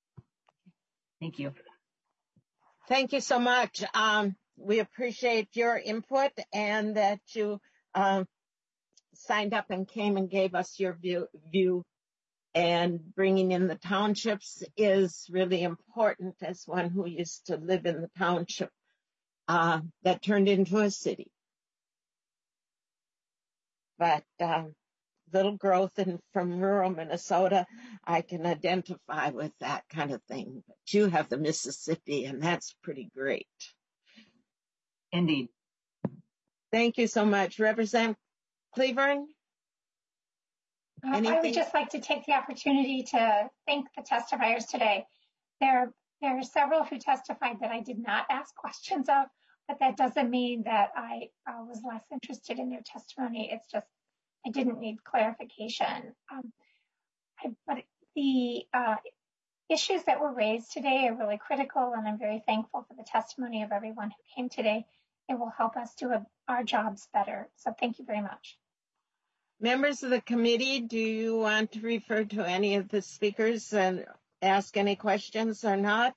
Thank you. Thank you so much. Um, we appreciate your input and that you um, signed up and came and gave us your view, view. And bringing in the townships is really important as one who used to live in the township uh, that turned into a city. But uh, little growth in, from rural Minnesota, I can identify with that kind of thing. But you have the Mississippi, and that's pretty great. Indeed. Thank you so much. Representative Cleburne? Uh, I would just like to take the opportunity to thank the testifiers today. There, there are several who testified that I did not ask questions of, but that doesn't mean that I uh, was less interested in their testimony. It's just I didn't need clarification. Um, I, but the uh, issues that were raised today are really critical, and I'm very thankful for the testimony of everyone who came today. It will help us do a, our jobs better. So thank you very much. Members of the committee, do you want to refer to any of the speakers and ask any questions or not?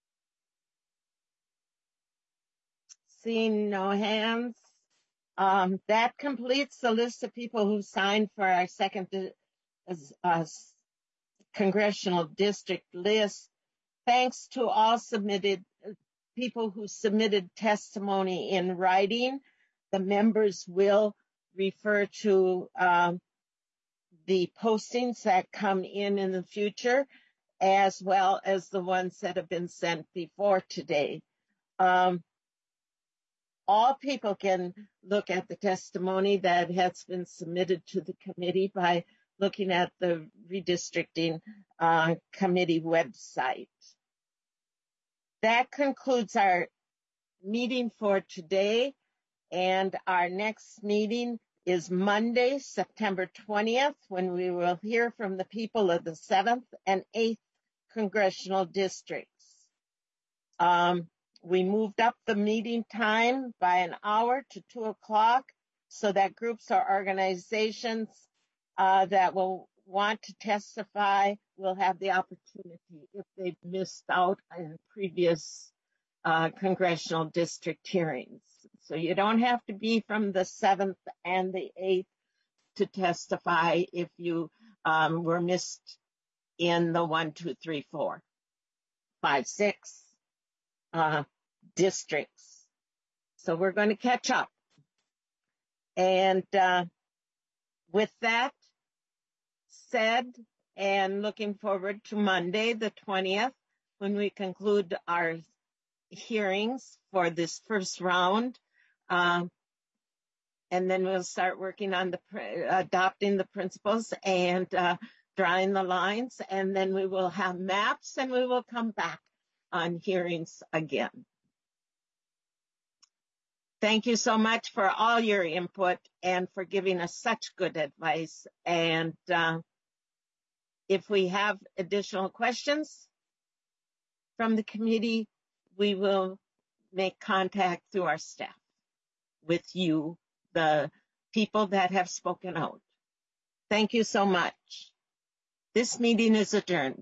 Seeing no hands. Um, that completes the list of people who signed for our second uh, congressional district list. Thanks to all submitted people who submitted testimony in writing. The members will refer to um, the postings that come in in the future, as well as the ones that have been sent before today. Um, all people can look at the testimony that has been submitted to the committee by looking at the redistricting uh, committee website. That concludes our meeting for today. And our next meeting is Monday, September twentieth, when we will hear from the people of the seventh and eighth congressional districts. Um, we moved up the meeting time by an hour to two o'clock so that groups or organizations uh, that will want to testify will have the opportunity if they've missed out on previous uh, congressional district hearings. So you don't have to be from the seventh and the eighth to testify if you um, were missed in the one, two, three, four, five, six uh, districts. So we're going to catch up. And uh, with that said, and looking forward to Monday, the twentieth, when we conclude our hearings for this first round. Um, and then we'll start working on the adopting the principles and uh, drawing the lines. And then we will have maps and we will come back on hearings again. Thank you so much for all your input and for giving us such good advice. And uh, if we have additional questions from the committee, we will make contact through our staff with you, the people that have spoken out. Thank you so much. This meeting is adjourned.